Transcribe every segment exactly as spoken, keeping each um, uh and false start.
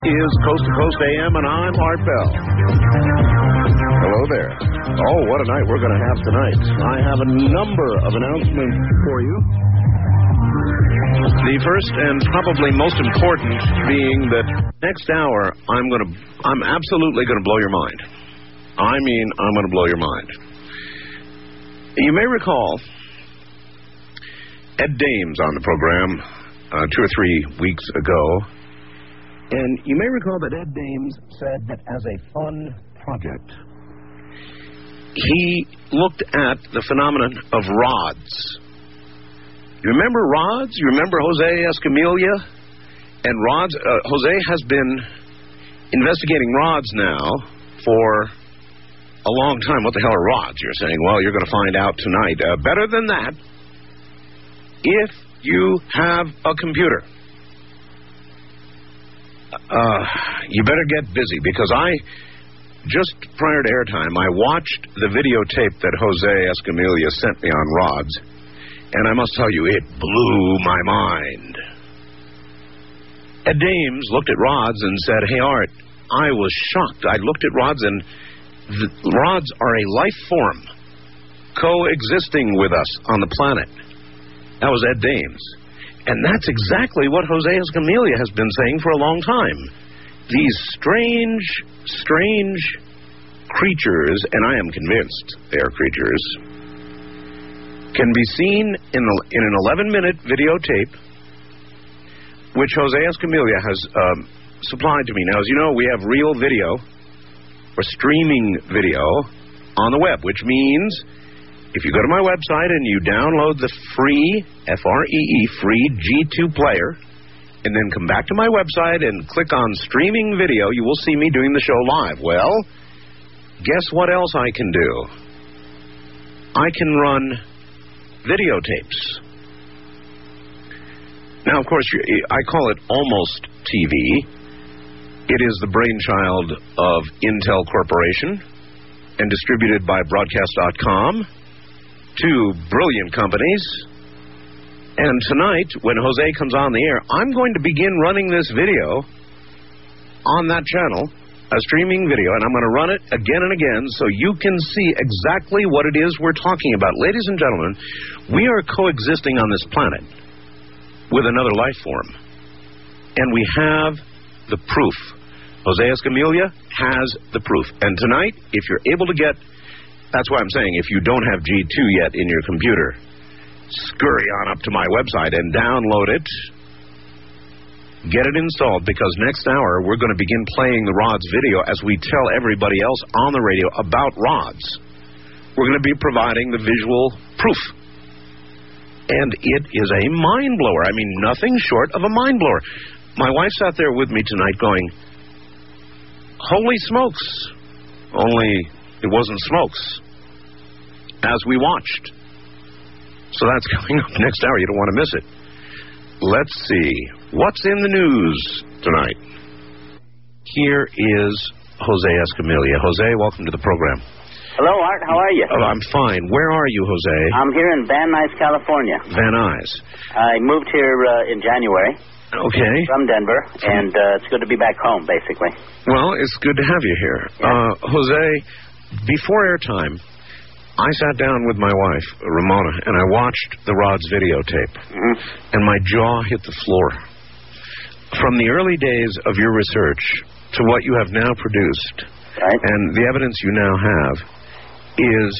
Is Coast to Coast A M, and I'm Art Bell. Hello there. Oh, what a night we're going to have tonight. I have a number of announcements for you. The first and probably most important being that next hour I'm going to, I'm absolutely going to blow your mind. I mean, I'm going to blow your mind. You may recall Ed Dames on the program uh, two or three weeks ago. And you may recall that Ed Dames said that as a fun project, he looked at the phenomenon of rods. You remember rods? You remember Jose Escamilla? And rods, uh, Jose has been investigating rods now for a long time. What the hell are rods? You're saying, well, you're going to find out tonight. Uh, better than that, if you have a computer, Uh, you better get busy, because I, just prior to airtime, I watched the videotape that Jose Escamilla sent me on rods, and I must tell you, it blew my mind. Ed Dames looked at rods and said, hey, Art, I was shocked. I looked at rods, and the rods are a life form coexisting with us on the planet. That was Ed Dames. And that's exactly what Jose Escamilla has been saying for a long time. These strange, strange creatures, and I am convinced they are creatures, can be seen in, a, in an eleven-minute videotape, which Jose Escamilla has um, supplied to me. Now, as you know, we have real video, or streaming video, on the web, which means if you go to my website and you download the free, F R E E, free G two player, and then come back to my website and click on streaming video, you will see me doing the show live. Well, guess what else I can do? I can run videotapes. Now, of course, I call it almost T V. It is the brainchild of Intel Corporation and distributed by broadcast dot com. Two brilliant companies. And tonight, when Jose comes on the air, I'm going to begin running this video on that channel, a streaming video, and I'm going to run it again and again so you can see exactly what it is we're talking about. Ladies and gentlemen, we are coexisting on this planet with another life form. And we have the proof. Jose Escamilla has the proof. And tonight, if you're able to get... That's why I'm saying, if you don't have G two yet in your computer, scurry on up to my website and download it. Get it installed, because next hour we're going to begin playing the rods video as we tell everybody else on the radio about rods. We're going to be providing the visual proof. And it is a mind blower. I mean, nothing short of a mind blower. My wife sat there with me tonight going, holy smokes. Only it wasn't smokes, as we watched. So that's coming up next hour. You don't want to miss it. Let's see. What's in the news tonight? Here is Jose Escamilla. Jose, welcome to the program. Hello, Art. How are you? Oh, I'm fine. Where are you, Jose? I'm here in Van Nuys, California. Van Nuys. I moved here uh, in January. Okay. From Denver, and uh, it's good to be back home, basically. Well, it's good to have you here. Yeah. Uh, Jose, before airtime, I sat down with my wife, Ramona, and I watched the Rods videotape, mm-hmm. and my jaw hit the floor. From the early days of your research to what you have now produced, right. and the evidence you now have, is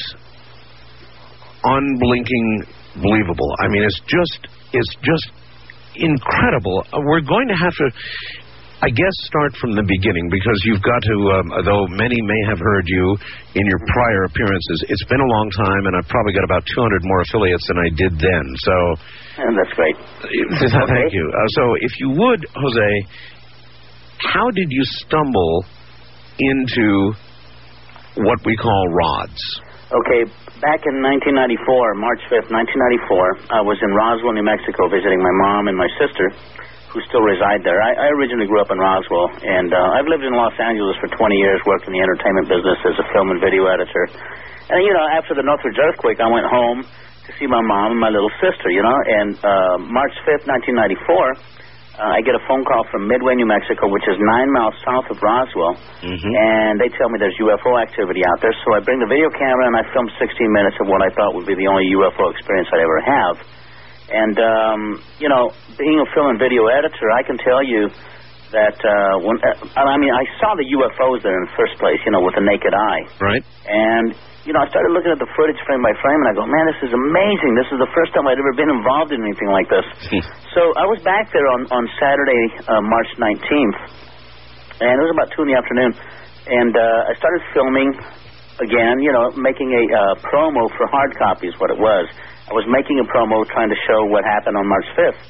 unblinking believable. I mean, it's just, it's just incredible. Uh, we're going to have to, I guess, start from the beginning, because you've got to, um, though many may have heard you in your prior appearances, it's been a long time, and I've probably got about two hundred more affiliates than I did then. So, and that's great. Uh, thank okay. you. Uh, so, if you would, Jose, how did you stumble into what we call rods? Okay, back in nineteen ninety-four, March fifth, nineteen ninety-four, I was in Roswell, New Mexico, visiting my mom and my sister, who still reside there. I, I originally grew up in Roswell, and uh, I've lived in Los Angeles for twenty years, worked in the entertainment business as a film and video editor. And, you know, after the Northridge earthquake, I went home to see my mom and my little sister, you know, and uh, March fifth, nineteen ninety-four, uh, I get a phone call from Midway, New Mexico, which is nine miles south of Roswell, mm-hmm. and they tell me there's U F O activity out there. So I bring the video camera, and I film sixteen minutes of what I thought would be the only U F O experience I'd ever have. And, um, you know, being a film and video editor, I can tell you that, uh, when uh, I mean, I saw the U F Os there in the first place, you know, with the naked eye. Right. And, you know, I started looking at the footage frame by frame, and I go, man, this is amazing. This is the first time I'd ever been involved in anything like this. So I was back there on, on Saturday, uh, March nineteenth, and it was about two in the afternoon, and uh, I started filming again, you know, making a uh, promo for hard copy is what it was. I was making a promo trying to show what happened on March fifth.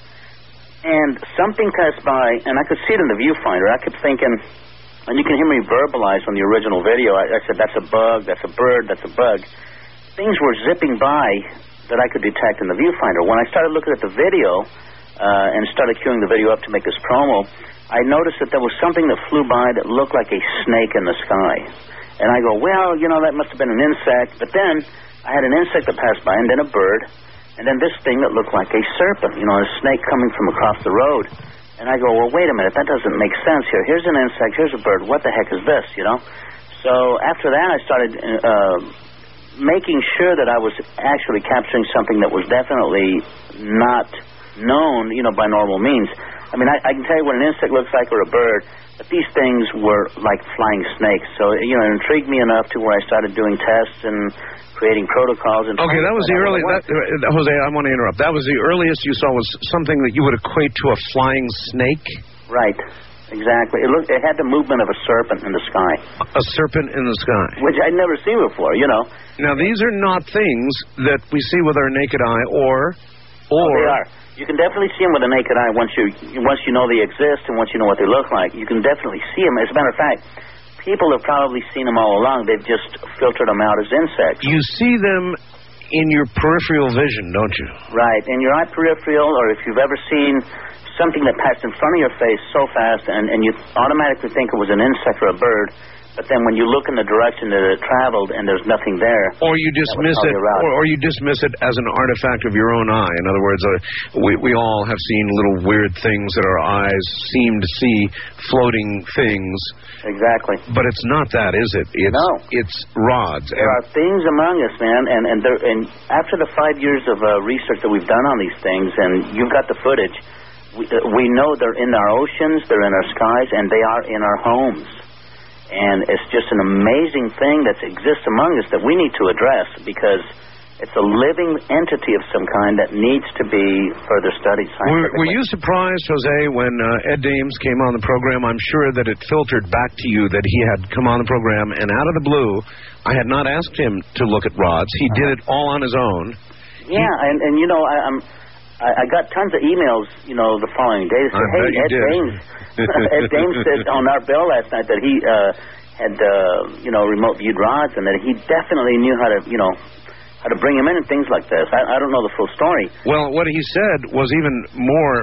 And something passed by, and I could see it in the viewfinder. I kept thinking, and you can hear me verbalize on the original video, I, I said, that's a bug, that's a bird, that's a bug. Things were zipping by that I could detect in the viewfinder. When I started looking at the video uh, and started queuing the video up to make this promo, I noticed that there was something that flew by that looked like a snake in the sky. And I go, well, you know, that must have been an insect. But then I had an insect that passed by, and then a bird. And then this thing that looked like a serpent, you know, a snake coming from across the road. And I go, well, wait a minute, that doesn't make sense here. Here's an insect, here's a bird. What the heck is this, you know? So after that, I started uh, making sure that I was actually capturing something that was definitely not known, you know, by normal means. I mean, I, I can tell you what an insect looks like or a bird, but these things were like flying snakes. So, you know, it intrigued me enough to where I started doing tests and creating protocols. And okay, that was the early, that, uh, Jose, I want to interrupt. That was the earliest you saw was something that you would equate to a flying snake? Right, exactly. It looked, it had the movement of a serpent in the sky. A serpent in the sky. Which I'd never seen before, you know. Now, these are not things that we see with our naked eye, or... or oh, they are. You can definitely see them with a naked eye once you once you know they exist and once you know what they look like. You can definitely see them. As a matter of fact, people have probably seen them all along. They've just filtered them out as insects. You see them in your peripheral vision, don't you? Right. In your eye peripheral, or if you've ever seen something that passed in front of your face so fast and, and you automatically think it was an insect or a bird, but then when you look in the direction that it traveled and there's nothing there... Or you dismiss it or, or you dismiss it as an artifact of your own eye. In other words, uh, we, we all have seen little weird things that our eyes seem to see, floating things. Exactly. But it's not that, is it? It's, no. It's rods. There are things among us, man, and and, there, and after the five years of uh, research that we've done on these things, and you've got the footage, we, uh, we know they're in our oceans, they're in our skies, and they are in our homes. And it's just an amazing thing that exists among us that we need to address, because it's a living entity of some kind that needs to be further studied scientifically. Were, were you surprised, Jose, when uh, Ed Dames came on the program? I'm sure that it filtered back to you that he had come on the program, and out of the blue, I had not asked him to look at rods. He did it all on his own. Yeah, he, and, and you know, I, I'm... I got tons of emails, you know, the following day. They said, hey, Ed Dames, Ed Dames said on our bill last night that he uh, had, uh, you know, remote viewed rods, and that he definitely knew how to, you know, how to bring them in and things like this. I, I don't know the full story. Well, what he said was even more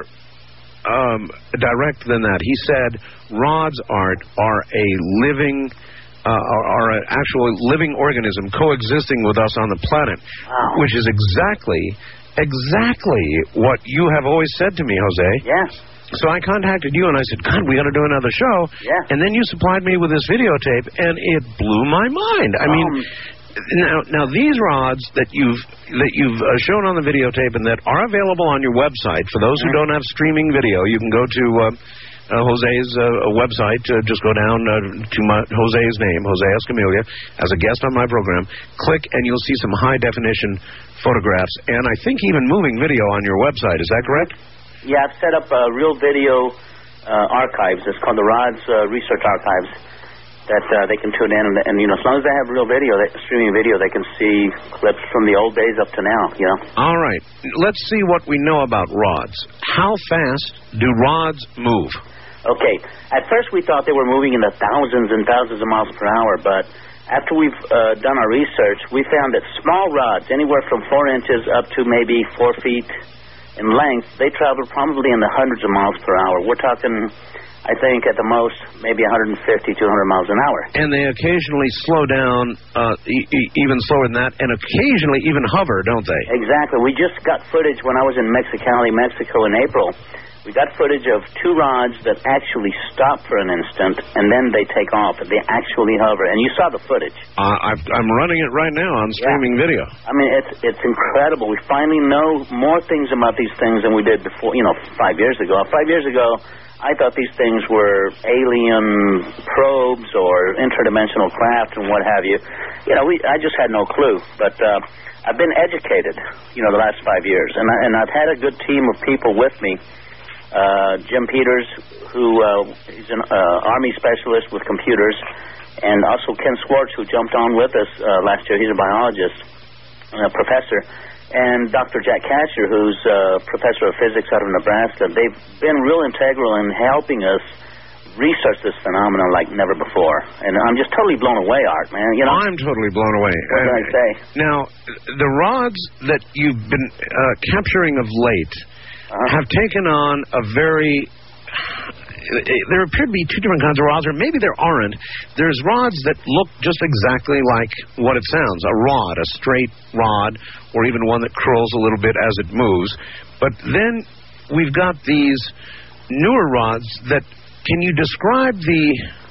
um, direct than that. He said rods, Art, are a living... Uh, are, are an actual living organism coexisting with us on the planet, wow. which is exactly... Exactly what you have always said to me, Jose. Yes. So I contacted you and I said, God, we got to do another show. Yeah. And then you supplied me with this videotape, and it blew my mind. I um, mean, now, now these rods that you've that you've uh, shown on the videotape and that are available on your website, for those who don't have streaming video, you can go to uh, uh, Jose's uh, website. Uh, just go down uh, to my, Jose's name, Jose Escamilla, as a guest on my program. Click, and you'll see some high-definition photographs, and I think even moving video on your website. Is that correct? Yeah, I've set up uh, real video uh, archives. It's called the Rods uh, Research Archives that uh, they can tune in, and, and you know, as long as they have real video, they, streaming video, they can see clips from the old days up to now, you know. All right. Let's see what we know about rods. How fast do rods move? Okay. At first we thought they were moving in the thousands and thousands of miles per hour, but after we've uh, done our research, we found that small rods, anywhere from four inches up to maybe four feet in length, they travel probably in the hundreds of miles per hour. We're talking, I think, at the most, maybe one fifty, two hundred miles an hour. And they occasionally slow down, uh, e- e- even slower than that, and occasionally even hover, don't they? Exactly. We just got footage when I was in Mexicali, Mexico in April. We got footage of two rods that actually stop for an instant, and then they take off. They actually hover, and you saw the footage. Uh, I've, I'm running it right now on streaming yeah. video. I mean, it's it's incredible. We finally know more things about these things than we did before, you know, five years ago. Five years ago, I thought these things were alien probes or interdimensional craft and what have you. You know, we I just had no clue. But uh, I've been educated, you know, the last five years, and I, and I've had a good team of people with me. Uh, Jim Peters, who uh, is an uh, Army specialist with computers, and also Ken Swartz, who jumped on with us uh, last year. He's a biologist, a professor, and Doctor Jack Kasher, who's a professor of physics out of Nebraska. They've been real integral in helping us research this phenomenon like never before. And I'm just totally blown away, Art, man. You know, I'm totally blown away. What can I say? Now, the rods that you've been uh, capturing of late Uh-huh. have taken on a very... There appear to be two different kinds of rods, or maybe there aren't. There's rods that look just exactly like what it sounds, a rod, a straight rod, or even one that curls a little bit as it moves. But then we've got these newer rods that... Can you describe the...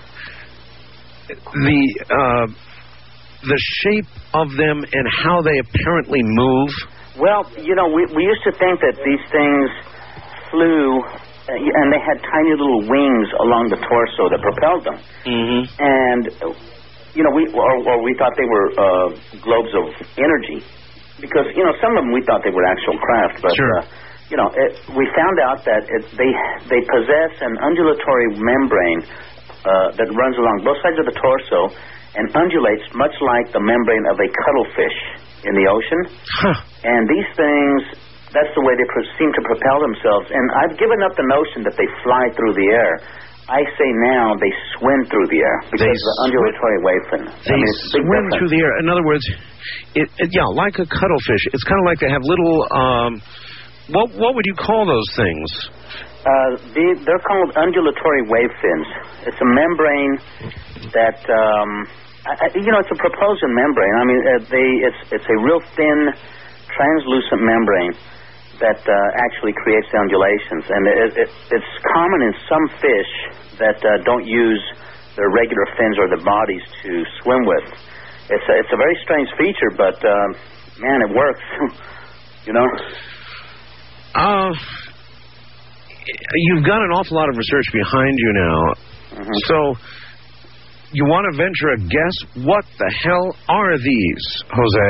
the uh, the shape of them and how they apparently move? Well, you know, we we used to think that these things flew, uh, and they had tiny little wings along the torso that propelled them. Mm-hmm. And, you know, we or, or we thought they were uh, globes of energy. Because, you know, some of them we thought they were actual craft. But, sure. uh, you know, it, we found out that it, they, they possess an undulatory membrane uh, that runs along both sides of the torso and undulates much like the membrane of a cuttlefish in the ocean. Huh. And these things, that's the way they pro- seem to propel themselves. And I've given up the notion that they fly through the air. I say now they swim through the air because they of the undulatory wavefront. They I mean, swim through the air. In other words, it, it, yeah, like a cuttlefish. It's kind of like they have little, um, what, what would you call those things? Uh, they, they're called undulatory wave fins. It's a membrane that... Um, I, you know, it's a propulsion membrane. I mean, uh, they, it's it's a real thin, translucent membrane that uh, actually creates the undulations. And it, it, it's common in some fish that uh, don't use their regular fins or their bodies to swim with. It's a, it's a very strange feature, but, uh, man, it works. You know? Uh, you've got an awful lot of research behind you now. Mm-hmm. So... You want to venture a guess? What the hell are these, Jose?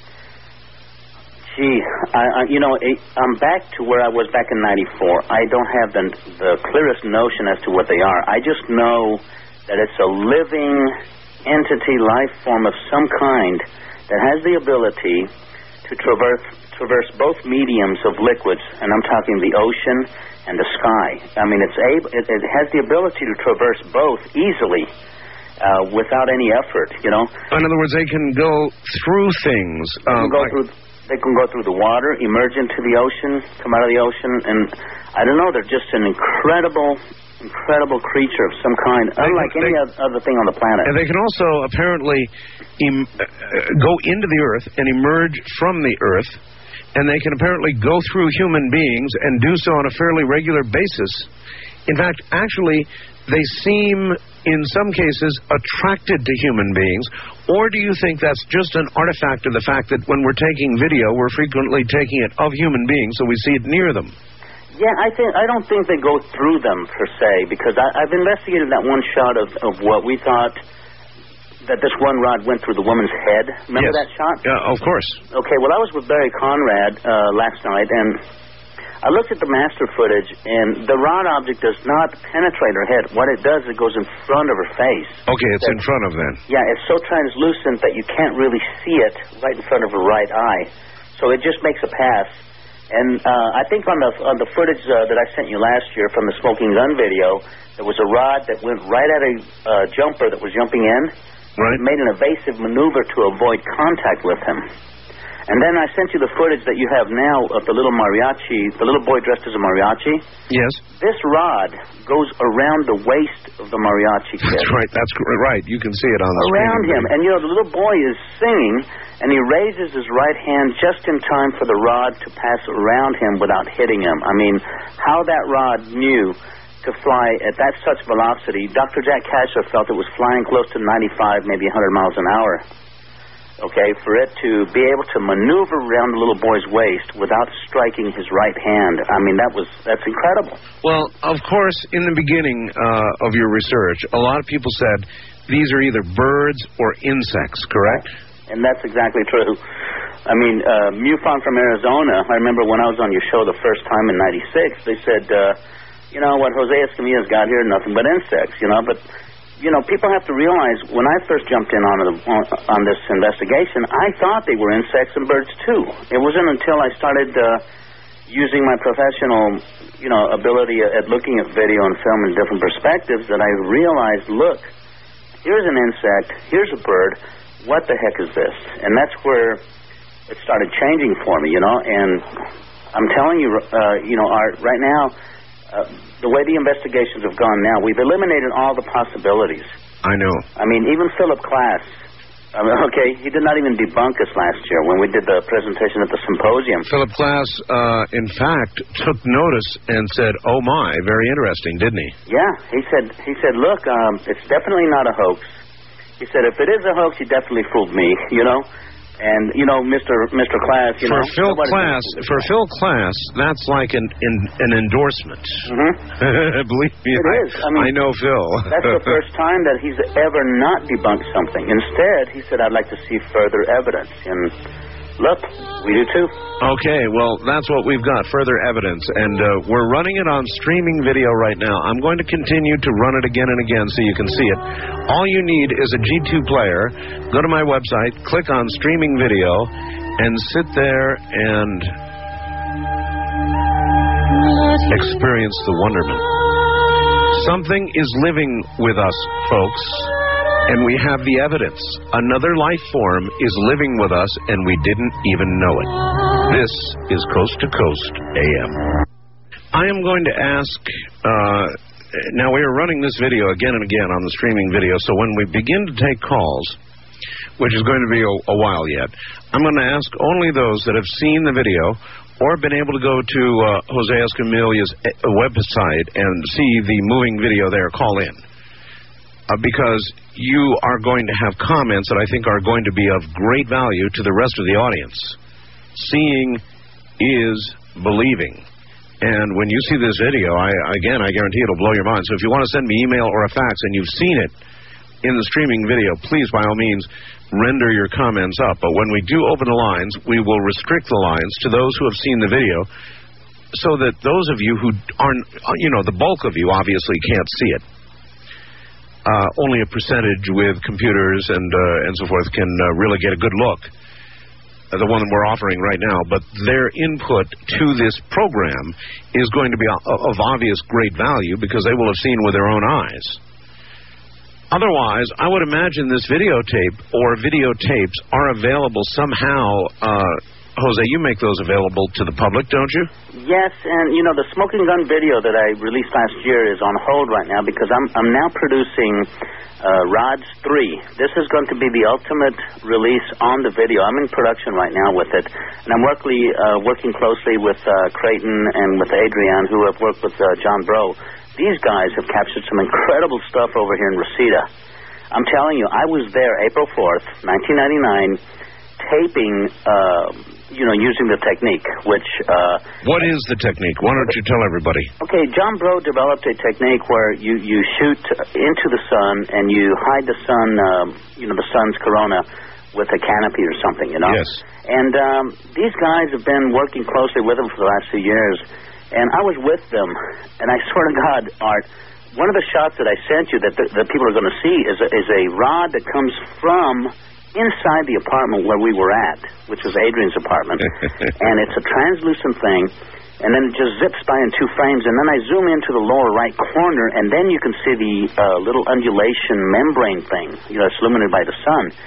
Gee, I, I, you know, it, I'm back to where I was back in ninety-four. I don't have the, the clearest notion as to what they are. I just know that it's a living entity, life form of some kind that has the ability to traverse traverse both mediums of liquids, and I'm talking the ocean and the sky. I mean, it's able, it, it has the ability to traverse both easily. Uh, without any effort, you know. In other words, they can go through things. They can um, go like... through. They can go through the water, emerge into the ocean, come out of the ocean, and I don't know. They're just an incredible, incredible creature of some kind, they, unlike they, any other thing on the planet. And they can also apparently em- uh, go into the Earth and emerge from the Earth, and they can apparently go through human beings and do so on a fairly regular basis. In fact, actually, they seem, in some cases, attracted to human beings. Or do you think that's just an artifact of the fact that when we're taking video, we're frequently taking it of human beings, so we see it near them? Yeah, I think I don't think they go through them, per se, because I, I've investigated that one shot of, of what we thought that this one rod went through the woman's head. Remember yes. that shot? Yeah, of course. Okay, well, I was with Barry Conrad uh, last night, and I looked at the master footage, and the rod object does not penetrate her head. What it does, it goes in front of her face. Okay, it's that, in front of then. Yeah, it's so translucent that you can't really see it right in front of her right eye. So it just makes a pass. And uh, I think on the on the footage uh, that I sent you last year from the smoking gun video, there was a rod that went right at a uh, jumper that was jumping in. Right. It made an evasive maneuver to avoid contact with him. And then I sent you the footage that you have now of the little mariachi, the little boy dressed as a mariachi. Yes. This rod goes around the waist of the mariachi kid. That's right. That's right. You can see it on the screen. Around him. And, you know, the little boy is singing, and he raises his right hand just in time for the rod to pass around him without hitting him. I mean, how that rod knew to fly at that such velocity. Doctor Jack Kasher felt it was flying close to ninety-five, maybe one hundred miles an hour. Okay, for it to be able to maneuver around the little boy's waist without striking his right hand. I mean, that was that's incredible. Well, of course, in the beginning uh, of your research, a lot of people said these are either birds or insects, correct? And that's exactly true. I mean, uh, MUFON from Arizona, I remember when I was on your show the first time in ninety-six, they said, uh, you know, what Jose Escamilla's got here, nothing but insects, you know, but... You know, people have to realize, when I first jumped in on, the, on, on this investigation, I thought they were insects and birds, too. It wasn't until I started uh, using my professional, you know, ability at looking at video and film in different perspectives that I realized, look, here's an insect, here's a bird, what the heck is this? And that's where it started changing for me, you know, and I'm telling you, uh, you know, Art, right now, Uh, the way the investigations have gone now, we've eliminated all the possibilities. I know. I mean, even Philip Klass, I mean, okay, he did not even debunk us last year when we did the presentation at the symposium. Philip Klass, uh, in fact, took notice and said, oh, my, very interesting, didn't he? Yeah, he said, he said, look, um, it's definitely not a hoax. He said, if it is a hoax, he definitely fooled me, you know? And, you know, Mister Mister Klass, you for know... Phil Klass, for Phil Klass, that's like an in, an endorsement. Mm-hmm. Believe me, it I, is. I, mean, I know Phil. That's the first time that he's ever not debunked something. Instead, he said, I'd like to see further evidence. And look, we do too. Okay, well, that's what we've got, further evidence. And uh, we're running it on streaming video right now. I'm going to continue to run it again and again so you can see it. All you need is a G two player. Go to my website, click on streaming video, and sit there and experience the wonderment. Something is living with us, folks, and we have the evidence. Another life form is living with us, and we didn't even know it. This is Coast to Coast A M. I am going to ask... Uh, Now, we are running this video again and again on the streaming video, so when we begin to take calls, which is going to be a, a while yet, I'm going to ask only those that have seen the video or been able to go to uh, Jose Escamilla's website and see the moving video there, call in. Uh, because you are going to have comments that I think are going to be of great value to the rest of the audience. Seeing is believing. And when you see this video, I, again, I guarantee it'll blow your mind. So if you want to send me email or a fax and you've seen it in the streaming video, please, by all means, render your comments up. But when we do open the lines, we will restrict the lines to those who have seen the video so that those of you who aren't, you know, the bulk of you obviously can't see it. Uh, only a percentage with computers and, uh, and so forth can uh, really get a good look. The one that we're offering right now, but their input to this program is going to be of obvious great value because they will have seen with their own eyes. Otherwise, I would imagine this videotape or videotapes are available somehow. Uh, Jose, you make those available to the public, don't you? Yes, and, you know, the smoking gun video that I released last year is on hold right now because I'm I'm now producing uh, Rods three. This is going to be the ultimate release on the video. I'm in production right now with it, and I'm working, uh, working closely with uh, Creighton and with Adrian, who have worked with uh, John Bro. These guys have captured some incredible stuff over here in Reseda. I'm telling you, I was there April fourth, nineteen ninety-nine, taping... Uh, you know, using the technique, which... Uh, what is the technique? Why don't you tell everybody? Okay, John Bro developed a technique where you, you shoot into the sun and you hide the sun, um, you know, the sun's corona with a canopy or something, you know? Yes. And um, these guys have been working closely with them for the last few years, and I was with them, and I swear to God, Art, one of the shots that I sent you that, the, that people are going to see is a, is a rod that comes from... inside the apartment where we were at, which was Adrian's apartment, and it's a translucent thing, and then it just zips by in two frames, and then I zoom into the lower right corner, and then you can see the uh, little undulation membrane thing, you know, it's illuminated by the sun.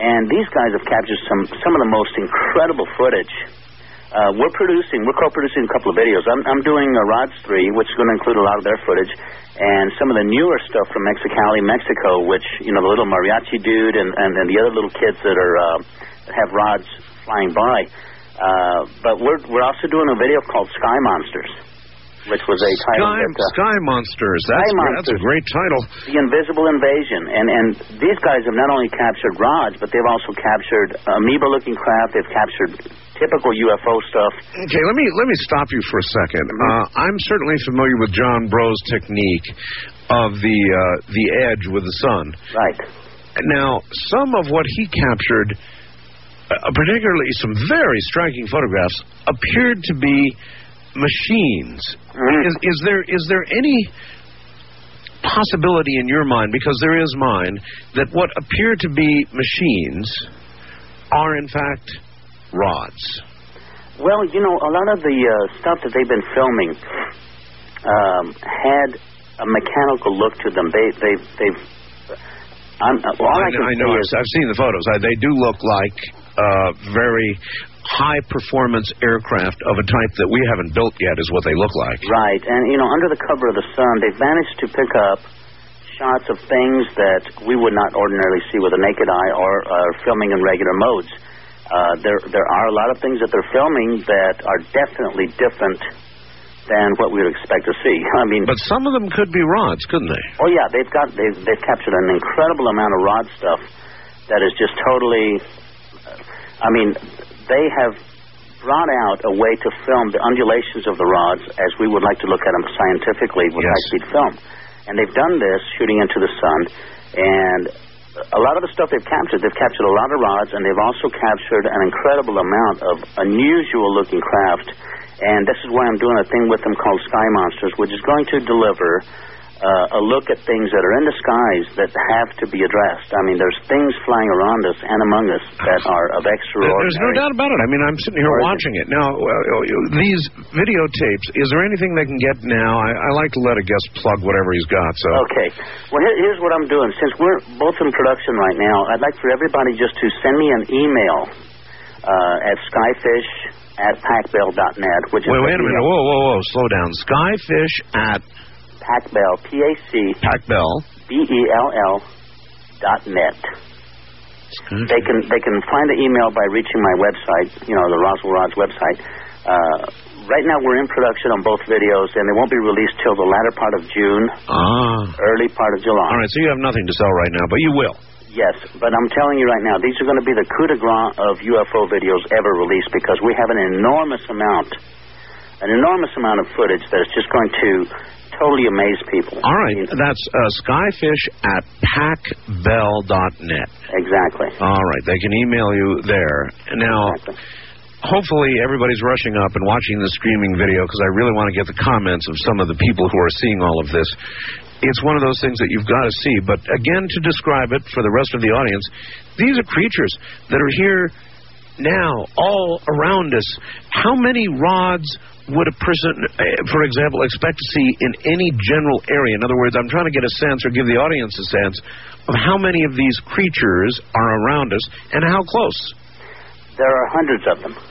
And these guys have captured some, some of the most incredible footage. Uh, we're producing, we're co-producing a couple of videos. I'm, I'm doing uh, Rods three, which is going to include a lot of their footage, and some of the newer stuff from Mexicali, Mexico, which, you know, the little mariachi dude and, and, and the other little kids that are uh, that have rods flying by. Uh, but we're we're also doing a video called Sky Monsters, which was a title Sky, that, uh, Sky Monsters. That's, Sky Monsters. That's a great title. The Invisible Invasion. And, and these guys have not only captured rods, but they've also captured amoeba-looking craft. They've captured typical U F O stuff. Okay, let me let me stop you for a second. Mm-hmm. Uh, I'm certainly familiar with John Bro's technique of the uh, the edge with the sun. Right. Now, some of what he captured, uh, particularly some very striking photographs, appeared to be machines. Mm-hmm. Is, is there is there any possibility in your mind, because there is mine, that what appear to be machines are in fact rods? Well, you know, a lot of the uh, stuff that they've been filming um, had a mechanical look to them. They, they, they've. I'm, well, all I, I, can I know. say is, I've seen the photos. I, they do look like uh, very high-performance aircraft of a type that we haven't built yet, is what they look like. Right, and you know, under the cover of the sun, they've managed to pick up shots of things that we would not ordinarily see with a naked eye or uh, filming in regular modes. Uh, there, there are a lot of things that they're filming that are definitely different than what we would expect to see. I mean, but some of them could be rods, couldn't they? Oh yeah, they've got they've they've captured an incredible amount of rod stuff that is just totally. I mean, they have brought out a way to film the undulations of the rods as we would like to look at them scientifically with yes. high-speed film, and they've done this shooting into the sun, and a lot of the stuff they've captured, they've captured a lot of rods, and they've also captured an incredible amount of unusual-looking craft. And this is why I'm doing a thing with them called Sky Monsters, which is going to deliver uh, a look at things that are in the skies that have to be addressed. I mean, there's things flying around us and among us that are of extraordinary... There's no doubt about it. I mean, I'm sitting here origin. watching it. Now, uh, these videotapes, is there anything they can get now? I, I like to let a guest plug whatever he's got. So Okay. Well, here, here's what I'm doing. Since we're both in production right now, I'd like for everybody just to send me an email uh, at skyfish at pacbell dot net, which is... Wait, wait a minute. Whoa, whoa, whoa. Slow down. Skyfish at... Pacbell, P A C... Pacbell. B E L L dot net. Skyfish. They can they can find the email by reaching my website, you know, the Roswell Rods website. Uh, right now we're in production on both videos, and they won't be released till the latter part of June, Ah. early part of July. All right, so you have nothing to sell right now, but you will. Yes, but I'm telling you right now, these are going to be the coup de grace of U F O videos ever released, because we have an enormous amount, an enormous amount of footage that is just going to totally amaze people. All right, that's uh, skyfish at pacbell dot net. Exactly. All right, they can email you there. Now, Exactly. hopefully everybody's rushing up and watching the streaming video, because I really want to get the comments of some of the people who are seeing all of this. It's one of those things that you've got to see. But again, to describe it for the rest of the audience, these are creatures that are here now, all around us. How many rods would a person, for example, expect to see in any general area? In other words, I'm trying to get a sense, or give the audience a sense, of how many of these creatures are around us and how close. There are hundreds of them.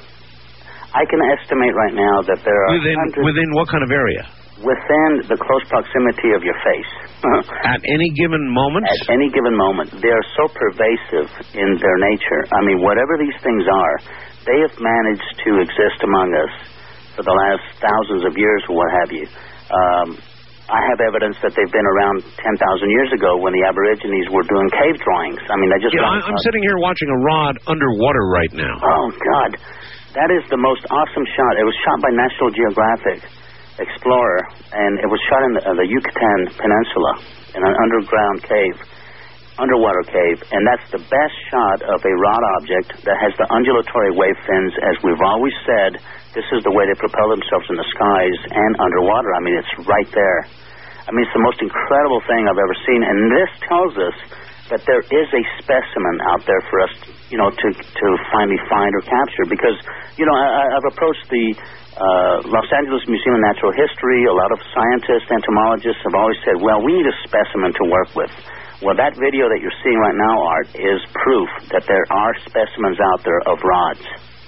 I can estimate right now that there are Within, hundreds... within what kind of area? Within the close proximity of your face. At any given moment? At any given moment. They are so pervasive in their nature. I mean, whatever these things are, they have managed to exist among us for the last thousands of years or what have you. Um, I have evidence that they've been around ten thousand years ago when the Aborigines were doing cave drawings. I mean, they just... Yeah, I, I'm sitting here watching a rod underwater right now. Oh, God. That is the most awesome shot. It was shot by National Geographic Explorer, and it was shot in the, uh, the Yucatan Peninsula in an underground cave, underwater cave, and that's the best shot of a rod object that has the undulatory wave fins. As we've always said, this is the way they propel themselves in the skies and underwater. I mean, it's right there. I mean, it's the most incredible thing I've ever seen, and this tells us that there is a specimen out there for us, you know, to to finally find or capture. Because, you know, I, I've approached the uh, Los Angeles Museum of Natural History. A lot of scientists, entomologists have always said, well, we need a specimen to work with. Well, that video that you're seeing right now, Art, is proof that there are specimens out there of rods.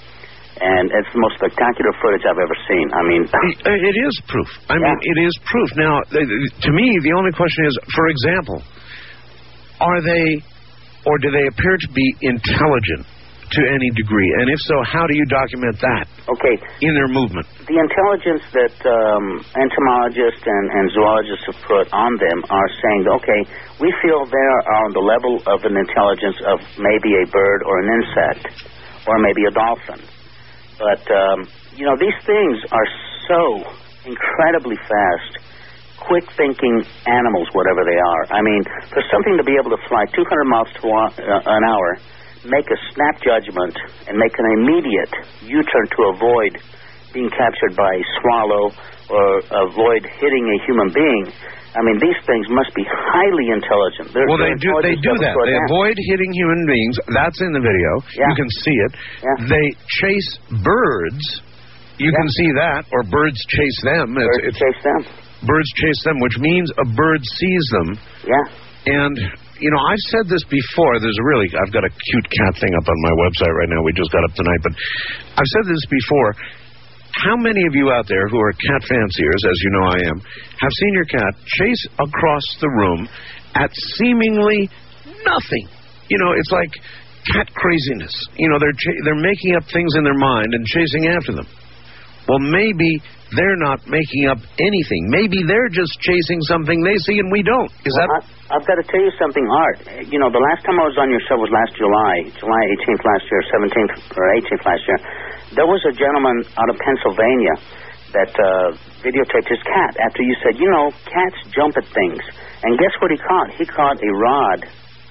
And it's the most spectacular footage I've ever seen. I mean... It is proof. I yeah. mean, it is proof. Now, to me, the only question is, for example, are they, or do they appear to be intelligent to any degree? And if so, how do you document that? Okay. In their movement? The intelligence that um, entomologists and, and zoologists have put on them are saying, okay, we feel they are on the level of an intelligence of maybe a bird or an insect, or maybe a dolphin. But, um, you know, these things are so incredibly fast, quick-thinking animals, whatever they are. I mean, for something to be able to fly two hundred miles to wa- uh, an hour, make a snap judgment, and make an immediate U-turn to avoid being captured by a swallow or avoid hitting a human being, I mean, these things must be highly intelligent. They're, well, they do They do that. They down. avoid hitting human beings. That's in the video. Yeah. You can see it. Yeah. They chase birds. You yeah. can see that. Or birds chase them. Birds it's, it's, chase them. Birds chase them, which means a bird sees them. Yeah. And, you know, I've said this before. There's a really... I've got a cute cat thing up on my website right now. We just got up tonight. But I've said this before. How many of you out there who are cat fanciers, as you know I am, have seen your cat chase across the room at seemingly nothing? You know, it's like cat craziness. You know, they're ch- they're making up things in their mind and chasing after them. Well, maybe they're not making up anything. Maybe they're just chasing something they see and we don't. Is well, that... I, I've got to tell you something, Art. You know, the last time I was on your show was last July, July eighteenth last year, seventeenth or eighteenth last year. There was a gentleman out of Pennsylvania that uh, videotaped his cat after you said, you know, cats jump at things. And guess what he caught? He caught a rod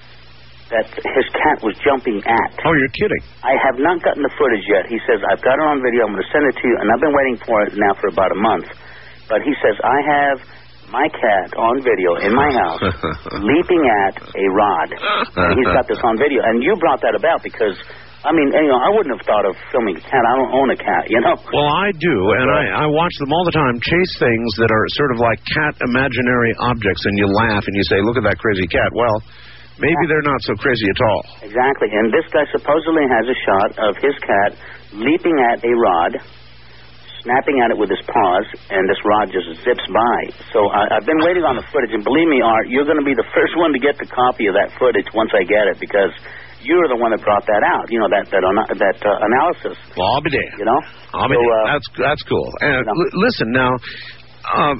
that his cat was jumping at. Oh, you're kidding. I have not gotten the footage yet. He says, I've got it on video. I'm going to send it to you. And I've been waiting for it now for about a month. But he says, I have my cat on video in my house leaping at a rod. And he's got this on video. And you brought that about because... I mean, you know, I wouldn't have thought of filming a cat. I don't own a cat, you know. Well, I do, and I, I watch them all the time chase things that are sort of like cat imaginary objects, and you laugh and you say, look at that crazy cat. Well, maybe yeah. they're not so crazy at all. Exactly, and this guy supposedly has a shot of his cat leaping at a rod, snapping at it with his paws, and this rod just zips by. So I, I've been waiting on the footage, and believe me, Art, you're going to be the first one to get the copy of that footage once I get it, because... you're the one that brought that out, you know, that that that uh, analysis. Well, I'll be there. You know? I'll be so, there. Uh, that's, that's cool. And you know. l- listen, now, um,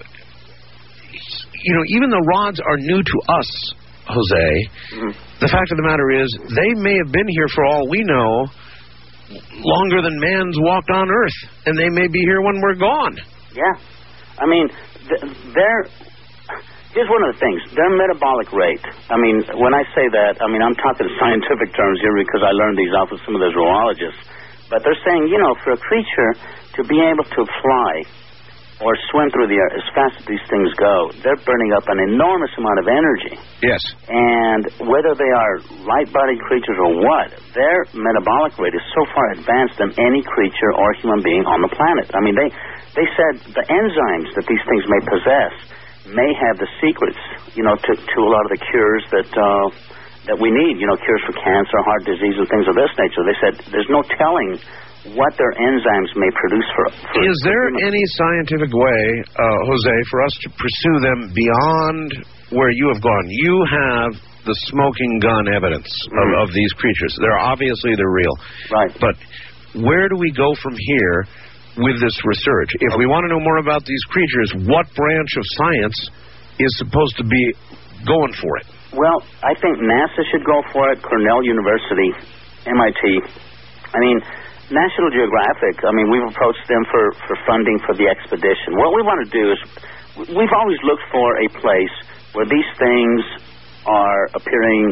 you know, even the rods are new to us, Jose. Mm-hmm. The fact of the matter is, they may have been here, for all we know, longer than man's walked on Earth, and they may be here when we're gone. Yeah. I mean, th- they're... Here's one of the things. Their metabolic rate, I mean, when I say that, I mean, I'm talking scientific terms here because I learned these off of some of the zoologists. But they're saying, you know, for a creature to be able to fly or swim through the air as fast as these things go, they're burning up an enormous amount of energy. Yes. And whether they are light-bodied creatures or what, their metabolic rate is so far advanced than any creature or human being on the planet. I mean, they, they said the enzymes that these things may possess may have the secrets, you know, to, to a lot of the cures that uh, that we need, you know, cures for cancer, heart disease, and things of this nature. They said there's no telling what their enzymes may produce for, for Is there for any scientific way, uh, Jose, for us to pursue them beyond where you have gone? You have the smoking gun evidence mm-hmm. of, of these creatures. They're obviously they're real. Right. But where do we go from here with this research? If we want to know more about these creatures, what branch of science is supposed to be going for it? Well, I think NASA should go for it, Cornell University, M I T. I mean, National Geographic, I mean, we've approached them for, for funding for the expedition. What we want to do is, we've always looked for a place where these things are appearing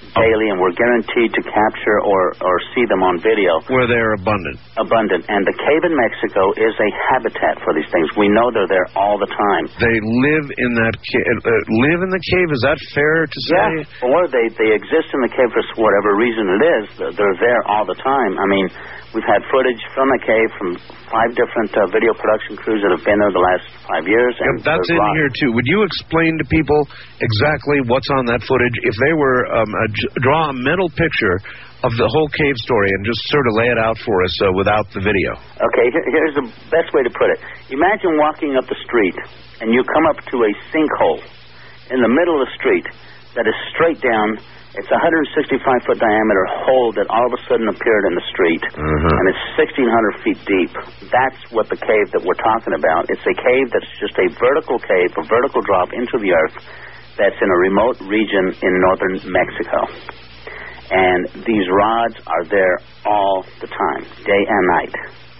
daily, and we're guaranteed to capture or, or see them on video. Where they're abundant. Abundant. And the cave in Mexico is a habitat for these things. We know they're there all the time. They live in that ca- uh, live in the cave. Is that fair to say? Yeah. Or they, they exist in the cave for whatever reason it is. They're there all the time. I mean, we've had footage from the cave from five different uh, video production crews that have been there the last five years. And yep, that's in lots. Here, too. Would you explain to people exactly what's on that footage? If they were um, a, draw a mental picture of the whole cave story and just sort of lay it out for us uh, without the video. Okay, here, here's the best way to put it. Imagine walking up the street, and you come up to a sinkhole in the middle of the street that is straight down. It's a one hundred sixty-five foot diameter hole that all of a sudden appeared in the street, uh-huh. and it's sixteen hundred feet deep. That's what the cave that we're talking about. It's a cave that's just a vertical cave, a vertical drop into the earth that's in a remote region in northern Mexico. And these rods are there all the time, day and night.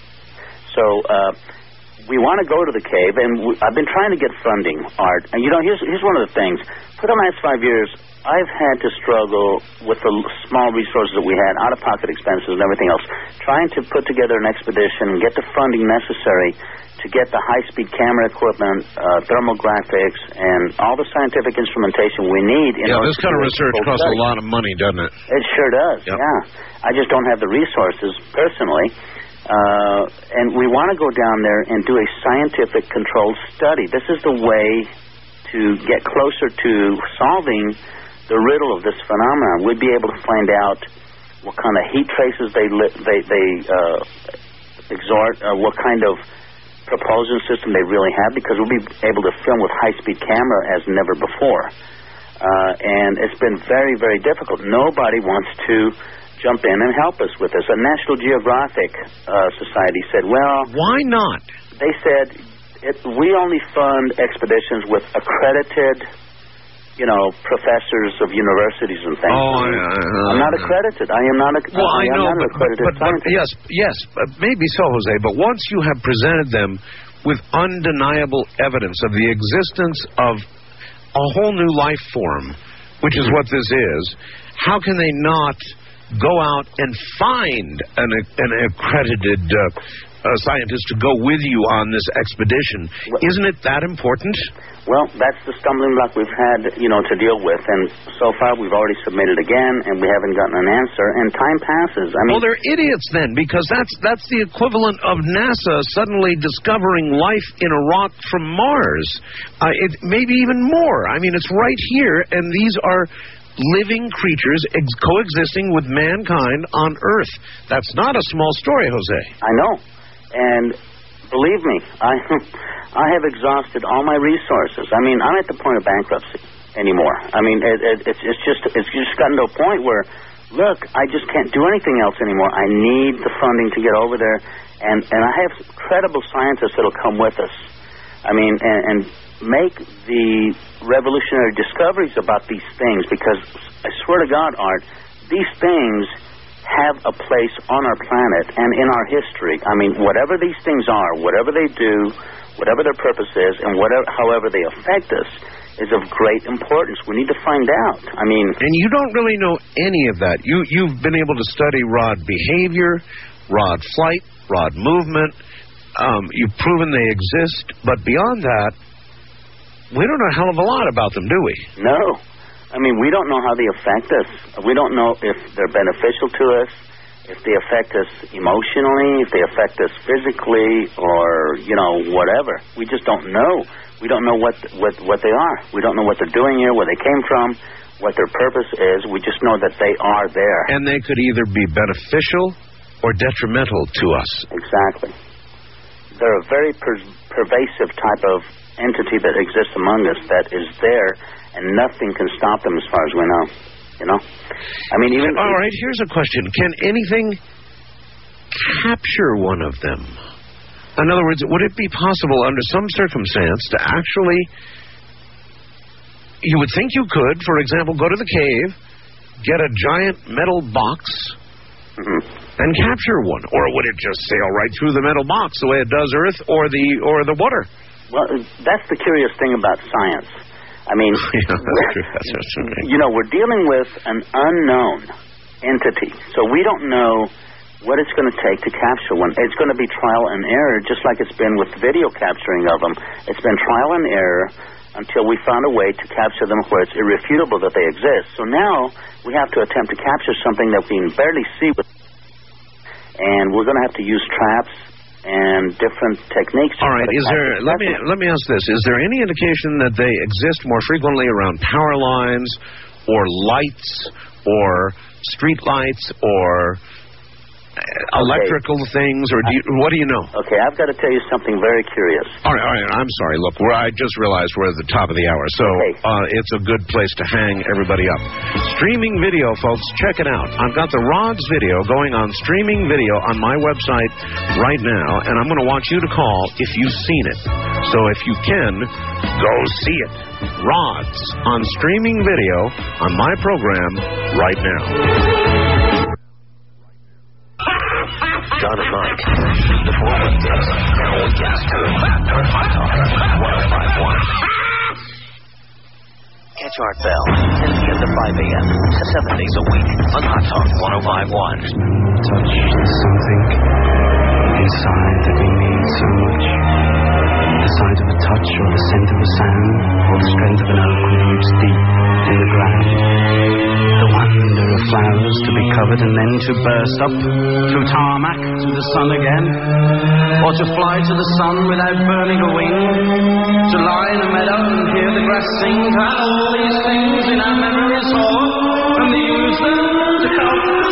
So uh, we want to go to the cave, and we, I've been trying to get funding, Art. And, you know, here's, here's one of the things. For the last five years, I've had to struggle with the small resources that we had, out-of-pocket expenses and everything else, trying to put together an expedition and get the funding necessary to get the high-speed camera equipment, uh, thermal graphics, and all the scientific instrumentation we need. In yeah, order this kind of research costs study. a lot of money, doesn't it? It sure does, yep. yeah. I just don't have the resources personally. Uh, and we want to go down there and do a scientific controlled study. This is the way to get closer to solving the riddle of this phenomenon. We'd be able to find out what kind of heat traces they li- they, they uh, exert, uh, what kind of propulsion system they really have, because we'll be able to film with high-speed camera as never before. Uh, and it's been very, very difficult. Nobody wants to jump in and help us with this. A National Geographic uh, Society said, well... Why not? They said, it, we only fund expeditions with accredited... you know, professors of universities and things. Oh, I, uh, I'm not accredited. I am not a, well, I, I am know, not an but, accredited but, but, scientist. Yes, yes, maybe so, Jose, but once you have presented them with undeniable evidence of the existence of a whole new life form, which is what this is, how can they not go out and find an, an accredited uh, uh, scientist to go with you on this expedition? Well, isn't it that important? Well, that's the stumbling block we've had, you know, to deal with. And so far, we've already submitted again, and we haven't gotten an answer. And time passes. I mean, well, they're idiots then, because that's that's the equivalent of NASA suddenly discovering life in a rock from Mars. Uh, it maybe even more. I mean, it's right here, and these are living creatures ex- coexisting with mankind on Earth. That's not a small story, Jose. I know, and believe me, I. I have exhausted all my resources. I mean, I'm at the point of bankruptcy anymore. I mean, it, it, it's, it's just it's just gotten to a point where, look, I just can't do anything else anymore. I need the funding to get over there, and, and I have credible scientists that'll come with us. I mean, and, and make the revolutionary discoveries about these things, because I swear to God, Art, these things have a place on our planet and in our history. I mean, whatever these things are, whatever they do, whatever their purpose is, and whatever, however they affect us, is of great importance. We need to find out. I mean... And you don't really know any of that. You, you've been able to study rod behavior, rod flight, rod movement. Um, you've proven they exist. But beyond that, we don't know a hell of a lot about them, do we? No. I mean, we don't know how they affect us. We don't know if they're beneficial to us, if they affect us emotionally, if they affect us physically, or, you know, whatever. We just don't know. We don't know what, what, what they are. We don't know what they're doing here, where they came from, what their purpose is. We just know that they are there. And they could either be beneficial or detrimental to us. Exactly. They're a very per- pervasive type of entity that exists among us that is there, and nothing can stop them as far as we know. You know? I mean, even... All right, here's a question. Can anything capture one of them? In other words, would it be possible under some circumstance to actually... You would think you could, for example, go to the cave, get a giant metal box, mm-hmm. and capture one. Or would it just sail right through the metal box the way it does Earth or the or the water? Well, that's the curious thing about science. I mean, yeah, that's true. That's, that's true. You know, we're dealing with an unknown entity, so we don't know what it's going to take to capture one. It's going to be trial and error, just like it's been with video capturing of them. It's been trial and error until we found a way to capture them where it's irrefutable that they exist. So now we have to attempt to capture something that we can barely see, with, and we're going to have to use traps and different techniques. All right. Is there? Let me let me ask this: is there any indication that they exist more frequently around power lines, or lights, or street lights, or electrical okay. things, or do you, what do you know? Okay, I've got to tell you something very curious. All right, all right. I'm sorry. Look, we're, I just realized we're at the top of the hour, so okay. uh, it's a good place to hang everybody up. Streaming video, folks, check it out. I've got the Rods video going on streaming video on my website right now, and I'm going to want you to call if you've seen it. So if you can, go see it. Rods on streaming video on my program right now. John and Mike, before weekdays, now weekends too. On Hot Talk one oh five point one. Catch Art Bell, ten p.m. to five a.m. seven days a week on Hot Talk one oh five point one. Touch something inside that we need so much. The sight of a touch, or the scent of a sound, or the strength of an oak roots deep in the ground. The wonder of flowers to be covered and then to burst up through tarmac to the sun again, or to fly to the sun without burning a wing, to lie in a meadow and hear the grass sing, to have all these things in our memories all, and to use them to help us.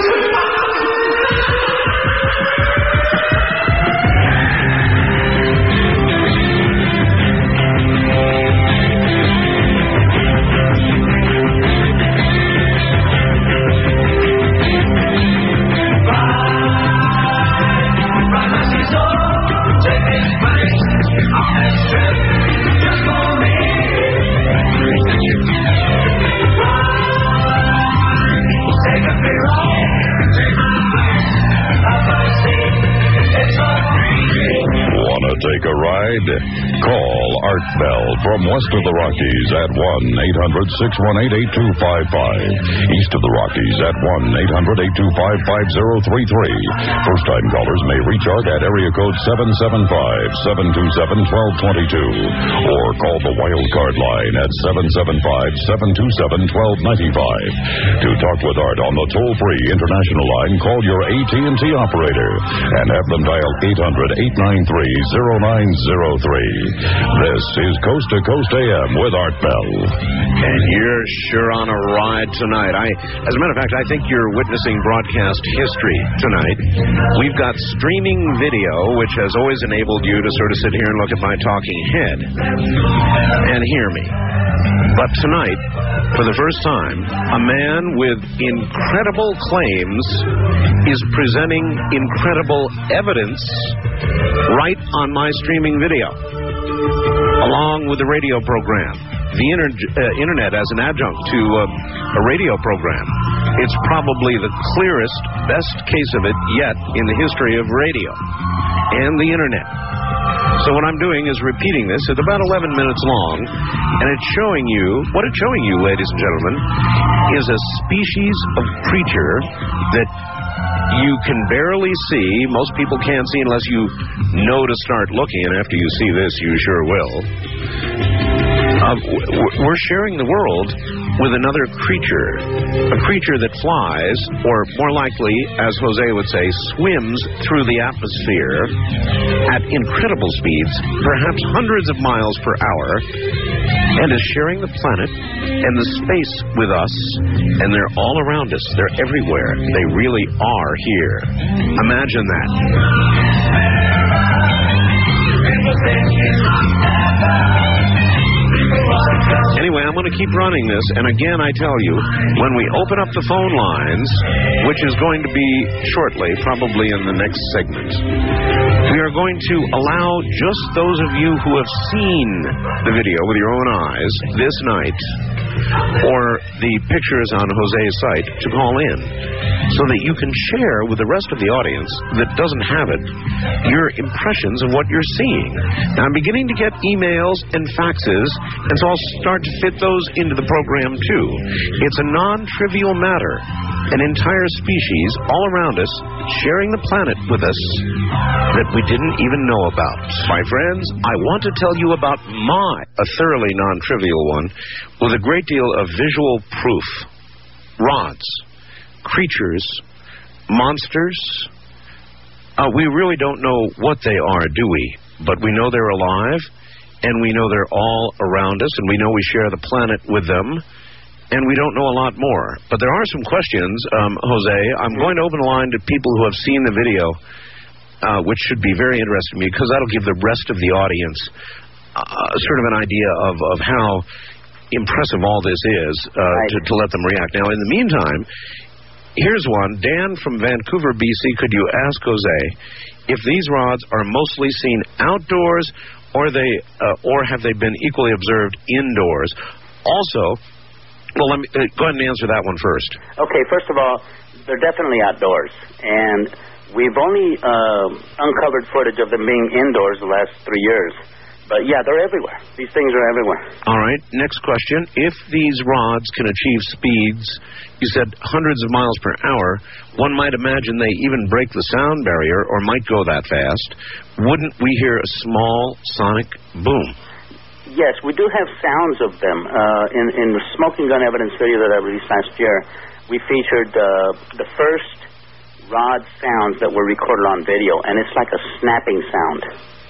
Take a ride? Call Art Bell from west of the Rockies at one eight hundred six one eight eight two five five. East of the Rockies at one eight hundred eight two five five zero three three. First-time callers may reach Art at area code seven seven five, seven two seven, one two two two. Or call the wild card line at seven seven five, seven two seven, one two nine five. To talk with Art on the toll-free international line, call your A T and T operator and have them dial eight hundred, eight nine three, zero nine zero three. This is Coast to Coast A M with Art Bell. And you're sure on a ride tonight. I, as a matter of fact, I think you're witnessing broadcast history tonight. We've got streaming video, which has always enabled you to sort of sit here and look at my talking head and hear me. But tonight, for the first time, a man with incredible claims is presenting incredible evidence right on my streaming video, along with the radio program. The inter- uh, internet as an adjunct to uh, a radio program. It's probably the clearest, best case of it yet in the history of radio and the internet. So what I'm doing is repeating this. It's about eleven minutes long, and it's showing you, what it's showing you, ladies and gentlemen, is a species of creature that you can barely see. Most people can't see unless you know to start looking, and after you see this, you sure will. Uh, we're sharing the world with another creature, a creature that flies, or more likely, as Jose would say, swims through the atmosphere at incredible speeds, perhaps hundreds of miles per hour, and is sharing the planet and the space with us, and they're all around us. They're everywhere. They really are here. Imagine that. Anyway, I'm going to keep running this, and again, I tell you, when we open up the phone lines, which is going to be shortly, probably in the next segment, We are going to allow just those of you who have seen the video with your own eyes this night, or the pictures on Jose's site, to call in so that you can share with the rest of the audience that doesn't have it your impressions of what you're seeing. Now, I'm beginning to get emails and faxes, and so I'll start to fit those into the program, too. It's a non-trivial matter. An entire species all around us sharing the planet with us that we didn't even know about. My friends, I want to tell you about my, a thoroughly non-trivial one, with a great deal of visual proof. Rods, creatures, monsters. Uh, we really don't know what they are, do we? But we know they're alive, and we know they're all around us, and we know we share the planet with them. And we don't know a lot more. But there are some questions, um, Jose. I'm going to open the line to people who have seen the video, uh, which should be very interesting to me, because that'll give the rest of the audience uh, sort of an idea of, of how impressive all this is uh, right. to, to let them react. Now, in the meantime, here's one. Dan from Vancouver, B C, could you ask Jose if these rods are mostly seen outdoors, or they, uh, or have they been equally observed indoors? Also, well, let me uh, go ahead and answer that one first. Okay, first of all, they're definitely outdoors, and we've only uh, uncovered footage of them being indoors the last three years. But, yeah, they're everywhere. These things are everywhere. All right, next question. If these rods can achieve speeds, you said hundreds of miles per hour, one might imagine they even break the sound barrier or might go that fast. Wouldn't we hear a small sonic boom? Yes, we do have sounds of them. Uh, in, in the Smoking Gun Evidence video that I released last year, we featured uh, the first rod sounds that were recorded on video, and it's like a snapping sound.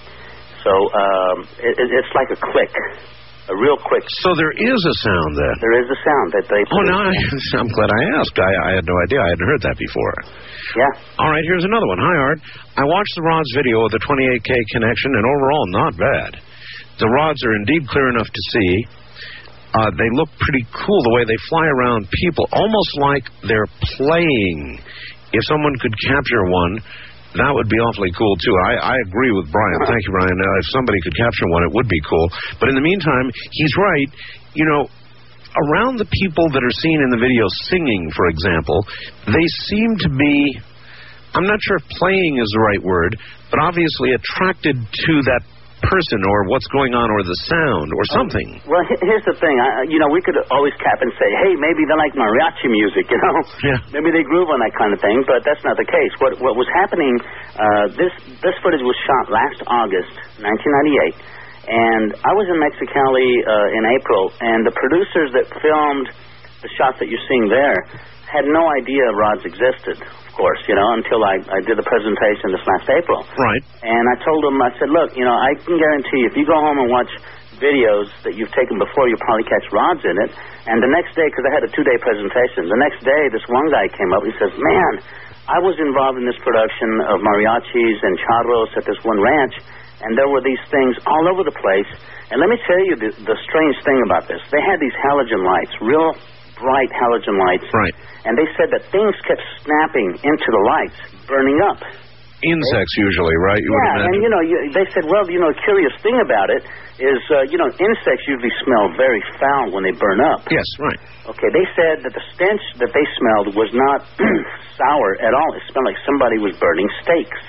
So um, it, it's like a click, a real quick. So there is a sound then? There is a sound that they... Oh, no, I, I'm glad I asked. I, I had no idea. I hadn't heard that before. Yeah. All right, here's another one. Hi, Art. I watched the rods video of the twenty-eight K connection, and overall, not bad. The rods are indeed clear enough to see. Uh, they look pretty cool the way they fly around people, almost like they're playing. If someone could capture one, that would be awfully cool, too. I, I agree with Brian. Thank you, Brian. Uh, if somebody could capture one, it would be cool. But in the meantime, he's right. You know, around the people that are seen in the video singing, for example, they seem to be, I'm not sure if playing is the right word, but obviously attracted to that person or what's going on or the sound or something. Um, well, here's the thing. I, you know, we could always cap and say, hey, maybe they like mariachi music, you know? Yeah. Maybe they groove on that kind of thing, but that's not the case. What what was happening, uh, this, this footage was shot last August, nineteen ninety-eight, and I was in Mexicali uh, in April, and the producers that filmed the shots that you're seeing there had no idea rods existed, of course, you know, until I, I did the presentation this last April. Right. And I told them, I said, look, you know, I can guarantee if you go home and watch videos that you've taken before, you'll probably catch rods in it. And the next day, because I had a two-day presentation, the next day this one guy came up, he says, man, I was involved in this production of mariachis and charros at this one ranch, and there were these things all over the place. And let me tell you the, the strange thing about this. They had these halogen lights, real bright halogen lights. Right. And they said that things kept snapping into the lights, burning up. Insects usually, right? You yeah, and, you know, you, they said, well, you know, a curious thing about it is, uh, you know, insects usually smell very foul when they burn up. Yes, right. Okay, they said that the stench that they smelled was not sour at all. It smelled like somebody was burning steaks.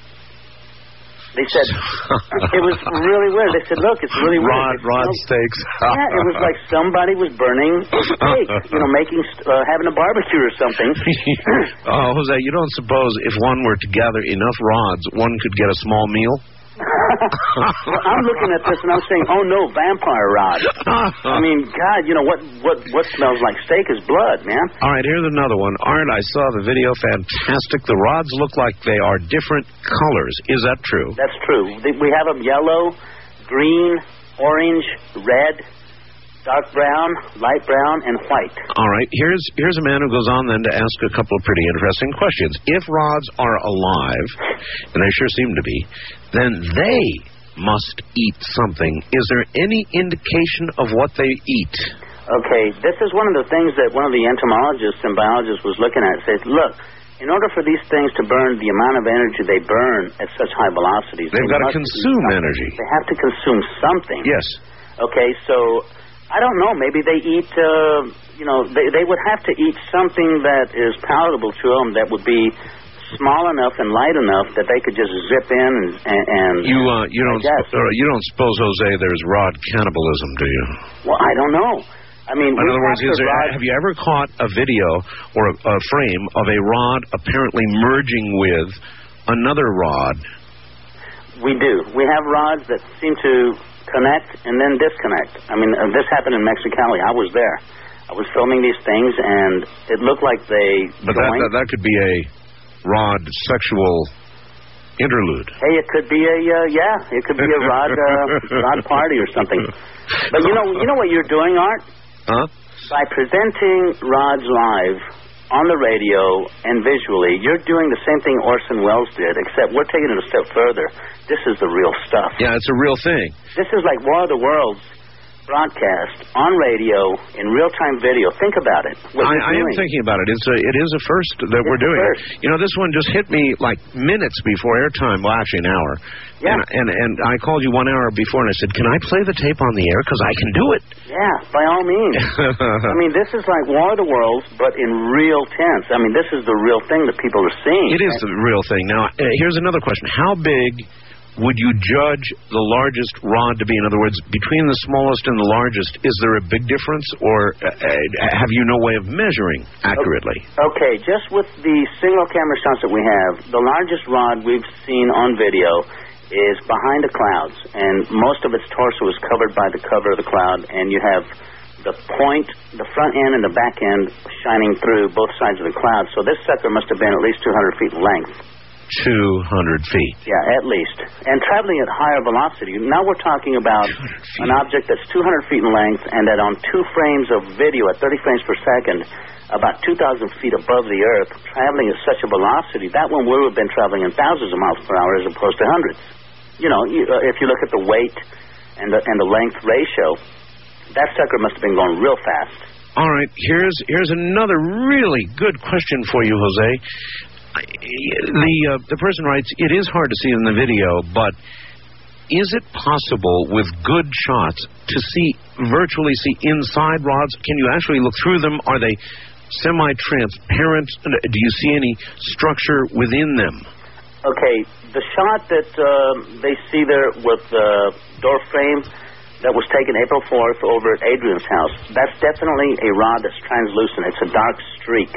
They said, it was really weird. They said, look, it's really weird. Rod, rod steaks. Yeah, it was like somebody was burning a steak, you know, making, uh, having a barbecue or something. Oh, Jose, you don't suppose if one were to gather enough rods, one could get a small meal? Well, I'm looking at this and I'm saying, oh no, vampire rod. I mean, God, you know, what, what, what smells like steak is blood, man. All right, here's another one. Art, I saw the video. Fantastic. The rods look like they are different colors. Is that true? That's true. We have them yellow, green, orange, red, dark brown, light brown, and white. All right. Here's here's a man who goes on then to ask a couple of pretty interesting questions. If rods are alive, and they sure seem to be, then they must eat something. Is there any indication of what they eat? Okay, this is one of the things that one of the entomologists and biologists was looking at. Says, look, in order for these things to burn the amount of energy they burn at such high velocities, they've they got to must consume do energy. They have to consume something. Yes. Okay, so I don't know. Maybe they eat, uh, you know, they, they would have to eat something that is palatable to them that would be small enough and light enough that they could just zip in and... and you uh, you don't sp- uh, you don't suppose, Jose, there's rod cannibalism, do you? Well, I don't know. I mean, in other words, is there, rod... have you ever caught a video or a, a frame of a rod apparently merging with another rod? We do. We have rods that seem to connect and then disconnect. I mean, uh, this happened in Mexicali. I was there. I was filming these things, and it looked like they... But that, that that could be a rod sexual interlude. Hey, it could be a uh, yeah, it could be a rod uh, rod party or something. But you know, you know what you're doing, Art? Huh? By presenting rods live on the radio and visually, you're doing the same thing Orson Welles did, except we're taking it a step further. This is the real stuff. Yeah, it's a real thing. This is like War of the Worlds broadcast on radio in real-time video. Think about it. I, I am thinking about it. It's a, it is a first that it's we're doing. First. You know, this one just hit me like minutes before airtime. Well, actually, an hour. Yeah. And, and and I called you one hour before, and I said, "Can I play the tape on the air? Because I can do it." Yeah, by all means. I mean, this is like War of the Worlds, but in real tense. I mean, this is the real thing that people are seeing. It is the real thing. Now, uh, here's another question: how big would you judge the largest rod to be? In other words, between the smallest and the largest, is there a big difference, or uh, have you no way of measuring accurately? Okay, just with the single camera shots that we have, the largest rod we've seen on video is behind the clouds, and most of its torso is covered by the cover of the cloud, and you have the point, the front end and the back end shining through both sides of the cloud. So this sucker must have been at least two hundred feet in length. two hundred feet. Yeah, at least. And traveling at higher velocity. Now we're talking about an object that's two hundred feet in length and that on two frames of video at thirty frames per second, about two thousand feet above the Earth, traveling at such a velocity, that one would have been traveling in thousands of miles per hour as opposed to hundreds. You know, you, uh, if you look at the weight and the, and the length ratio, that sucker must have been going real fast. All right, here's here's another really good question for you, Jose. The uh, the person writes, it is hard to see in the video, but is it possible with good shots to see, virtually see inside rods? Can you actually look through them? Are they semi-transparent? Do you see any structure within them? Okay, the shot that uh, they see there with the door frame that was taken April fourth over at Adrian's house, that's definitely a rod that's translucent. It's a dark streak.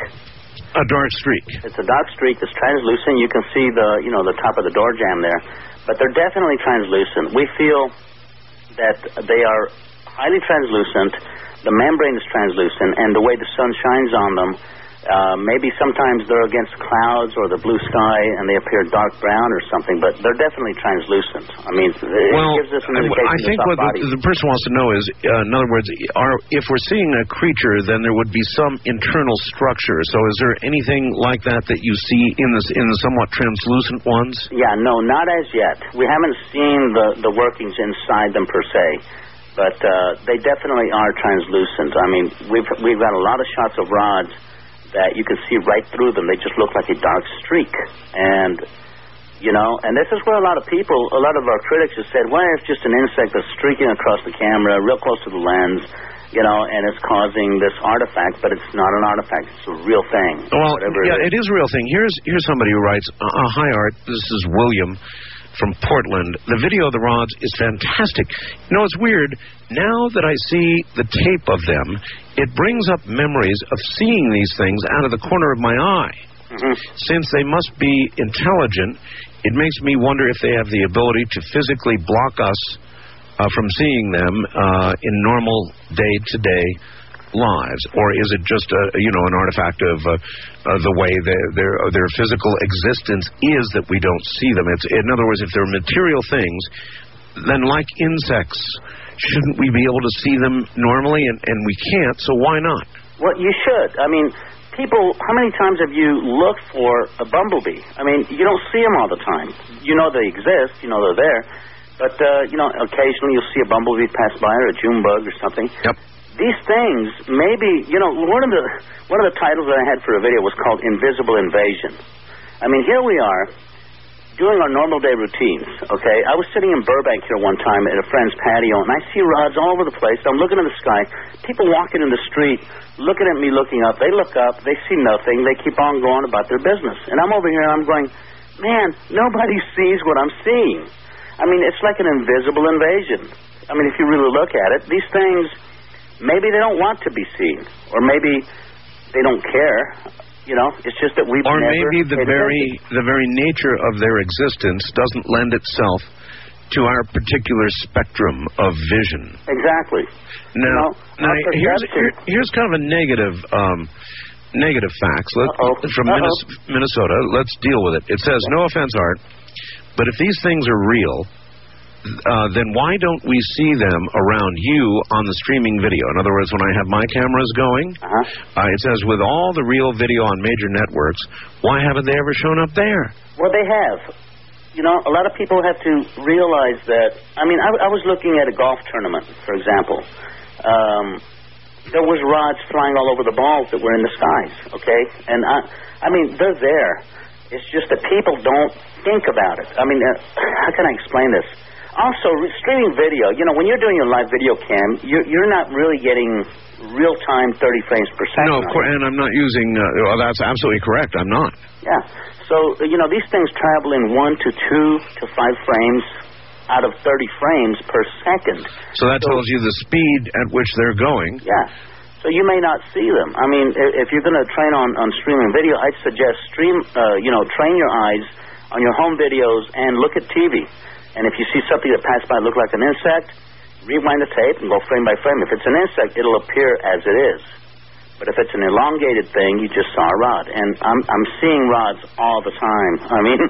A dark streak. It's a dark streak that's translucent. You can see the, you know, the top of the door jamb there. But they're definitely translucent. We feel that they are highly translucent. The membrane is translucent, and the way the sun shines on them, uh, maybe sometimes they're against clouds or the blue sky, and they appear dark brown or something, but they're definitely translucent. I mean, it well, gives us an indication I think of what body. the, the person wants to know is, uh, in other words, are, if we're seeing a creature, then there would be some internal structure. So is there anything like that that you see in the, in the somewhat translucent ones? Yeah, no, not as yet. We haven't seen the, the workings inside them per se, but uh, they definitely are translucent. I mean, we've we've got a lot of shots of rods that you can see right through them. They just look like a dark streak. And, you know, and this is where a lot of people, a lot of our critics have said, well, it's just an insect that's streaking across the camera, real close to the lens, you know, and it's causing this artifact, but it's not an artifact. It's a real thing. Well, yeah, it is a real thing. Here's, here's somebody who writes, uh, uh, hi, Art, this is William from Portland. The video of the rods is fantastic. You know, it's weird. Now that I see the tape of them, it brings up memories of seeing these things out of the corner of my eye. Mm-hmm. Since they must be intelligent, it makes me wonder if they have the ability to physically block us uh, from seeing them uh, in normal day-to-day lives, or is it just a, you know, an artifact of uh, uh, the way their their their physical existence is that we don't see them? It's, in other words, if they're material things, then like insects, shouldn't we be able to see them normally? And, and we can't, so why not? Well, you should. I mean, people, how many times have you looked for a bumblebee? I mean, you don't see them all the time. You know they exist, you know they're there, but uh, you know, occasionally you'll see a bumblebee pass by or a June bug or something. Yep. these things, maybe, you know, one of the one of the titles that I had for a video was called Invisible Invasion. I mean, here we are, doing our normal day routines, okay? I was sitting in Burbank here one time at a friend's patio, and I see rods all over the place. I'm looking in the sky, people walking in the street, looking at me, looking up. They look up, they see nothing, they keep on going about their business. And I'm over here, and I'm going, man, nobody sees what I'm seeing. I mean, it's like an invisible invasion. I mean, if you really look at it, these things, maybe they don't want to be seen, or maybe they don't care. You know, it's just that we've or never... Or maybe the very the very nature of their existence doesn't lend itself to our particular spectrum of vision. Exactly. Now, you know, now here's here, here's kind of a negative um, negative facts. Let, from Uh-oh. Minnesota. Let's deal with it. It says, no offense, Art, but if these things are real, Uh, then why don't we see them around you on the streaming video? In other words, when I have my cameras going, uh-huh. uh, it says with all the real video on major networks, why haven't they ever shown up there? Well, they have. You know, a lot of people have to realize that. I mean, I, I was looking at a golf tournament, for example. Um, there was rods flying all over the balls that were in the skies, okay? And, I, I mean, they're there. It's just that people don't think about it. I mean, uh, how can I explain this? Also, streaming video, you know, when you're doing your live video cam, you're, you're not really getting real-time thirty frames per second. No, of course, and I'm not using, uh, well, that's absolutely correct, I'm not. Yeah, so, you know, these things travel in one to two to five frames out of thirty frames per second. So that so, tells you the speed at which they're going. Yeah, so you may not see them. I mean, if you're going to train on, on streaming video, I'd suggest stream, uh, you know, train your eyes on your home videos and look at T V. And if you see something that passed by look like an insect, rewind the tape and go frame by frame. If it's an insect, it'll appear as it is. But if it's an elongated thing, you just saw a rod. And I'm I'm seeing rods all the time. I mean...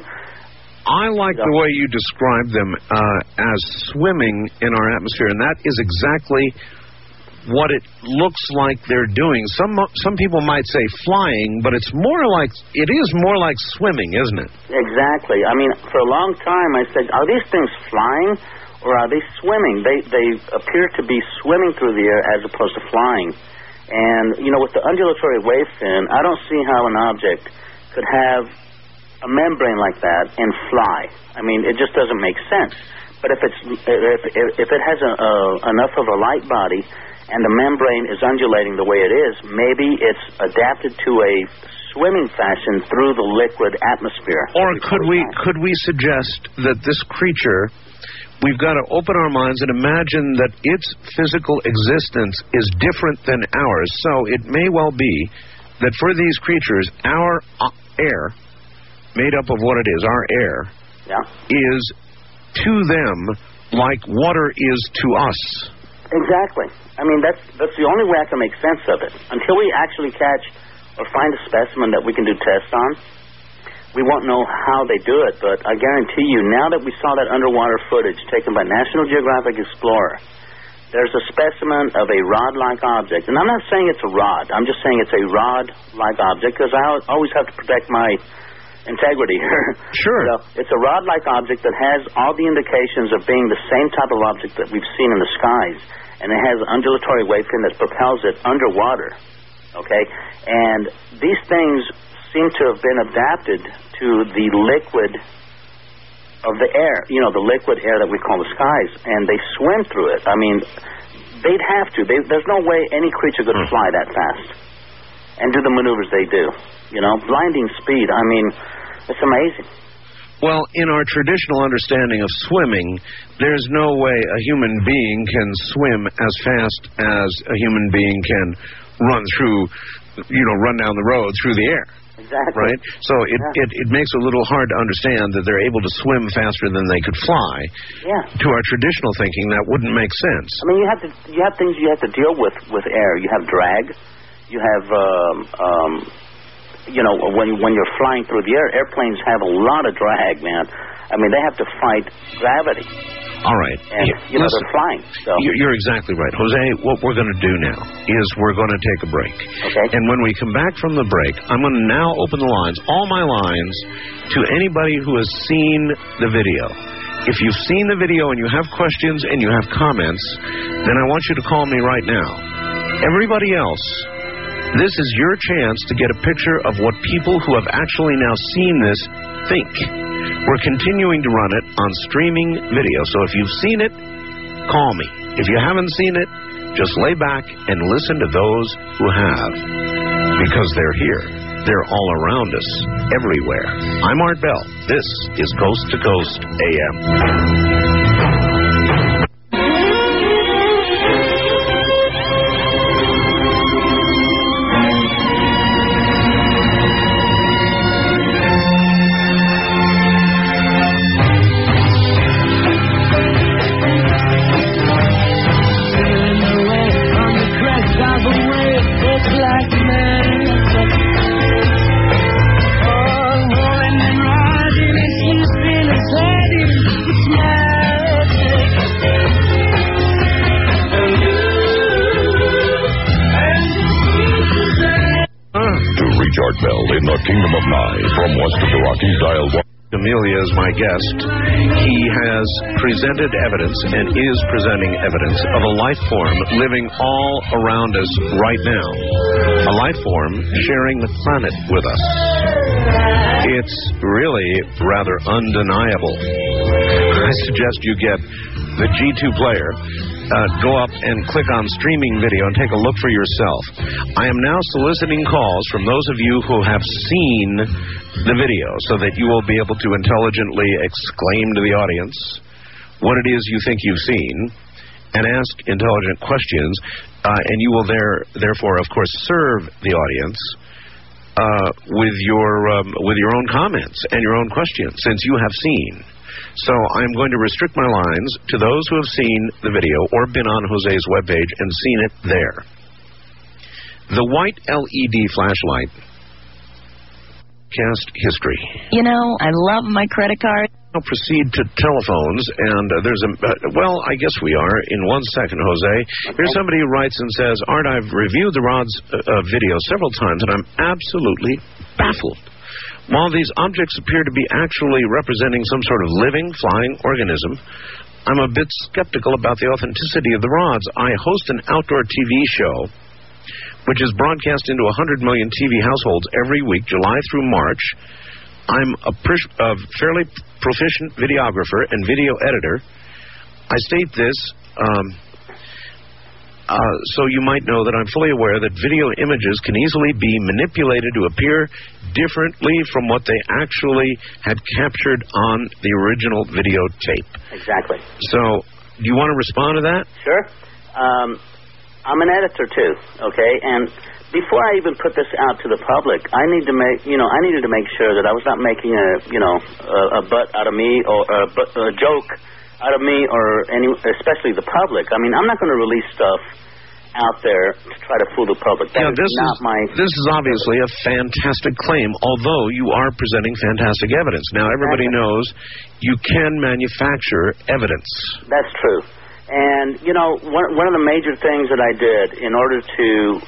I like you know, the way you describe them uh, as swimming in our atmosphere, and that is exactly what it looks like they're doing. Some some people might say flying, but it's more like, it is more like swimming, isn't it? Exactly. I mean, for a long time I said, are these things flying or are they swimming? They they appear to be swimming through the air as opposed to flying. And, you know, with the undulatory wave fin, I don't see how an object could have a membrane like that and fly. I mean, it just doesn't make sense. But if it's if if, if it has a, a, enough of a light body and the membrane is undulating the way it is, maybe it's adapted to a swimming fashion through the liquid atmosphere. Or could we could we suggest that this creature, we've got to open our minds and imagine that its physical existence is different than ours. So it may well be that for these creatures, our air, made up of what it is, our air, yeah. is to them like water is to us. Exactly. I mean, that's that's the only way I can make sense of it. Until we actually catch or find a specimen that we can do tests on, we won't know how they do it. But I guarantee you, now that we saw that underwater footage taken by National Geographic Explorer, there's a specimen of a rod-like object. And I'm not saying it's a rod. I'm just saying it's a rod-like object because I always have to protect my integrity here. Sure. So it's a rod-like object that has all the indications of being the same type of object that we've seen in the skies. And it has an undulatory wave fin that propels it underwater. Okay? And these things seem to have been adapted to the liquid of the air, you know, the liquid air that we call the skies, and they swim through it. I mean, they'd have to. They, there's no way any creature could fly that fast and do the maneuvers they do. You know, blinding speed. I mean, it's amazing. Well, in our traditional understanding of swimming, there's no way a human being can swim as fast as a human being can run through, you know, run down the road through the air. Exactly. Right? So it, yeah. it, it makes it a little hard to understand that they're able to swim faster than they could fly. Yeah. To our traditional thinking, that wouldn't make sense. I mean, you have to you have things you have to deal with with air. You have drag. You have, um, um, you know, when when you're flying through the air, airplanes have a lot of drag, man. I mean, they have to fight gravity. All right. And, you know, Listen, they're flying. So. You're exactly right. Jose, what we're going to do now is we're going to take a break. Okay. And when we come back from the break, I'm going to now open the lines, all my lines, to anybody who has seen the video. If you've seen the video and you have questions and you have comments, then I want you to call me right now. Everybody else, this is your chance to get a picture of what people who have actually now seen this think. We're continuing to run it on streaming video, so if you've seen it, call me. If you haven't seen it, just lay back and listen to those who have, because they're here. They're all around us, everywhere. I'm Art Bell. This is Coast to Coast A M. Art Bell in the Kingdom of Nye from west of the Rockies, dial one. Amelia is my guest. He has presented evidence and is presenting evidence of a life form living all around us right now. A life form sharing the planet with us. It's really rather undeniable. I suggest you get the G two player. Uh, go up and click on streaming video and take a look for yourself. I am now soliciting calls from those of you who have seen the video so that you will be able to intelligently exclaim to the audience what it is you think you've seen and ask intelligent questions, uh, and you will there, therefore, of course, serve the audience uh, with your um, with your own comments and your own questions, since you have seen. So I'm going to restrict my lines to those who have seen the video or been on Jose's webpage and seen it there. The white L E D flashlight. Cast history. You know, I love my credit card. I'll proceed to telephones, and uh, there's a... Uh, well, I guess we are. In one second, Jose. Here's somebody who writes and says, Art, I've reviewed the Rod's uh, uh, video several times, and I'm absolutely baffled. While these objects appear to be actually representing some sort of living, flying organism, I'm a bit skeptical about the authenticity of the rods. I host an outdoor T V show, which is broadcast into one hundred million T V households every week, July through March. I'm a, pr- a fairly proficient videographer and video editor. I state this... Um, Uh, so you might know that I'm fully aware that video images can easily be manipulated to appear differently from what they actually had captured on the original videotape. Exactly. So, do you want to respond to that? Sure. Um, I'm an editor too, okay? And before I even put this out to the public, I need to make, you know, I needed to make sure that I was not making a, you know, a, a butt out of me or a, a joke out of me or any, especially the public. I mean, I'm not going to release stuff out there to try to fool the public. That yeah, is this not is, my... This is obviously a fantastic claim, although you are presenting fantastic evidence. Now, everybody exactly. knows you can manufacture evidence. That's true. And, you know, one, one of the major things that I did in order to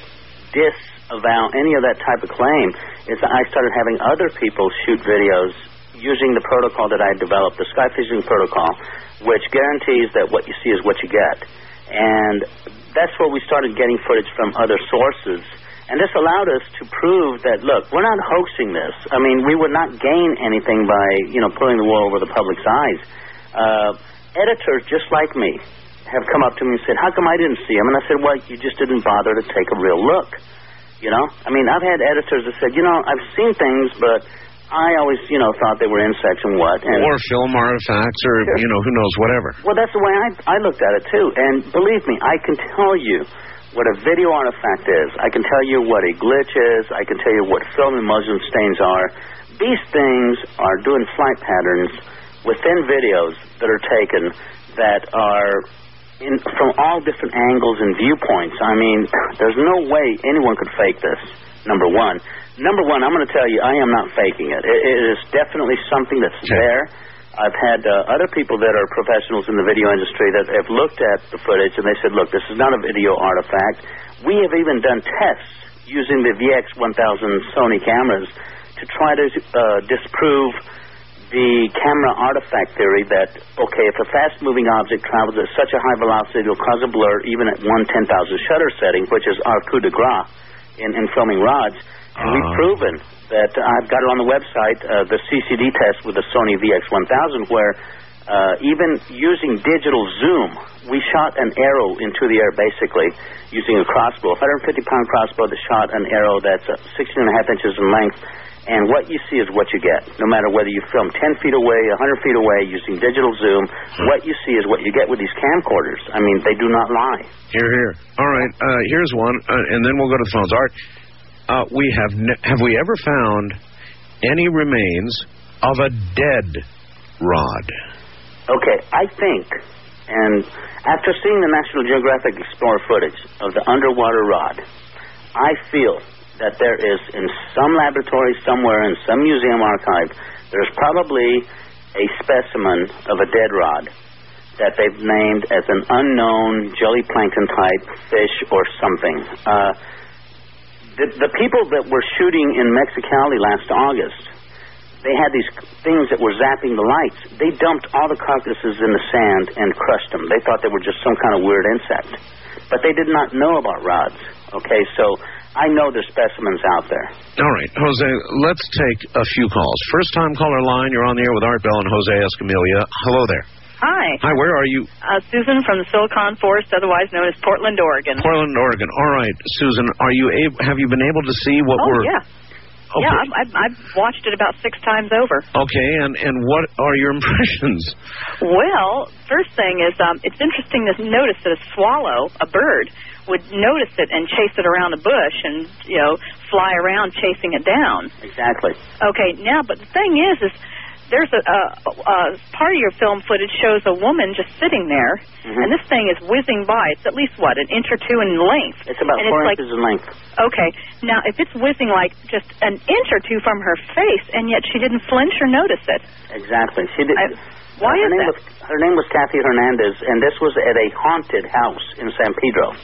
disavow any of that type of claim is that I started having other people shoot videos using the protocol that I developed, the sky fishing protocol, which guarantees that what you see is what you get. And that's where we started getting footage from other sources. And this allowed us to prove that, look, we're not hoaxing this. I mean, we would not gain anything by, you know, pulling the wool over the public's eyes. Uh, editors just like me have come up to me and said, how come I didn't see them? And I said, well, you just didn't bother to take a real look. You know? I mean, I've had editors that said, you know, I've seen things, but I always, you know, thought they were insects and what. And or film artifacts or, sure. you know, who knows, whatever. Well, that's the way I, I looked at it, too. And believe me, I can tell you what a video artifact is. I can tell you what a glitch is. I can tell you what film and muslin stains are. These things are doing flight patterns within videos that are taken that are in, from all different angles and viewpoints. I mean, there's no way anyone could fake this, number one. Number one, I'm going to tell you, I am not faking it. It, it is definitely something that's okay. there. I've had uh, other people that are professionals in the video industry that have looked at the footage, and they said, look, this is not a video artifact. We have even done tests using the V X one thousand Sony cameras to try to uh, disprove the camera artifact theory that, okay, if a fast-moving object travels at such a high velocity, it'll cause a blur even at one ten thousand shutter setting, which is our coup de grace in, in filming rods. And uh-huh. we've proven that, uh, I've got it on the website, uh, the C C D test with the Sony V X one thousand, where uh, even using digital zoom, we shot an arrow into the air, basically, using a crossbow, a one hundred fifty pound crossbow that shot an arrow that's uh, sixteen and a half inches in length. And what you see is what you get. No matter whether you film ten feet away, one hundred feet away, using digital zoom, hmm. what you see is what you get with these camcorders. I mean, they do not lie. Here, here. All right, uh, here's one, uh, and then we'll go to the phones. Art, uh, we have ne- have we ever found any remains of a dead rod? Okay, I think, and after seeing the National Geographic Explorer footage of the underwater rod, I feel that there is, in some laboratory somewhere, in some museum archive, there's probably a specimen of a dead rod that they've named as an unknown jelly plankton type fish or something. Uh, the, the people that were shooting in Mexicali last August, they had these things that were zapping the lights. They dumped all the carcasses in the sand and crushed them. They thought they were just some kind of weird insect. But they did not know about rods. Okay, so I know there's specimens out there. All right, Jose, let's take a few calls. First-time caller line, you're on the air with Art Bell and Jose Escamilla. Hello there. Hi. Hi, where are you? Uh, Susan from the Silicon Forest, otherwise known as Portland, Oregon. Portland, Oregon. All right, Susan, are you able, have you been able to see what oh, we're... yeah. Okay. Yeah, I've, I've, I've watched it about six times over. Okay, and, and what are your impressions? Well, first thing is, um, it's interesting to notice that a swallow, a bird, would notice it and chase it around a bush and, you know, fly around chasing it down. Exactly. Okay, now, but the thing is, is there's a, a, a part of your film footage shows a woman just sitting there, mm-hmm. and this thing is whizzing by. It's at least, what, an inch or two in length? It's about and four it's inches like, in length. Okay. Now, if it's whizzing like just an inch or two from her face, and yet she didn't flinch or notice it. Exactly. She did. I, why uh, her is name that? Was, her name was Kathy Hernandez, and this was at a haunted house in San Pedro.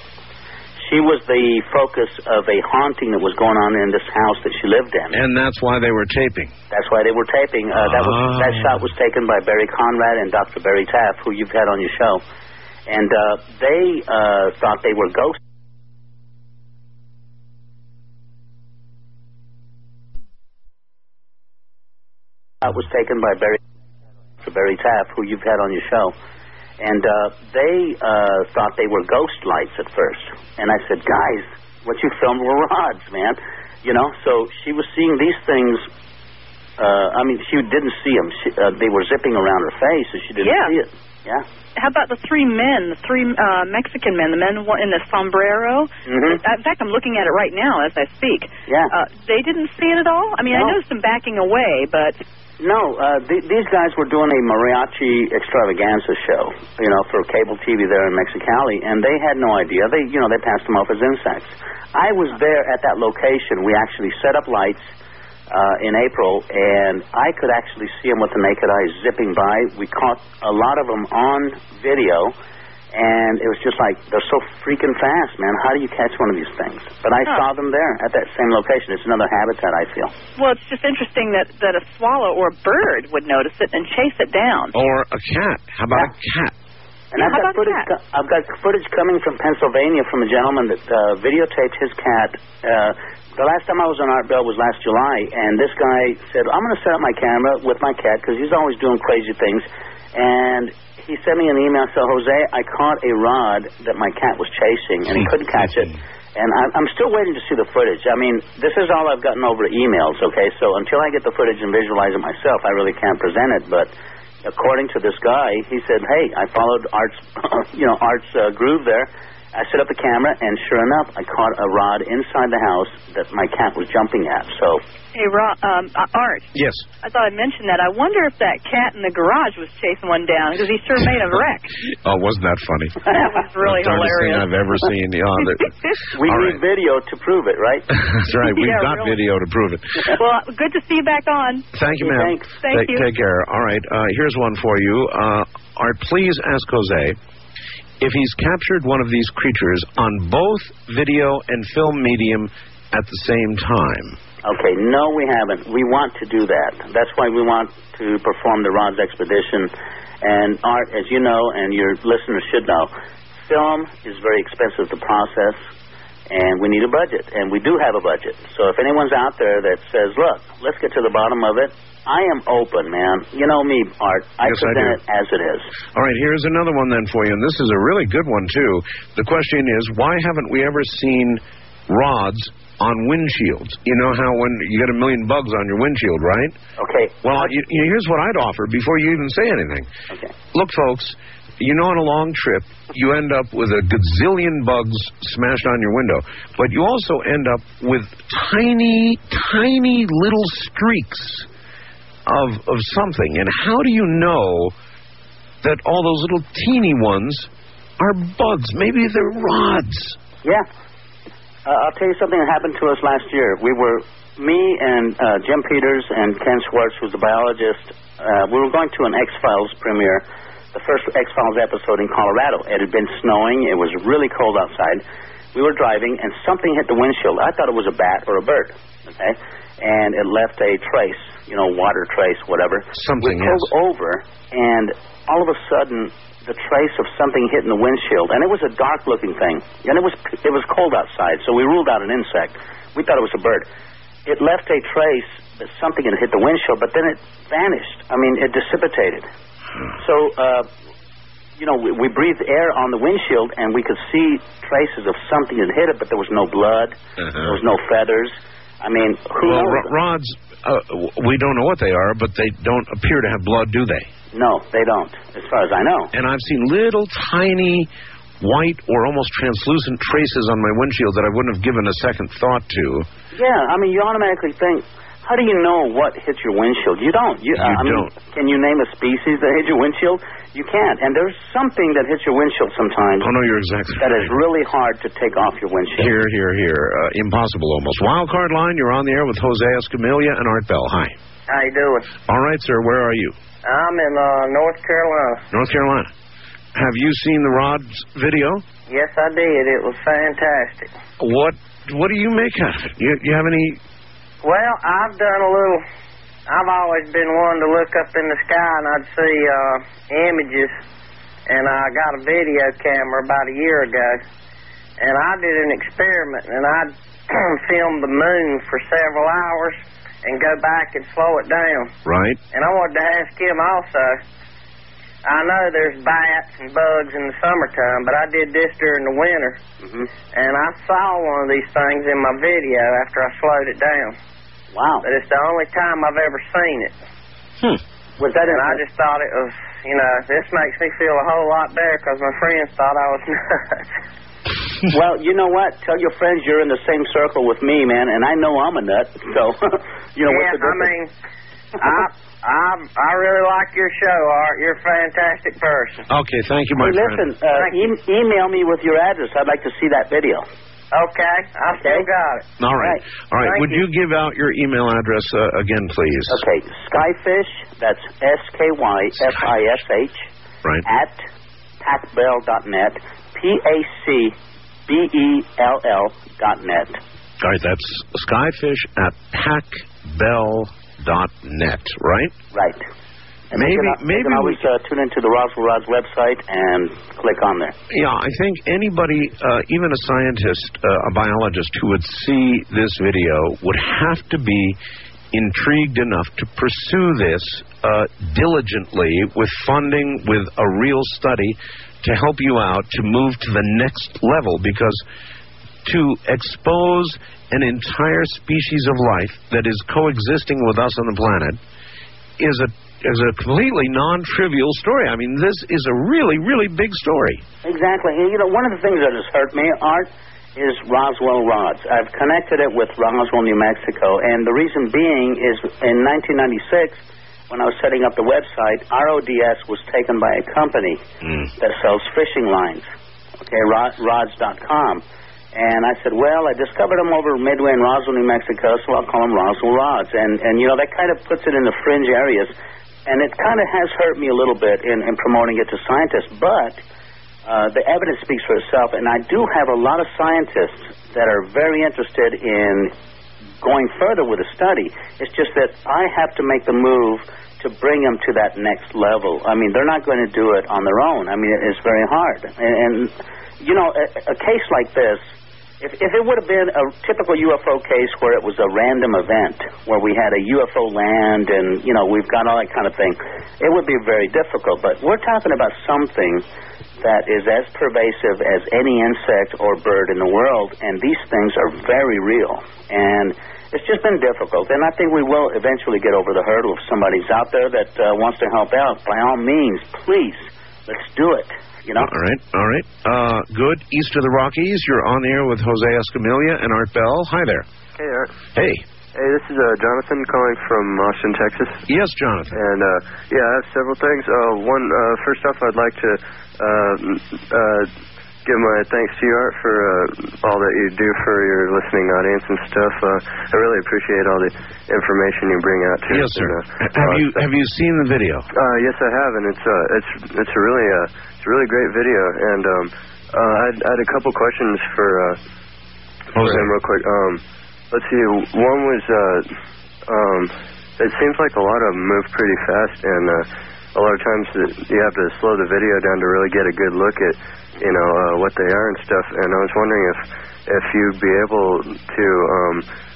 She was the focus of a haunting that was going on in this house that she lived in. And that's why they were taping. That's why they were taping. Uh, that was oh. that shot was taken by Barry Conrad and Doctor Barry Taff, who you've had on your show. And uh, they uh, thought they were ghosts. That was taken by Barry, Doctor Barry Taff, who you've had on your show. And uh, they uh, thought they were ghost lights at first. And I said, guys, what you filmed were rods, man. You know, so she was seeing these things. Uh, I mean, she didn't see them. She, uh, they were zipping around her face, so she didn't yeah. see it. Yeah. How about the three men, the three uh, Mexican men, the men in the sombrero? Mm-hmm. In fact, I'm looking at it right now as I speak. Yeah. Uh, they didn't see it at all? I mean, no. I noticed them backing away, but... No, uh, th- these guys were doing a mariachi extravaganza show, you know, for cable T V there in Mexicali, and they had no idea. They, you know, they passed them off as insects. I was there at that location. We actually set up lights uh, in April, and I could actually see them with the naked eye zipping by. We caught a lot of them on video, and it was just like, they're so freaking fast, man. How do you catch one of these things? But I huh. saw them there at that same location. It's another habitat, I feel. Well, it's just interesting that, that a swallow or a bird would notice it and chase it down. Or a cat. How about yeah. a cat? And yeah, I've, got footage, co- I've got footage coming from Pennsylvania from a gentleman that uh, videotaped his cat. Uh, the last time I was on Art Bell was last July, and this guy said, I'm going to set up my camera with my cat because he's always doing crazy things. And he sent me an email, so Jose, I caught a rod that my cat was chasing, and he couldn't catch it. And I'm still waiting to see the footage. I mean, this is all I've gotten over emails, okay? So until I get the footage and visualize it myself, I really can't present it. But according to this guy, he said, hey, I followed Art's, you know, Art's uh, groove there. I set up the camera, and sure enough, I caught a rod inside the house that my cat was jumping at. So, hey, Ro- um, uh, Art. Yes. I thought I'd mention that. I wonder if that cat in the garage was chasing one down, because he sure made a wreck. Oh, wasn't that funny? That was really the hilarious. Thing I've ever seen. Yeah, we All need right. video to prove it, right? That's right. We've yeah, got really. video to prove it. Well, good to see you back on. Thank you, ma'am. Thanks. Thank take, you. Take care. All right. Uh, here's one for you. Uh, Art, please ask Jose if he's captured one of these creatures on both video and film medium at the same time. Okay, no, we haven't. We want to do that. That's why we want to perform the Rods Expedition. And, Art, as you know, and your listeners should know, film is very expensive to process, and we need a budget. And we do have a budget. So if anyone's out there that says, look, let's get to the bottom of it, I am open, man. You know me, Art. I yes, present I it as it is. All right, here's another one then for you, and this is a really good one, too. The question is, why haven't we ever seen rods on windshields? You know how when you get a million bugs on your windshield, right? Okay. Well, you, you, here's what I'd offer before you even say anything. Okay. Look, folks, you know on a long trip, you end up with a gazillion bugs smashed on your window, but you also end up with tiny, tiny little streaks of of something. And how do you know that all those little teeny ones are bugs? Maybe they're rods. Yeah. Uh, I'll tell you something that happened to us last year. We were, me and uh, Jim Peters and Ken Schwartz, who's the biologist, uh, we were going to an X-Files premiere, the first X-Files episode in Colorado. It had been snowing. It was really cold outside. We were driving, and something hit the windshield. I thought it was a bat or a bird, okay? And it left a trace, you know, water trace, whatever. Something, we pulled yes. over, and all of a sudden, the trace of something hitting the windshield, and it was a dark-looking thing, and it was it was cold outside, so we ruled out an insect. We thought it was a bird. It left a trace that something had hit the windshield, but then it vanished. I mean, it dissipated. So, uh, you know, we, we breathed air on the windshield, and we could see traces of something that hit it, but there was no blood, uh-huh. there was no feathers. I mean, who well, knows? R- rods, uh, we don't know what they are, but they don't appear to have blood, do they? No, they don't, as far as I know. And I've seen little tiny white or almost translucent traces on my windshield that I wouldn't have given a second thought to. Yeah, I mean, you automatically think, how do you know what hits your windshield? You don't. You, you uh, I mean, don't. Can you name a species that hit your windshield? You can't. And there's something that hits your windshield sometimes. Oh, no, you're exactly that right. is really hard to take off your windshield. Here, here, here. Uh, impossible almost. Wildcard line, you're on the air with Jose Escamilla and Art Bell. Hi. How you doing? All right, sir. Where are you? I'm in uh, North Carolina. North Carolina. Have you seen the rods video? Yes, I did. It was fantastic. What What do you make out of it? You, you have any... Well, I've done a little... I've always been one to look up in the sky and I'd see uh, images, and I got a video camera about a year ago, and I did an experiment, and I'd film the moon for several hours and go back and slow it down. Right. And I wanted to ask him also, I know there's bats and bugs in the summertime, but I did this during the winter, mm-hmm. and I saw one of these things in my video after I slowed it down. Wow. But it's the only time I've ever seen it. Hmm. Was that and I just thought it was, you know, this makes me feel a whole lot better because my friends thought I was nuts. Well, you know what? Tell your friends you're in the same circle with me, man, and I know I'm a nut, so, you know, yeah, what's the I mean, I, I, I really like your show, Art. You're a fantastic person. Okay, thank you, my hey, friend. listen, uh, e- email me with your address. I'd like to see that video. Okay, I okay. still got it. All right. All right. Thank Would you. you give out your email address uh, again, please? Okay. Skyfish, that's S K Y F I S H, right. at pac bell dot net, P A C B E L L dot net. All right, that's skyfish at pac bell dot net, right? Right. And maybe they can, maybe they can always we... uh, tune into the Roswell Rods website and click on there. Yeah, I think anybody, uh, even a scientist, uh, a biologist who would see this video would have to be intrigued enough to pursue this uh, diligently with funding, with a real study to help you out to move to the next level, because to expose an entire species of life that is coexisting with us on the planet is a is a completely non-trivial story. I mean, this is a really, really big story. Exactly. And, you know, one of the things that has hurt me, Art, is Roswell Rods. I've connected it with Roswell, New Mexico, and the reason being is in nineteen ninety-six, when I was setting up the website, R O D S was taken by a company mm. that sells fishing lines, okay, rods dot com. And I said, well, I discovered them over Midway in Roswell, New Mexico, so I'll call them Roswell Rods. And, and you know, that kind of puts it in the fringe areas. And it kind of has hurt me a little bit in, in promoting it to scientists. But uh, the evidence speaks for itself. And I do have a lot of scientists that are very interested in going further with the study. It's just that I have to make the move to bring them to that next level. I mean, they're not going to do it on their own. I mean, it's very hard. And, and you know, a, a case like this, if, if it would have been a typical U F O case where it was a random event, where we had a U F O land and, you know, we've got all that kind of thing, it would be very difficult. But we're talking about something that is as pervasive as any insect or bird in the world, and these things are very real. And it's just been difficult, and I think we will eventually get over the hurdle. If somebody's out there that uh, wants to help out, by all means, please, let's do it, you know? All right, all right. Uh, good. East of the Rockies, you're on the air with Jose Escamilla and Art Bell. Hi there. Hey, Art. Hey. Hey, this is uh, Jonathan calling from Austin, Texas. Yes, Jonathan. And, uh, yeah, I have several things. Uh, one, uh, first off, I'd like to uh, uh, give my thanks to you, Art, for uh, all that you do for your listening audience and stuff. Uh, I really appreciate all the information you bring out to us. Yes, sir. And, uh, have uh, you have you seen the video? Uh, yes, I have, and it's uh, it's it's a really uh, it's a really great video. And um, uh, I, had, I had a couple questions for uh, for him, real quick. Um, let's see. One was uh, um, it seems like a lot of them move pretty fast, and uh, a lot of times you have to slow the video down to really get a good look at, you know, uh, what they are and stuff. And I was wondering if if you'd be able to um,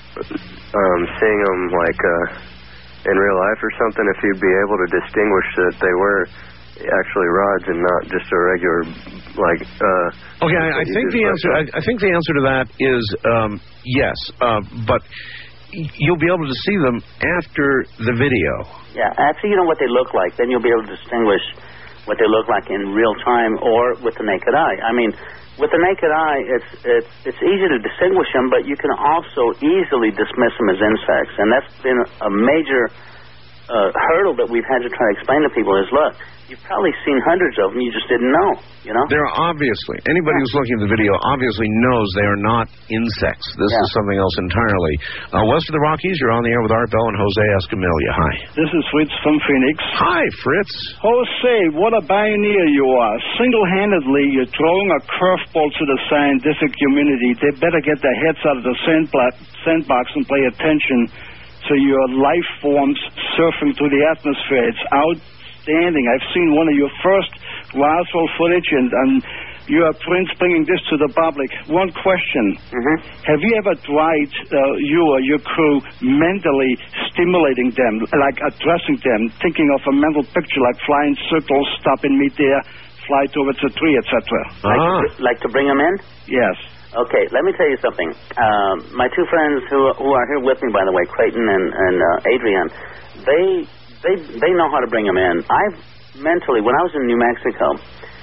um, seeing them like uh, in real life or something, if you'd be able to distinguish that they were actually rods and not just a regular like. Uh, okay, I, I think the answer. I, I think the answer to that is um, yes, uh, but you'll be able to see them after the video. Yeah, after you know what they look like, then you'll be able to distinguish what they look like in real time or with the naked eye. I mean, with the naked eye, it's it's it's easy to distinguish them, but you can also easily dismiss them as insects, and that's been a major uh, hurdle that we've had to try to explain to people is, look, you've probably seen hundreds of them, you just didn't know, you know? They're obviously, anybody yeah. who's looking at the video obviously knows they are not insects. This yeah. is something else entirely. Uh, west of the Rockies, you're on the air with Art Bell and Jose Escamilla. Hi. This is Fritz from Phoenix. Hi, Fritz. Jose, what a pioneer you are. Single-handedly, you're throwing a curveball to the scientific community. They better get their heads out of the sandbox and pay attention to your life forms surfing through the atmosphere. It's outstanding. I've seen one of your first Roswell footage, and, and you are Prince bringing this to the public. One question. Mm-hmm. Have you ever tried, uh, you or your crew, mentally stimulating them, like addressing them, thinking of a mental picture like flying circles, stop in midair, fly towards a tree, et cetera? Uh-huh. Like, to, like to bring them in? Yes. Okay, let me tell you something. Um, my two friends who who are here with me, by the way, Creighton and, and uh, Adrian, they they they know how to bring them in. I've mentally, when I was in New Mexico,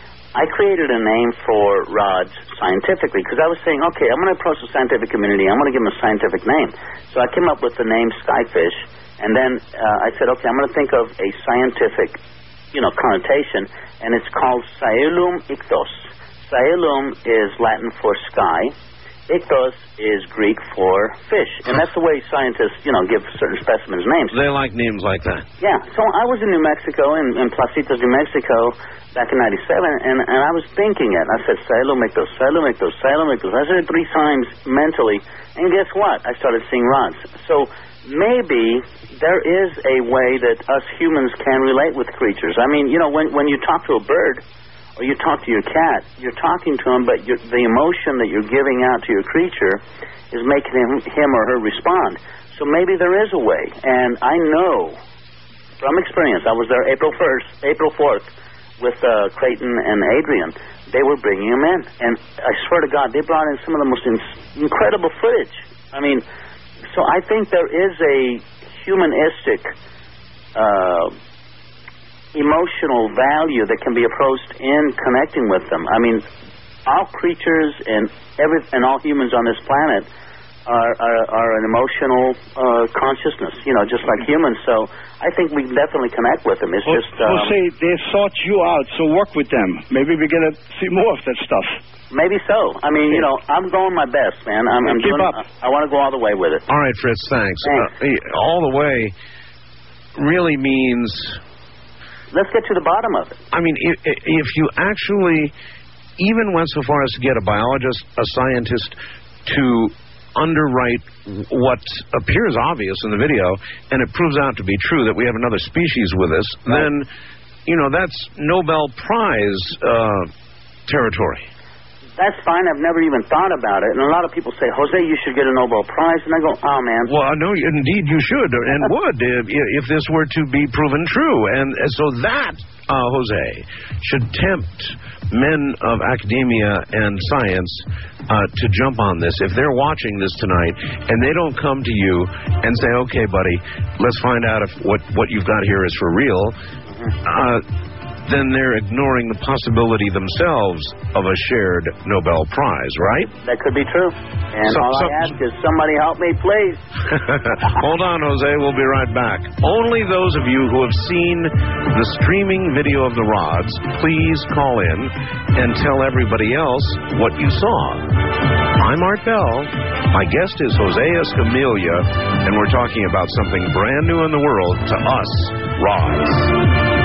I created a name for rods scientifically because I was saying, okay, I'm going to approach the scientific community. I'm going to give them a scientific name. So I came up with the name Skyfish, and then uh, I said, okay, I'm going to think of a scientific, you know, connotation, and it's called Saelum ichthos. Saelum is Latin for sky. Ichthos is Greek for fish. And that's the way scientists, you know, give certain specimens names. They like names like that. Yeah. So I was in New Mexico, in, in Placitas, New Mexico, back in ninety-seven, and, and I was thinking it. I said, Saelum ichthos, Saelum ichthos, Saelum ichthos. I said it three times mentally, and guess what? I started seeing rods. So maybe there is a way that us humans can relate with creatures. I mean, you know, when, when you talk to a bird, or you talk to your cat, you're talking to him, but you're, the emotion that you're giving out to your creature is making him, him or her respond. So maybe there is a way. And I know from experience, I was there April first, April fourth with uh, Creighton and Adrian. They were bringing them in. And I swear to God, they brought in some of the most in- incredible footage. I mean, so I think there is a humanistic Uh, emotional value that can be approached in connecting with them. I mean, all creatures and every and all humans on this planet are are, are an emotional uh, consciousness, you know, just like humans. So I think we can definitely connect with them. It's well, just um, Jose, they sought you out, so work with them. Maybe we're gonna see more of that stuff. Maybe so. I mean, you know, I'm going my best, man. I'm, I'm Keep doing. up. I, I want to go all the way with it. All right, Fritz. Thanks. Thanks. Uh, all the way really means. Let's get to the bottom of it. I mean, if, if you actually even went so far as to get a biologist, a scientist, to underwrite what appears obvious in the video, and it proves out to be true that we have another species with us, right. then, you know, that's Nobel Prize uh, territory. That's fine. I've never even thought about it. And a lot of people say, Jose, you should get a Nobel Prize. And I go, oh, man. Well, no, indeed you should and would if, if this were to be proven true. And so that, uh, Jose, should tempt men of academia and science uh, to jump on this. If they're watching this tonight and they don't come to you and say, okay, buddy, let's find out if what, what you've got here is for real, uh, then they're ignoring the possibility themselves of a shared Nobel Prize, right? That could be true. And so, all so, I ask is somebody help me, please. Hold on, Jose. We'll be right back. Only those of you who have seen the streaming video of the rods, please call in and tell everybody else what you saw. I'm Art Bell. My guest is Jose Escamilla, and we're talking about something brand new in the world to us, rods.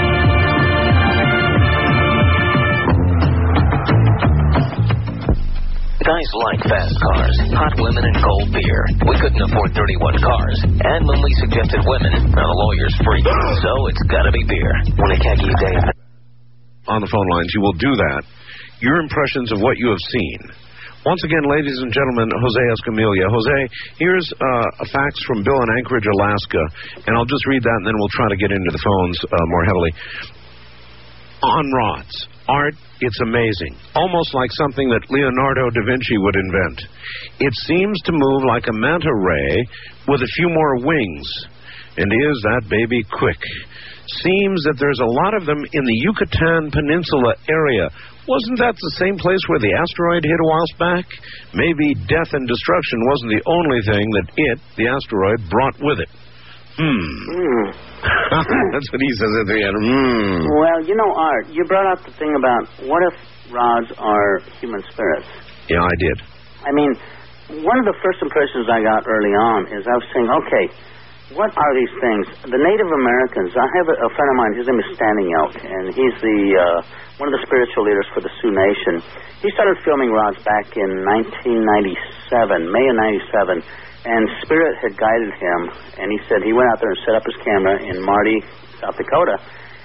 Guys like fast cars, hot women, and cold beer. We couldn't afford thirty-one cars. And when we suggested women, now the lawyers freaked. So it's gotta be beer. When a khaki day. On the phone lines, you will do that. Your impressions of what you have seen. Once again, ladies and gentlemen, Jose Escamilla. Jose, here's uh, a fax from Bill in Anchorage, Alaska. And I'll just read that, and then we'll try to get into the phones uh, more heavily. On rods. Art, it's amazing. Almost like something that Leonardo da Vinci would invent. It seems to move like a manta ray with a few more wings. And is that baby quick? Seems that there's a lot of them in the Yucatan Peninsula area. Wasn't that the same place where the asteroid hit a while back? Maybe death and destruction wasn't the only thing that it, the asteroid, brought with it. Hmm. Mm. That's what he says at the end. Mm. Well, you know, Art, you brought up the thing about what if rods are human spirits? Yeah, I did. I mean, one of the first impressions I got early on is I was saying, okay, what are these things? The Native Americans, I have a, a friend of mine, his name is Standing Elk, and he's the uh, one of the spiritual leaders for the Sioux Nation. He started filming rods back in nineteen ninety-seven, May of ninety-seven. And Spirit had guided him, and he said he went out there and set up his camera in Marty, South Dakota.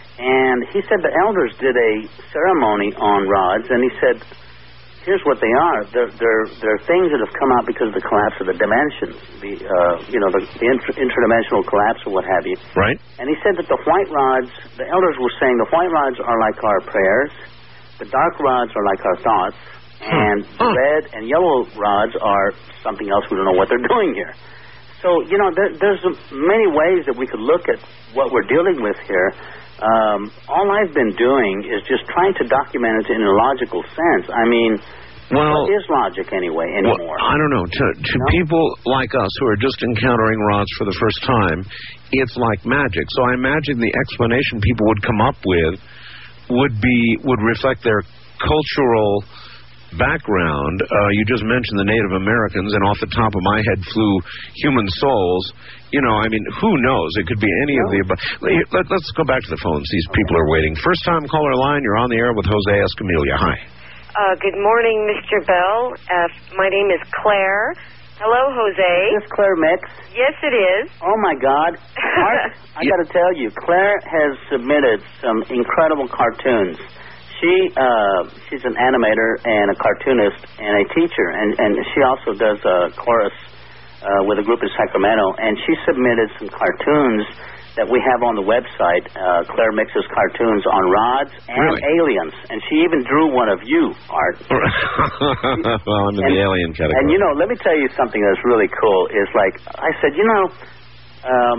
And he said the elders did a ceremony on rods, and he said, here's what they are. They're, they're, they're things that have come out because of the collapse of the dimensions, the, uh, you know, the, the inter- interdimensional collapse or what have you. Right. And he said that the white rods, the elders were saying the white rods are like our prayers, the dark rods are like our thoughts, and huh. red and yellow rods are something else. We don't know what they're doing here. So, you know, there, there's many ways that we could look at what we're dealing with here. Um, all I've been doing is just trying to document it in a logical sense. I mean, well, what is logic anyway anymore? Well, I don't know. To, to no? people like us who are just encountering rods for the first time, it's like magic. So I imagine the explanation people would come up with would be would reflect their cultural background. Uh, you just mentioned the Native Americans, and off the top of my head flew human souls. You know, I mean, who knows? It could be any no. of the above. Let, let's go back to the phones. These people are waiting. First time caller line, you're on the air with Jose Escamilla. Hi. Uh, good morning, Mister Bell. Uh, my name is Claire. Hello, Jose. Is this Claire Mix? Yes, it is. Oh, my God. Art, I got to tell you, Claire has submitted some incredible cartoons. She uh, she's an animator and a cartoonist and a teacher, and, and she also does a chorus uh, with a group in Sacramento, and she submitted some cartoons that we have on the website, uh, Claire Mix's cartoons on rods and really? aliens, and she even drew one of you, Art. Well, I'm in and, the alien category. And, you know, let me tell you something that's really cool, is like, I said, you know, um,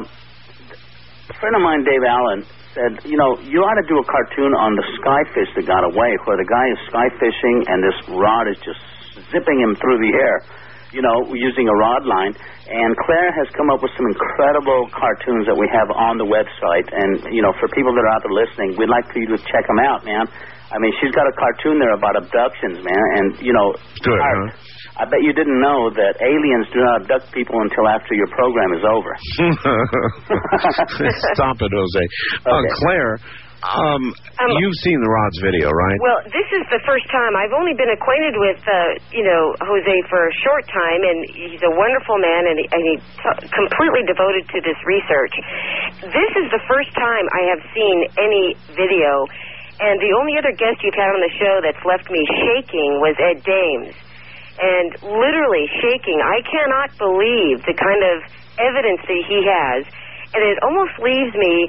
a friend of mine, Dave Allen, said, you know, you ought to do a cartoon on the skyfish that got away, where the guy is sky fishing and this rod is just zipping him through the air, you know, using a rod line. And Claire has come up with some incredible cartoons that we have on the website. And, you know, for people that are out there listening, we'd like for you to check them out, man. I mean, she's got a cartoon there about abductions, man. And, you know, good, our, huh? I bet you didn't know that aliens do not abduct people until after your program is over. Stop it, Jose. Okay. Uh, Claire, Um, Um, you've seen the Rod's video, right? Well, this is the first time. I've only been acquainted with, uh, you know, Jose for a short time, and he's a wonderful man, and, he, and he's t- completely devoted to this research. This is the first time I have seen any video, and the only other guest you've had on the show that's left me shaking was Ed Dames. And literally shaking. I cannot believe the kind of evidence that he has, and it almost leaves me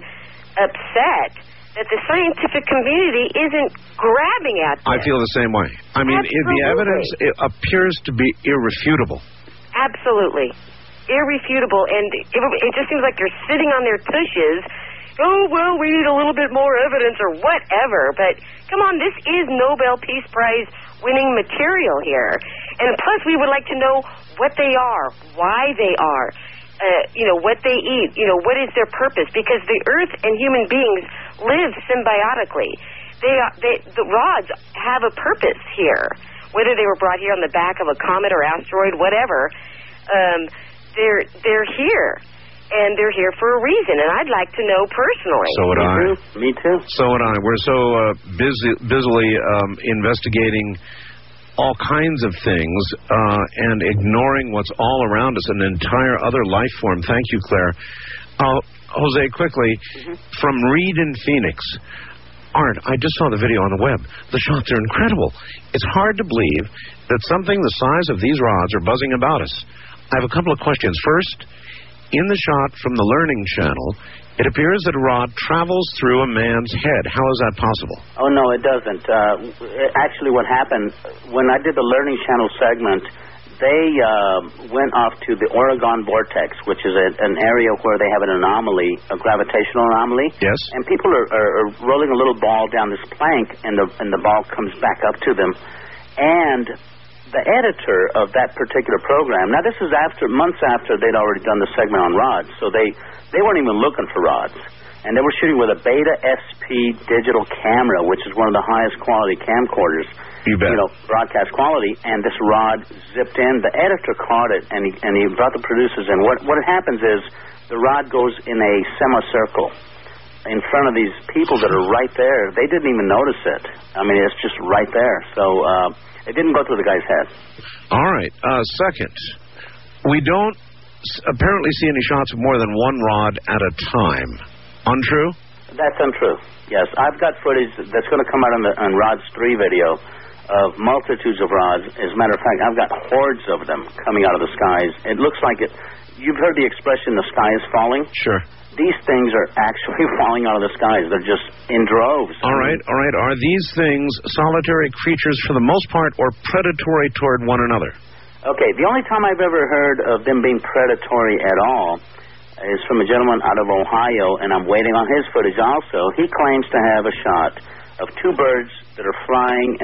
upset that the scientific community isn't grabbing at this. I feel the same way. I mean, it, the evidence it appears to be irrefutable. Absolutely. Irrefutable, and it, it just seems like they're sitting on their tushes. Oh, well, we need a little bit more evidence or whatever, but come on, this is Nobel Peace Prize winning material here. And plus, we would like to know what they are, why they are. Uh, you know, what they eat, you know, what is their purpose? Because the Earth and human beings live symbiotically. They, are, they, the rods have a purpose here. Whether they were brought here on the back of a comet or asteroid, whatever, um, they're they're here, and they're here for a reason. And I'd like to know personally. So would Me I. too. Me too. So would I. We're so uh, busy, busily um, investigating all kinds of things uh, and ignoring what's all around us, an entire other life form. Thank you, Claire. Uh, Jose, quickly, mm-hmm. from Reed in Phoenix. Art, I just saw the video on the web. The shots are incredible. It's hard to believe that something the size of these rods are buzzing about us. I have a couple of questions. First, in the shot from the Learning Channel, it appears that a rod travels through a man's head. How is that possible? Oh, no, it doesn't. Uh, actually, what happened, when I did the Learning Channel segment, they uh, went off to the Oregon Vortex, which is a, an area where they have an anomaly, a gravitational anomaly. Yes. And people are, are, are rolling a little ball down this plank, and the, and the ball comes back up to them. And the editor of that particular program, now this is after months after they'd already done the segment on rods, so they, they weren't even looking for rods. And they were shooting with a Beta S P digital camera, which is one of the highest quality camcorders. You bet. You know, broadcast quality, and this rod zipped in. The editor caught it, and he, and he brought the producers in. What, what happens is the rod goes in a semicircle in front of these people that are right there. They didn't even notice it. I mean, it's just right there. So uh, it didn't go through the guy's head. All right. Uh, second, we don't s- apparently see any shots of more than one rod at a time. Untrue? That's untrue. Yes, I've got footage that's going to come out on the on Rod's three video of multitudes of rods. As a matter of fact, I've got hordes of them coming out of the skies. It looks like it. You've heard the expression, the sky is falling? Sure. These things are actually falling out of the skies. They're just in droves. All right, all right. Are these things solitary creatures for the most part or predatory toward one another? Okay, the only time I've ever heard of them being predatory at all is from a gentleman out of Ohio, and I'm waiting on his footage also. He claims to have a shot of two birds that are flying,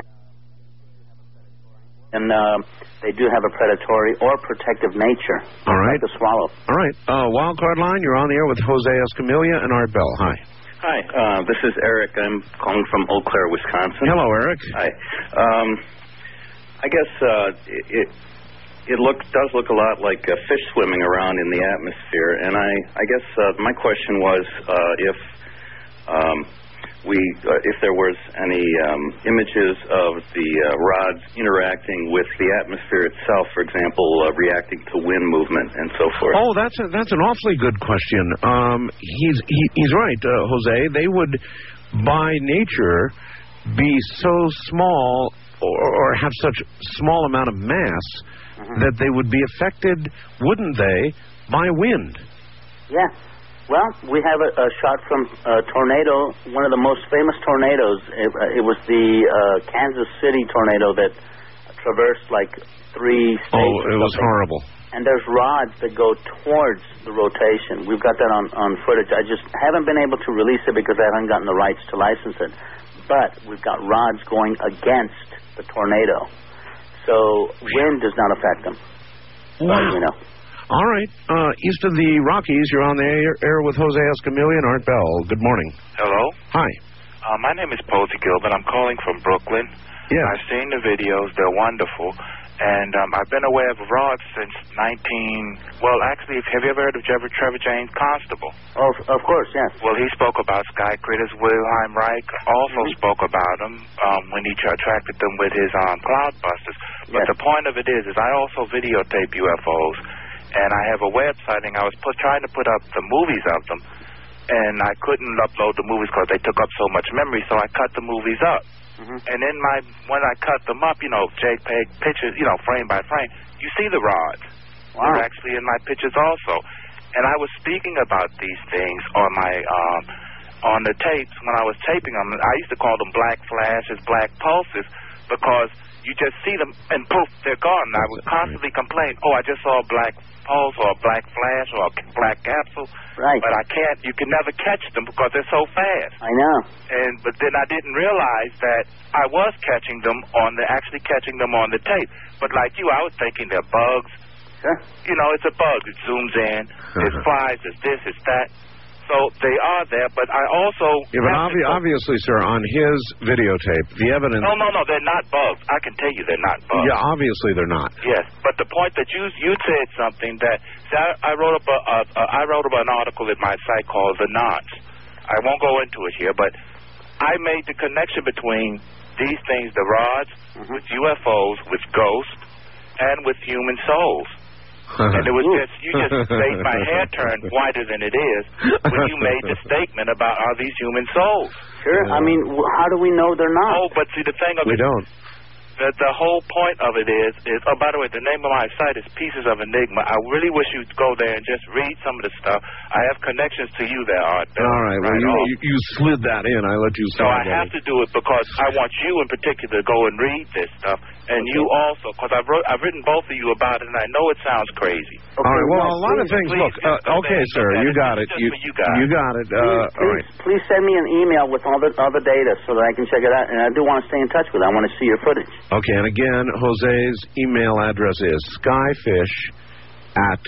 and uh, they do have a predatory or protective nature. All right. Like the swallow. All right. Uh, Wildcard Line, you're on the air with Jose Escamilla and Art Bell. Hi. Hi, uh, this is Eric. I'm calling from Eau Claire, Wisconsin. Hello, Eric. Hi. Um, I guess uh, it... it It look, does look a lot like uh, fish swimming around in the atmosphere, and I, I guess uh, my question was uh, if um, we, uh, if there was any um, images of the uh, rods interacting with the atmosphere itself, for example, uh, reacting to wind movement and so forth. Oh, that's a, that's an awfully good question. Um, he's he, he's right, uh, Jose. They would, by nature, be so small or, or have such small amount of mass. Mm-hmm. That they would be affected, wouldn't they, by wind? Yeah. Well, we have a, a shot from a tornado, one of the most famous tornadoes. It, uh, it was the uh, Kansas City tornado that traversed like three states. Oh, it was horrible. And there's rods that go towards the rotation. We've got that on, on footage. I just haven't been able to release it because I haven't gotten the rights to license it. But we've got rods going against the tornado. So wind does not affect them. Wow. As we know. All right. Uh, east of the Rockies, you're on the air, air with Jose Escamilla and Art Bell. Good morning. Hello. Hi. Uh, my name is Posey Gilbert. I'm calling from Brooklyn. Yeah. I've seen the videos. They're wonderful. And um, I've been aware of rods since nineteen. Well, actually, have you ever heard of Trevor, Trevor James Constable? Oh, of course, yes. Well, he spoke about sky critters. Wilhelm Reich also Mm-hmm. spoke about them um, when he tra- attracted them with his um, cloudbusters. But Yes. the point of it is, is I also videotape U F Os, and I have a website, and I was put, trying to put up the movies of them, and I couldn't upload the movies because they took up so much memory, so I cut the movies up. Mm-hmm. And in my, when I cut them up, you know, JPEG pictures, you know, frame by frame, you see the rods. Wow. They're actually in my pictures also. And I was speaking about these things on my, um, on the tapes when I was taping them. I used to call them black flashes, black pulses, because you just see them and poof, they're gone. And I would constantly complain, oh, I just saw a black pulse or a black flash or a black capsule. Right. But I can't, you can never catch them because they're so fast. I know. And but then I didn't realize that I was catching them on the actually catching them on the tape. But like you, I was thinking they're bugs. Sure. You know, it's a bug. It zooms in. It flies. It's this. It's that. So they are there. But I also Yeah, but have to obvi- go- obviously, sir, on his videotape, the evidence. No, no, no. They're not bugs. I can tell you they're not bugs. Yeah, obviously they're not. Yes, but the point that you you said something that see, I, I wrote up a, a, a I wrote up an article in my site called The Knots. I won't go into it here, but I made the connection between these things, the rods, Mm-hmm. with U F Os, with ghosts, and with human souls. And it was just you just made my hair turn whiter than it is when you made the statement about are these human souls. Sure. I mean, w- how do we know they're not? Oh, but see the thing of We it, don't. The, the whole point of it is, is, oh, by the way, the name of my site is Pieces of Enigma. I really wish you'd go there and just read some of the stuff. I have connections to you there, Art. All right. Well, Right you, off. you, you slid that in. I let you So slide I that have in. to do it because I want you in particular to go and read this stuff, and you also, because I've, wrote, I've written both of you about it, and I know it sounds crazy. All right. Well, a lot of things. Please, Look. just Uh, go okay, there and sir. look at You it. got This it. is just You, for you guys. you got it. Uh, Please, all please, right. please send me an email with all the all the data so that I can check it out. And I do want to stay in touch with it. I want to see your footage. Okay, and again, Jose's email address is skyfish at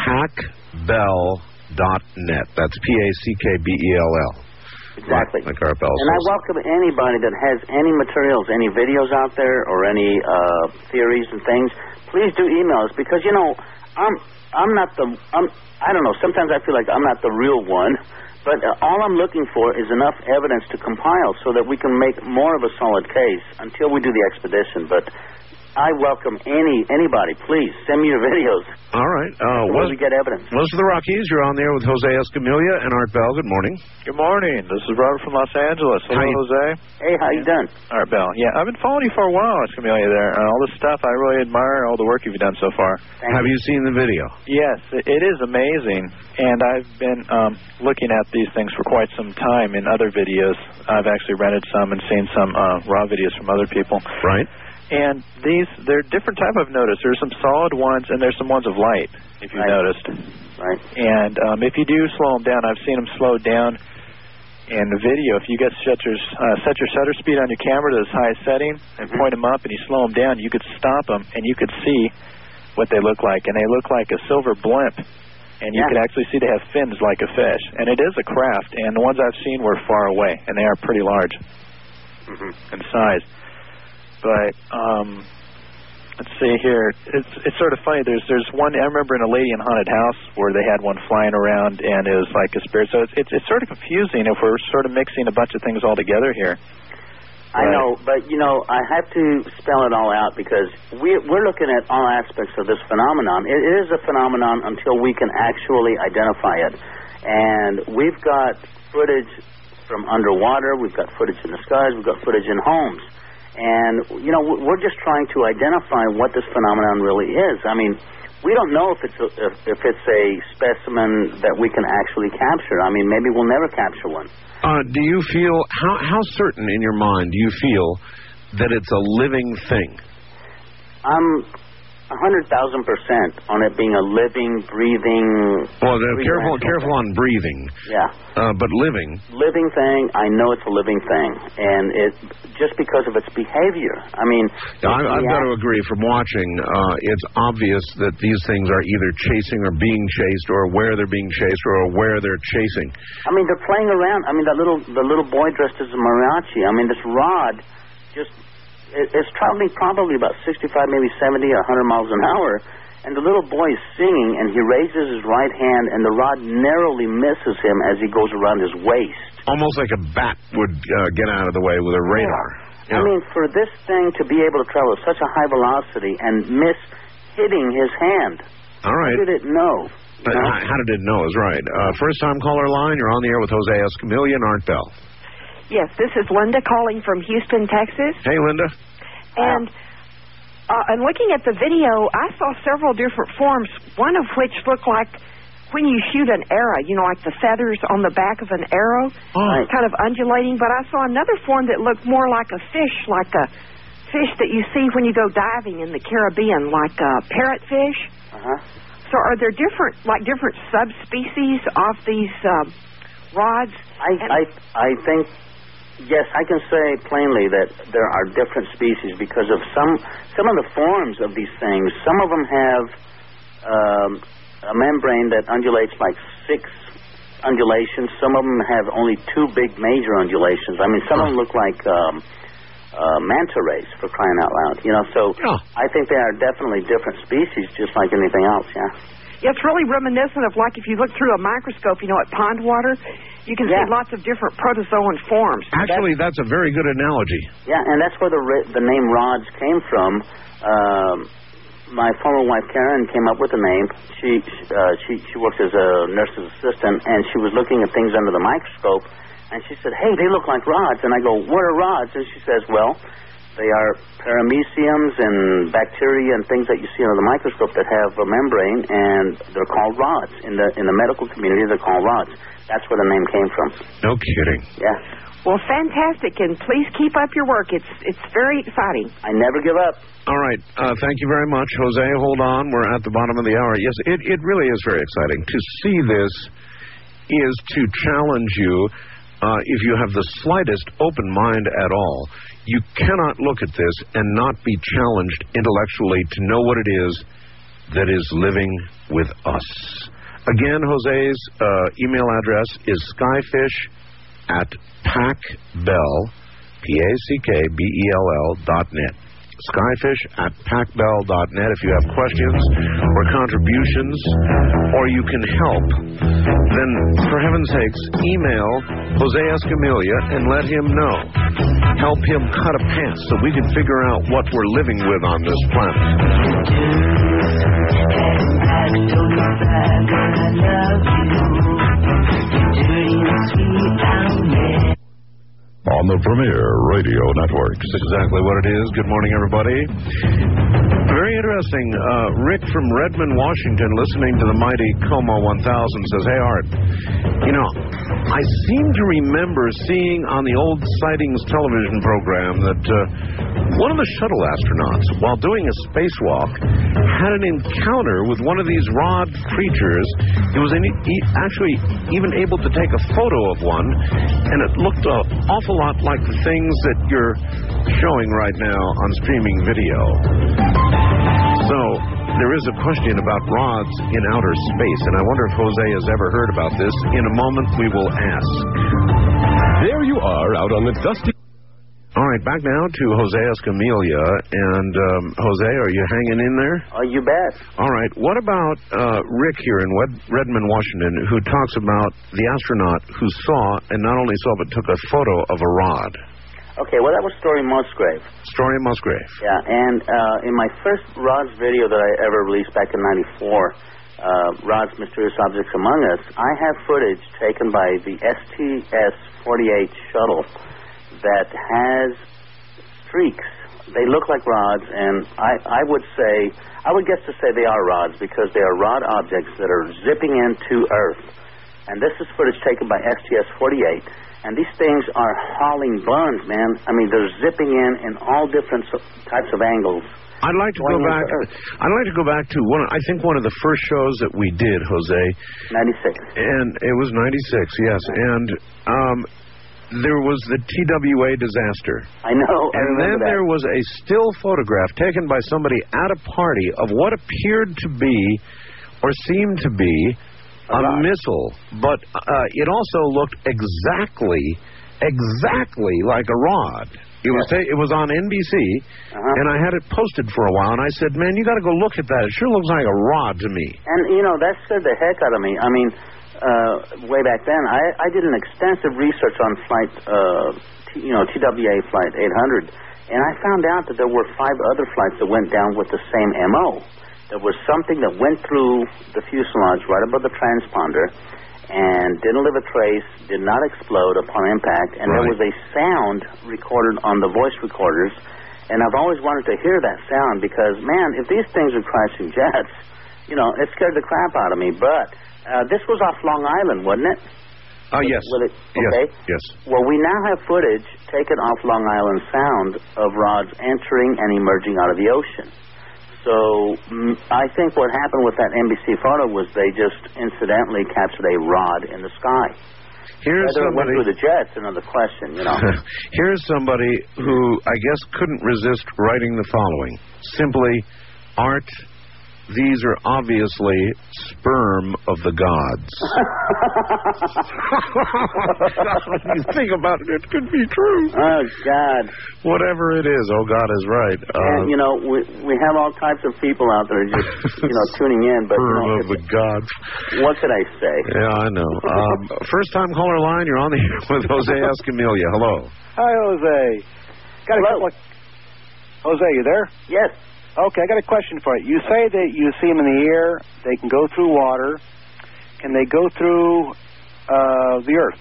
packbell dot net. That's P A C K B E L L. Exactly. Like our bell And I says. welcome anybody that has any materials, any videos out there, or any uh, theories and things. Please do email us because you know I'm I'm not the I'm I don't know. Sometimes I feel like I'm not the real one, but uh, all I'm looking for is enough evidence to compile so that we can make more of a solid case until we do the expedition. But I welcome any anybody. Please send me your videos. All right. Uh, so was, we get evidence. West of the Rockies, you're on there with Jose Escamilla and Art Bell. Good morning. Good morning. This is Robert from Los Angeles. Hello, How you- Jose. Hey, how you doing? Art Bell. Yeah, I've been following you for a while, Escamilla, there. And all this stuff, I really admire all the work you've done so far. Have you seen the video? Yes, it, it is amazing. And I've been um, looking at these things for quite some time in other videos. I've actually rented some and seen some uh, raw videos from other people. Right. And these, they're different type of notice. There's some solid ones, and there's some ones of light, if you've Right. noticed. Right. And um, if you do slow them down, I've seen them slowed down in the video. If you get set your, uh, set your shutter speed on your camera to its highest setting and point them up and you slow them down, you could stop them, and you could see what they look like. And they look like a silver blimp. And you Yeah. can actually see they have fins like a fish. And it is a craft, and the ones I've seen were far away, and they are pretty large Mm-hmm. in size. But um, let's see here. It's it's sort of funny. There's there's one. I remember in a Lady in Haunted House where they had one flying around and it was like a spirit. So it's it's, it's sort of confusing if we're sort of mixing a bunch of things all together here. I know, but you know, I have to spell it all out because we we're looking at all aspects of this phenomenon. It is a phenomenon until we can actually identify it, and we've got footage from underwater. We've got footage in the skies. We've got footage in homes. And, you know, we're just trying to identify what this phenomenon really is. I mean, we don't know if it's a, if, if it's a specimen that we can actually capture. I mean, maybe we'll never capture one. Uh, do you feel, how, how certain in your mind do you feel that it's a living thing? I'm a hundred thousand percent on it being a living, breathing... Well, uh, careful three-dimensional careful on breathing. Yeah. Uh, but living. Living thing, I know it's a living thing. And it just because of its behavior. I mean... I, I've got to agree, from watching, uh, it's obvious that these things are either chasing or being chased, or where they're being chased, or where they're chasing. I mean, they're playing around. I mean, that little the little boy dressed as a mariachi. I mean, this rod just it, it's traveling probably about sixty-five, maybe seventy or one hundred miles an hour, and the little boy is singing, and he raises his right hand, and the rod narrowly misses him as he goes around his waist. Almost like a bat would uh, get out of the way with a radar. Yeah. I mean, for this thing to be able to travel at such a high velocity and miss hitting his hand. All right. How did it know? But know? How did it know is right. Uh, first time caller line, you're on the air with Jose Escamilla and Art Bell. Yes, this is Linda calling from Houston, Texas. Hey, Linda. And uh, and looking at the video, I saw several different forms, one of which looked like when you shoot an arrow, you know, like the feathers on the back of an arrow, oh. kind of undulating. But I saw another form that looked more like a fish, like a fish that you see when you go diving in the Caribbean, like a parrotfish. Uh-huh. So are there different, like different subspecies of these um, rods? I, I, I think, yes, I can say plainly that there are different species because of some, some of the forms of these things. Some of them have um, a membrane that undulates like six undulations. Some of them have only two big major undulations. I mean, some of them look like um, uh, manta rays, for crying out loud. You know, so oh. I think they are definitely different species, just like anything else, yeah. Yeah, it's really reminiscent of like if you look through a microscope, you know, at pond water, you can yeah. see lots of different protozoan forms. Actually, that's, that's a very good analogy. Yeah, and that's where the the name rods came from. Um, my former wife Karen came up with the name. She uh, she she works as a nurse's assistant, and she was looking at things under the microscope, and she said, "Hey, they look like rods." And I go, "What are rods?" And she says, "Well, they are parameciums and bacteria and things that you see under the microscope that have a membrane, and they're called rods. In the in the medical community, they're called rods. That's where the name came from." No kidding. Yeah. Well, fantastic, and please keep up your work. It's it's very exciting. I never give up. All right. Uh, thank you very much, Jose. Hold on. We're at the bottom of the hour. Yes, it, it really is very exciting. To see this is to challenge you. Uh, if you have the slightest open mind at all, you cannot look at this and not be challenged intellectually to know what it is that is living with us. Again, Jose's uh, email address is skyfish at packbell, P A C K B E L L dot net. Skyfish at packbell dot net. If you have questions or contributions, or you can help, then for heaven's sakes, email Jose Escamilla and let him know. Help him cut a path so we can figure out what we're living with on this planet. On the Premier Radio Network. That's exactly what it is. Good morning, everybody. Very interesting. Uh, Rick from Redmond, Washington, listening to the mighty Como one thousand, says, "Hey, Art, you know, I seem to remember seeing on the old Sightings television program that uh, one of the shuttle astronauts, while doing a spacewalk, had an encounter with one of these rod creatures. He was in, he actually even able to take a photo of one, and it looked an awful lot like the things that you're showing right now on streaming video. So there is a question about rods in outer space, and I wonder if Jose has ever heard about this. In a moment, we will ask. There you are, out on the dusty... All right, back now to Jose Escamilla. And, um, Jose, are you hanging in there? Oh, you bet. All right. What about uh, Rick here in Wed- Redmond, Washington, who talks about the astronaut who saw, and not only saw, but took a photo of a rod? Okay, well, that was Story Musgrave. Story Musgrave. Yeah, and uh, in my first Rods video that I ever released back in ninety-four, uh, Rod's Mysterious Objects Among Us, I have footage taken by the S T S forty-eight shuttle that has streaks. They look like rods, and I, I would say, I would guess to say they are rods because they are rod objects that are zipping into Earth. And this is footage taken by S T S forty-eight. And these things are hauling buns, man. I mean, they're zipping in in all different types of angles. I'd like to go back. I'd like to go back to one. I think one of the first shows that we did, Jose. ninety-six. And it was ninety-six, yes. And um, there was the T W A disaster. I know. I and then that. there was a still photograph taken by somebody at a party of what appeared to be, or seemed to be, a missile, but uh, it also looked exactly, exactly like a rod. It was ta- it was on N B C, Uh-huh. and I had it posted for a while, and I said, man, you got to go look at that. It sure looks like a rod to me. And, you know, that scared the heck out of me. I mean, uh, way back then, I, I did an extensive research on flight, uh, T, you know, T W A Flight eight hundred, and I found out that there were five other flights that went down with the same M O. There was something that went through the fuselage right above the transponder and didn't leave a trace, did not explode upon impact, and Right. there was a sound recorded on the voice recorders, and I've always wanted to hear that sound because, man, if these things are crashing jets, you know, it scared the crap out of me. But uh, this was off Long Island, wasn't it? Oh, yes. Will it, okay. Yes, yes. Well, we now have footage taken off Long Island Sound of rods entering and emerging out of the ocean. So mm, I think what happened with that N B C photo was they just incidentally captured a rod in the sky. Here's Whether it went somebody- through the jets, another question, you know. Here's somebody who I guess couldn't resist writing the following. Simply, Art, these are obviously sperm of the gods. When you think about it, it could be true. Oh, God. Whatever it is, oh, God is right. Uh, And, you know, we we have all types of people out there just, you know, tuning in. But you sperm know, of the gods. what could I say? Yeah, I know. Um, first time caller line, you're on the air with Jose Escamilla. Hello. Hi, Jose. Got a couple of... Jose, you there? Yes. Okay, I got a question for you. You say that you see them in the air, they can go through water. Can they go through uh, the earth?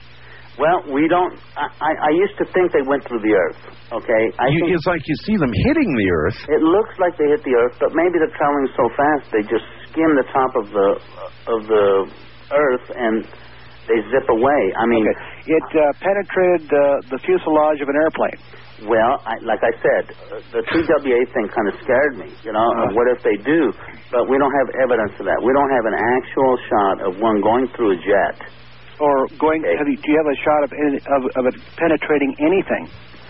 Well, we don't... I, I, I used to think they went through the earth, okay? I You, think it's like you see them hitting the earth. it looks like they hit the earth, but maybe they're traveling so fast they just skim the top of the of the earth and they zip away. I mean... Okay. It uh, penetrated uh, the fuselage of an airplane. Well, I, like I said, uh, the T W A thing kind of scared me. You know, uh, what if they do? But we don't have evidence of that. We don't have an actual shot of one going through a jet. Or going... Okay. Have you, do you have a shot of, any, of, of it penetrating anything?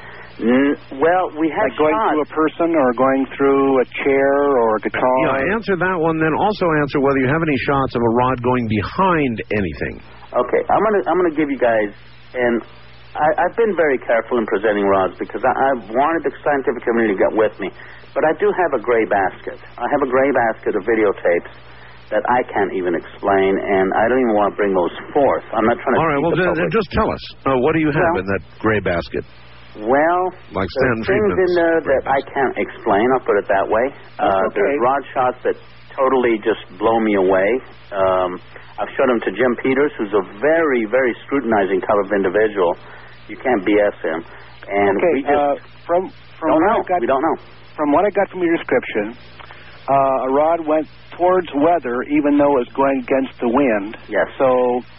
Mm, well, we have Like going shots. through a person or going through a chair or a guitar? Yeah, answer that one, then also answer whether you have any shots of a rod going behind anything. Okay, I'm gonna I'm gonna give you guys, and I, I've been very careful in presenting rods because I, I wanted the scientific community to get with me. But I do have a gray basket. I have a gray basket of videotapes that I can't even explain, and I don't even want to bring those forth. I'm not trying to. All right, well, keep the ju- public- just tell us. Uh, what do you have Well- in that gray basket? Well, Like there's Stan things in Friedman's there that I can't explain. I'll put it that way. Uh, okay. There's rod shots that totally just blow me away. Um, I've showed them to Jim Peters, who's a very, very scrutinizing type of individual. You can't B S him. And okay, we just uh, from, from don't what know. I got, we don't know. From what I got from your description, uh, a rod went towards weather even though it was going against the wind. Yes. So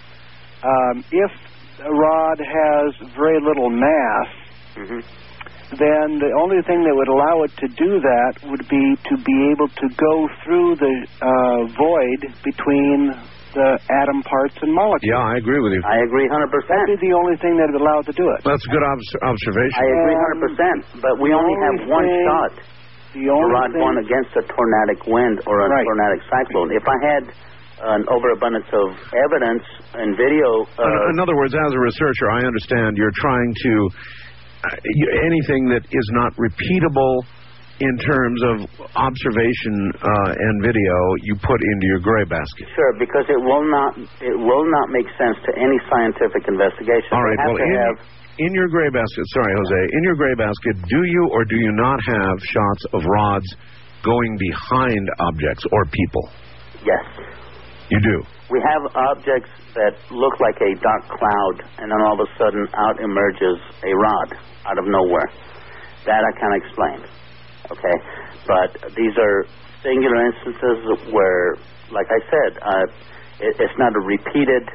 um, if a rod has very little mass, Mm-hmm. then the only thing that would allow it to do that would be to be able to go through the uh, void between the atom parts and molecules. Yeah, I agree with you. I agree one hundred percent. That'd be the only thing that would allow it to do it. That's a good obs- observation. I agree one hundred percent. But we the only only have one thing- shot. The The only rod thing, going against a tornadic wind or a Right. tornadic cyclone. If I had an overabundance of evidence and video... Uh, in, in other words, as a researcher, I understand you're trying to... Uh, you, anything that is not repeatable in terms of observation uh, and video, you put into your gray basket. Sure, because it will not it will not make sense to any scientific investigation. All right, They have well, to in, have in your gray basket, sorry, Jose, in your gray basket, do you or do you not have shots of rods going behind objects or people? yes. You do. We have objects that look like a dark cloud, and then all of a sudden out emerges a rod out of nowhere. That I can't explain. Okay, but these are singular instances where, like I said, uh, it, it's not a repeated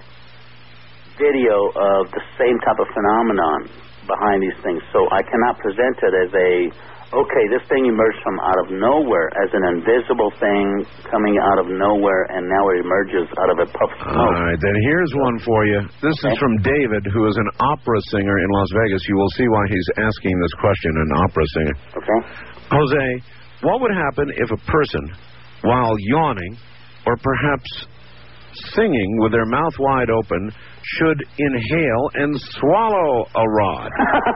video of the same type of phenomenon behind these things. So I cannot present it as a, okay, this thing emerged from out of nowhere as an invisible thing coming out of nowhere, and now it emerges out of a puff of All smoke. right, then here's one for you. This is from David, who is an opera singer in Las Vegas. You will see why he's asking this question, an opera singer. Okay. Jose, what would happen if a person, while yawning or perhaps singing with their mouth wide open should inhale and swallow a rod.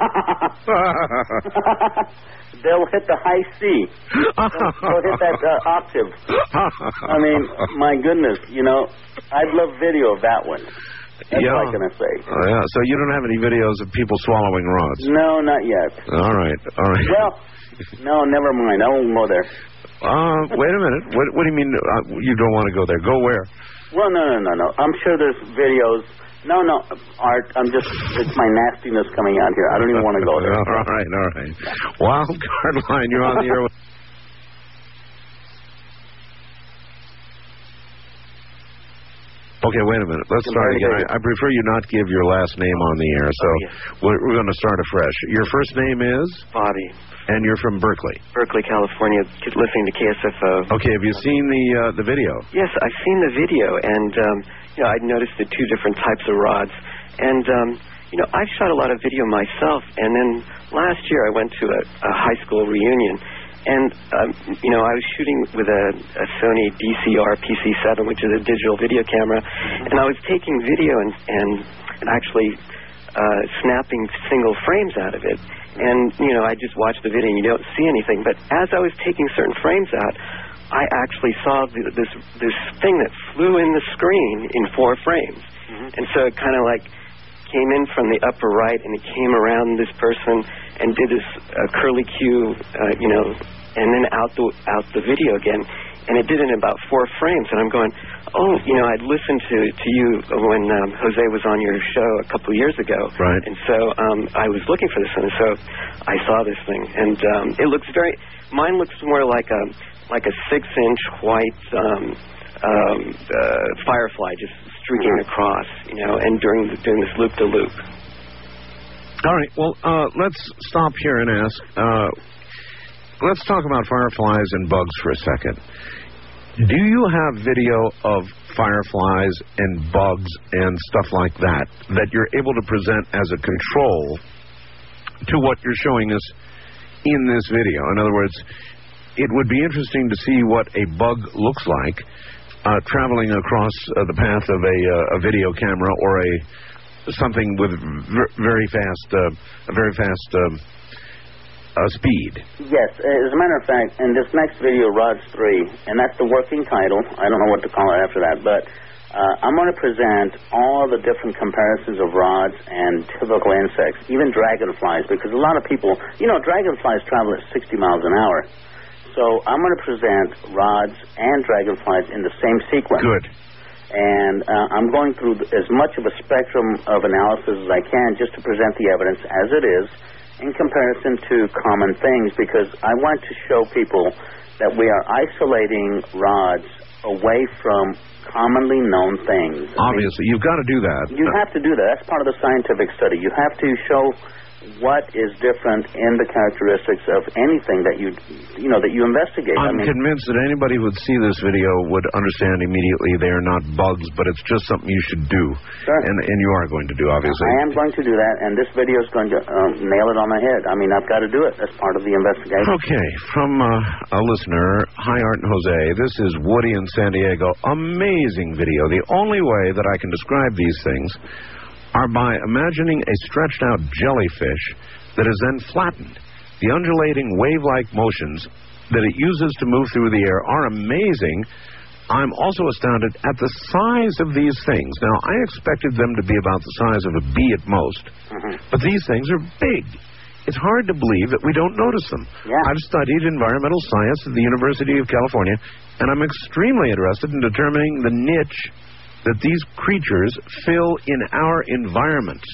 They'll hit the high C. They'll, they'll hit that uh, octave. I mean, my goodness, you know, I'd love video of that one. That's yeah. what I'm going to say. Oh, yeah. So you don't have any videos of people swallowing rods? No, not yet. All right. All right. Well, no, never mind. I won't go there. Uh, wait a minute. What, what do you mean uh, you don't want to go there? Go where? Well, no, no, no, no. I'm sure there's videos. No, no, Art, I'm just, it's my nastiness coming out here. I don't even want to go there. All right, all right. Wild card line, you're on the air with... Okay, wait a minute. Let's start again. I, I prefer you not give your last name on the air, so oh, yes. we're, we're going to start afresh. Your first name is? Bobby. And you're from Berkeley? Berkeley, California, listening to K S F O. Okay, have you seen the uh, the video? Yes, I've seen the video, and um, you know, I noticed the two different types of rods. And, um, you know, I've shot a lot of video myself, and then last year I went to a, a high school reunion, and, um, you know, I was shooting with a, a Sony D C R P C seven, which is a digital video camera, and I was taking video and, and actually uh, snapping single frames out of it. And, you know, I just watched the video and you don't see anything. But as I was taking certain frames out, I actually saw the, this this thing that flew in the screen in four frames. Mm-hmm. And so it kind of like came in from the upper right and it came around this person and did this uh, curly Q, uh, you know, and then out the, out the video again. And it did it in about four frames. And I'm going, oh, you know, I'd listened to, to you when um, Jose was on your show a couple of years ago. Right. And so um, I was looking for this one. And so I saw this thing. And um, it looks very, mine looks more like a, like a six-inch white um, um, uh, firefly just streaking across, you know, and during, the, during this loop-to-loop. All right. Well, uh, let's stop here and ask... Uh, Let's talk about fireflies and bugs for a second. Do you have video of fireflies and bugs and stuff like that that you're able to present as a control to what you're showing us in this video? In other words, it would be interesting to see what a bug looks like uh, traveling across uh, the path of a, uh, a video camera or a something with ver- very fast, uh, a very fast. Uh, Uh, speed. Yes, as a matter of fact, in this next video, Rods three, and that's the working title. I don't know what to call it after that, but uh, I'm going to present all the different comparisons of rods and typical insects, even dragonflies, because a lot of people, you know, dragonflies travel at sixty miles an hour. So I'm going to present rods and dragonflies in the same sequence. Good. And uh, I'm going through as much of a spectrum of analysis as I can just to present the evidence as it is, in comparison to common things, because I want to show people that we are isolating rods away from commonly known things. Obviously, you've got to do that. You have to do that. That's part of the scientific study. You have to show what is different in the characteristics of anything that you, you know, that you investigate. I'm I mean, convinced that anybody who would see this video would understand immediately they are not bugs, but it's just something you should do. Sure. And, and you are going to do, obviously. I am going to do that, and this video is going to um, nail it on the head. I mean, I've got to do it. That's part of the investigation. Okay. From uh, a listener, hi, Art and Jose. This is Woody in San Diego. Amazing video. The only way that I can describe these things are by imagining a stretched-out jellyfish that is then flattened. The undulating wave-like motions that it uses to move through the air are amazing. I'm also astounded at the size of these things. Now, I expected them to be about the size of a bee at most, mm-hmm. but these things are big. It's hard to believe that we don't notice them. Yeah. I've studied environmental science at the University of California, and I'm extremely interested in determining the niche that these creatures fill in our environment.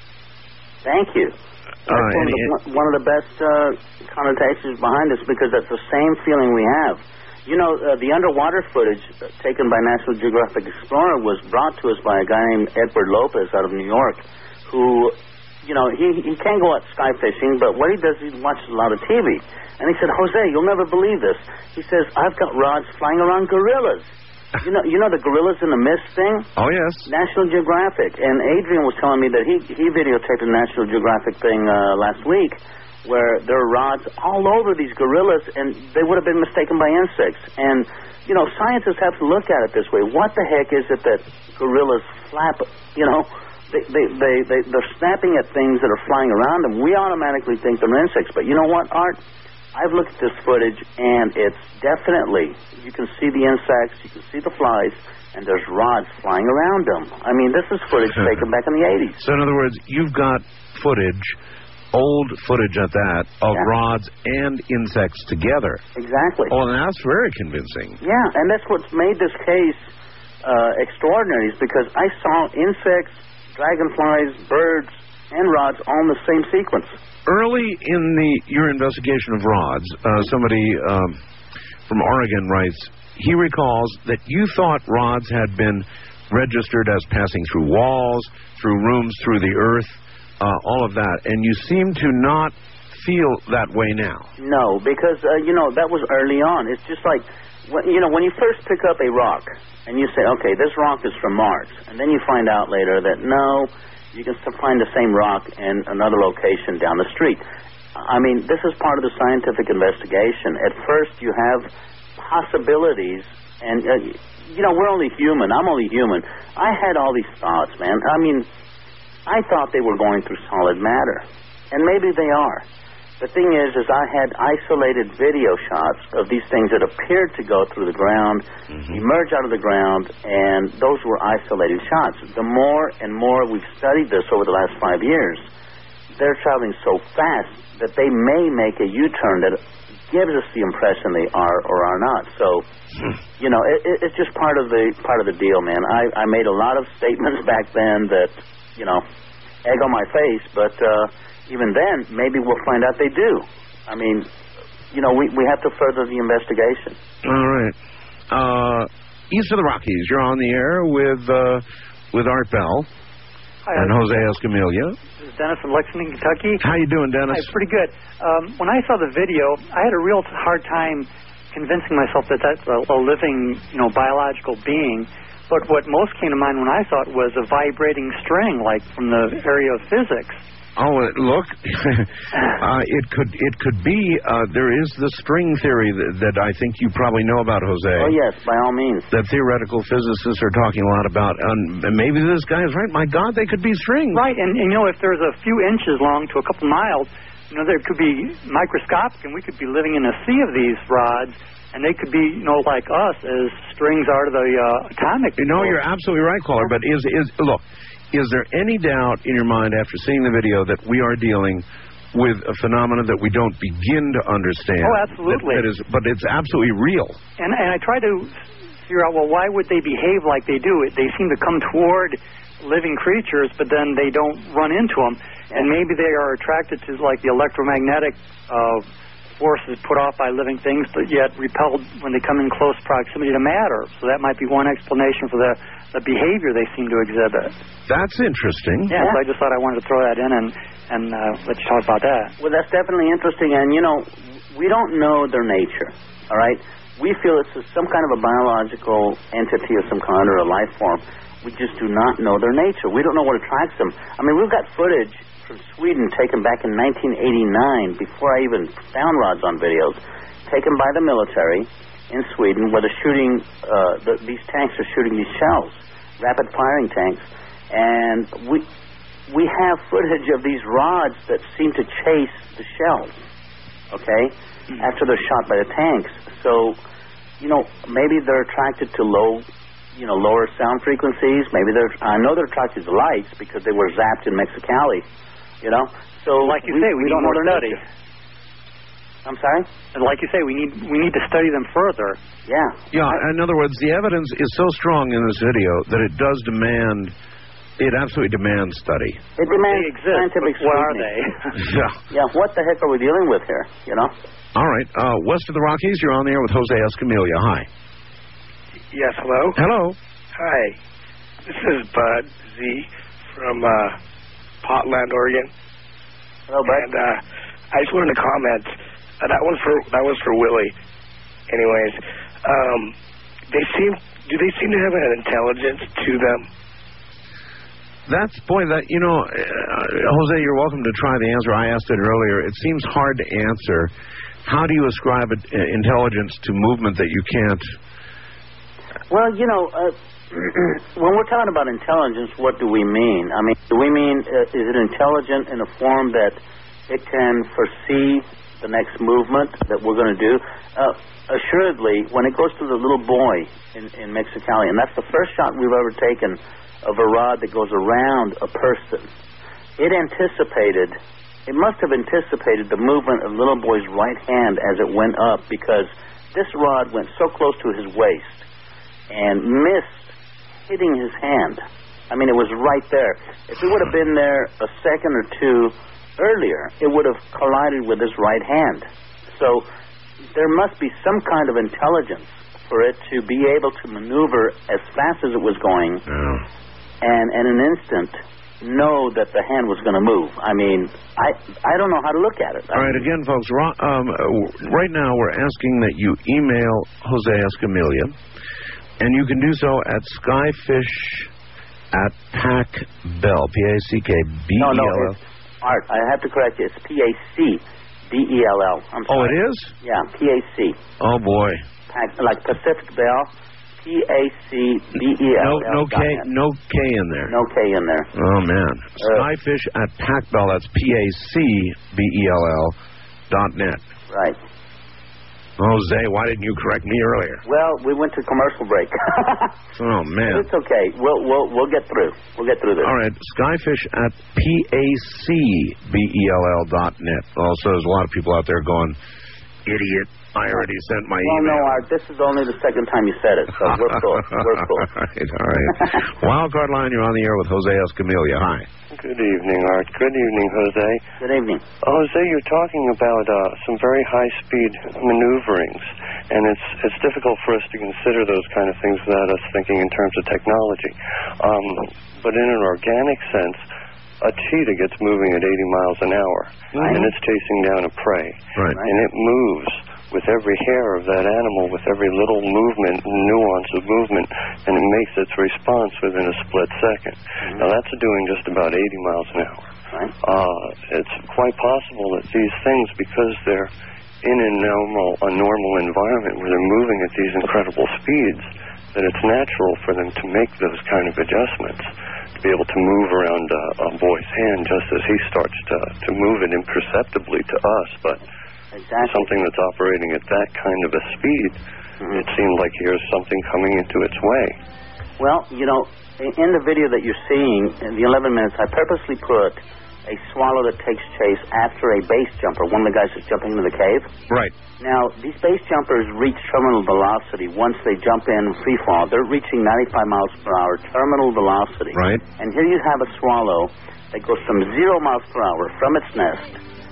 Thank you. That's Uh, one, of the, one of the best uh, connotations behind this, because that's the same feeling we have. You know, uh, the underwater footage taken by National Geographic Explorer was brought to us by a guy named Edward Lopez out of New York, who, you know, he, he can't go out sky fishing, but what he does, he watches a lot of T V. And he said, Jose, you'll never believe this. He says, I've got rods flying around gorillas. You know, you know the gorillas in the mist thing? Oh, yes. National Geographic. And Adrian was telling me that he, he videotaped a National Geographic thing uh, last week, where there are rods all over these gorillas, and they would have been mistaken by insects. And, you know, scientists have to look at it this way. What the heck is it that gorillas flap, you know, they, they, they, they, they're snapping at things that are flying around them. We automatically think they're insects. But you know what, Art? I've looked at this footage, and it's definitely, you can see the insects, you can see the flies, and there's rods flying around them. I mean, this is footage taken back in the eighties. So in other words, you've got footage, old footage at that, of Yeah. rods and insects together. Exactly. Oh, and that's very convincing. Yeah, and that's what's made this case uh, extraordinary, is because I saw insects, dragonflies, birds, and rods all in the same sequence. Early in the your investigation of rods, uh, somebody um, from Oregon writes, he recalls that you thought rods had been registered as passing through walls, through rooms, through the earth, uh, all of that, and you seem to not feel that way now. No, because, uh, you know, that was early on. It's just like, when, you know, when you first pick up a rock, and you say, okay, this rock is from Mars, and then you find out later that, no, you can still find the same rock in another location down the street. I mean, this is part of the scientific investigation. At first, you have possibilities, and, uh, you know, we're only human. I'm only human. I had all these thoughts, man. I mean, I thought they were going through solid matter, and maybe they are. The thing is, is I had isolated video shots of these things that appeared to go through the ground, mm-hmm. emerge out of the ground, and those were isolated shots. The more and more we've studied this over the last five years, they're traveling so fast that they may make a U-turn that gives us the impression they are or are not. So, you know, it, it, it's just part of the part of the deal, man. I, I made a lot of statements back then that, you know, egg on my face, but uh, even then, maybe we'll find out they do. I mean, you know, we, we have to further the investigation. All right. Uh, East of the Rockies, you're on the air with uh, with Art Bell Hi, and Jose Escamilla. This is Dennis from Lexington, Kentucky. How you doing, Dennis? Hi, pretty good. Um, when I saw the video, I had a real hard time convincing myself that that's a, a living, you know, biological being. But what most came to mind when I saw it was a vibrating string, like from the area of physics. Oh, look, uh, it could it could be. Uh, there is the string theory that, that I think you probably know about, Jose. Oh, yes, by all means. That theoretical physicists are talking a lot about. And maybe this guy is right. My God, they could be strings. Right, and, and you know, if there's a few inches long to a couple miles, you know, there could be microscopic, and we could be living in a sea of these rods, and they could be, you know, like us, as strings are to the uh, atomic. You know, you're absolutely right, caller. But is is look. Is there any doubt in your mind after seeing the video that we are dealing with a phenomenon that we don't begin to understand? Oh, absolutely. That, that is, but it's absolutely real. And, and I try to figure out, well, why would they behave like they do? They seem to come toward living creatures, but then they don't run into them. And maybe they are attracted to, like, the electromagnetic uh, forces put off by living things, but yet repelled when they come in close proximity to matter. So that might be one explanation for the, the behavior they seem to exhibit. That's interesting. Yeah, yeah. So I just thought I wanted to throw that in and, and uh, let you talk about that. Well, that's definitely interesting. And, you know, we don't know their nature, all right? We feel it's some kind of a biological entity of some kind or a life form. We just do not know their nature. We don't know what attracts them. I mean, we've got footage from Sweden taken back in nineteen eighty-nine, before I even found rods on videos, taken by the military in Sweden, where they're shooting, uh, the, these tanks are shooting these shells, rapid firing tanks, and we we have footage of these rods that seem to chase the shells, okay, mm-hmm. after they're shot by the tanks. So, you know, maybe they're attracted to low, you know, lower sound frequencies. Maybe they're, I know they're attracted to lights because they were zapped in Mexicali. You know, so like you we, say, we, we need don't more know study. I'm sorry? And like you say, we need we need to study them further. Yeah. Yeah. In other words, the evidence is so strong in this video that it does demand. It absolutely demands study. It demands they exist, scientific what are scrutiny. they? Yeah. Yeah. What the heck are we dealing with here? You know. All right. Uh, west of the Rockies, you're on the air with Jose Escamilla. Hi. Yes. Hello. Hello. Hi. This is Bud Z from uh, Portland, Oregon. Hello, Bud. And uh, I just wanted to comment. Uh, that was for that was for Willie. Anyways, um, they seem. Do they seem to have an intelligence to them? That's, boy, that, you know, uh, Jose, you're welcome to try the answer. I asked it earlier. It seems hard to answer. How do you ascribe it, uh, intelligence to movement that you can't? Well, you know, uh, when we're talking about intelligence, what do we mean? I mean, do we mean, uh, is it intelligent in a form that it can foresee the next movement that we're going to do? Uh, assuredly, when it goes to the little boy in, in Mexicali, and that's the first shot we've ever taken of a rod that goes around a person, it anticipated, it must have anticipated the movement of the little boy's right hand as it went up, because this rod went so close to his waist and missed hitting his hand. I mean, it was right there. If it would have been there a second or two earlier, it would have collided with his right hand. So there must be some kind of intelligence for it to be able to maneuver as fast as it was going, yeah. and in an instant know that the hand was going to move. I mean, I I don't know how to look at it. All right, again, folks, um, right now we're asking that you email Jose Escamilla, and you can do so at skyfish at packbell, P A C K B E L L. No, no, it's Art, I have to correct you. It's P A C B E L L. I'm sorry. Oh, it is? Yeah, P A C. Oh, boy. Pack, like Pacific Bell, P A C B E L L. No, no K, no K in there. No K in there. Oh, man. Skyfish at packbell, that's P A C B E L L dot net. Right. Jose, why didn't you correct me earlier? Well, we went to commercial break. Oh, man. But it's okay. We'll we'll we'll get through. We'll get through this. All right. Skyfish at P A C B E L L dot net. Also, there's a lot of people out there going, idiot. I already sent my well, email. Well, no, Art, this is only the second time you said it, so we're cool. We're cool. All right, all right. Wildcard Line, you're on the air with Jose Escamilla. Hi. Good evening, Art. Good evening, Jose. Good evening. Jose, you're talking about uh, some very high-speed maneuverings, and it's it's difficult for us to consider those kind of things without us thinking in terms of technology. Um, but in an organic sense, a cheetah gets moving at eighty miles an hour, right. and it's chasing down a prey, right. and it moves with every hair of that animal, with every little movement, nuance of movement, and it makes its response within a split second. Mm-hmm. Now, that's doing just about eighty miles an hour. Right. Uh, it's quite possible that these things, because they're in a normal, a normal environment where they're moving at these incredible speeds, that it's natural for them to make those kind of adjustments, to be able to move around a, a boy's hand just as he starts to, to move it imperceptibly to us, but exactly. something that's operating at that kind of a speed, mm-hmm. it seemed like here's something coming into its way. Well, you know, in the video that you're seeing, in the eleven minutes, I purposely put a swallow that takes chase after a base jumper, one of the guys that's jumping into the cave. Right. Now, these base jumpers reach terminal velocity once they jump in free fall. They're reaching ninety-five miles per hour terminal velocity. Right. And here you have a swallow that goes from zero miles per hour from its nest,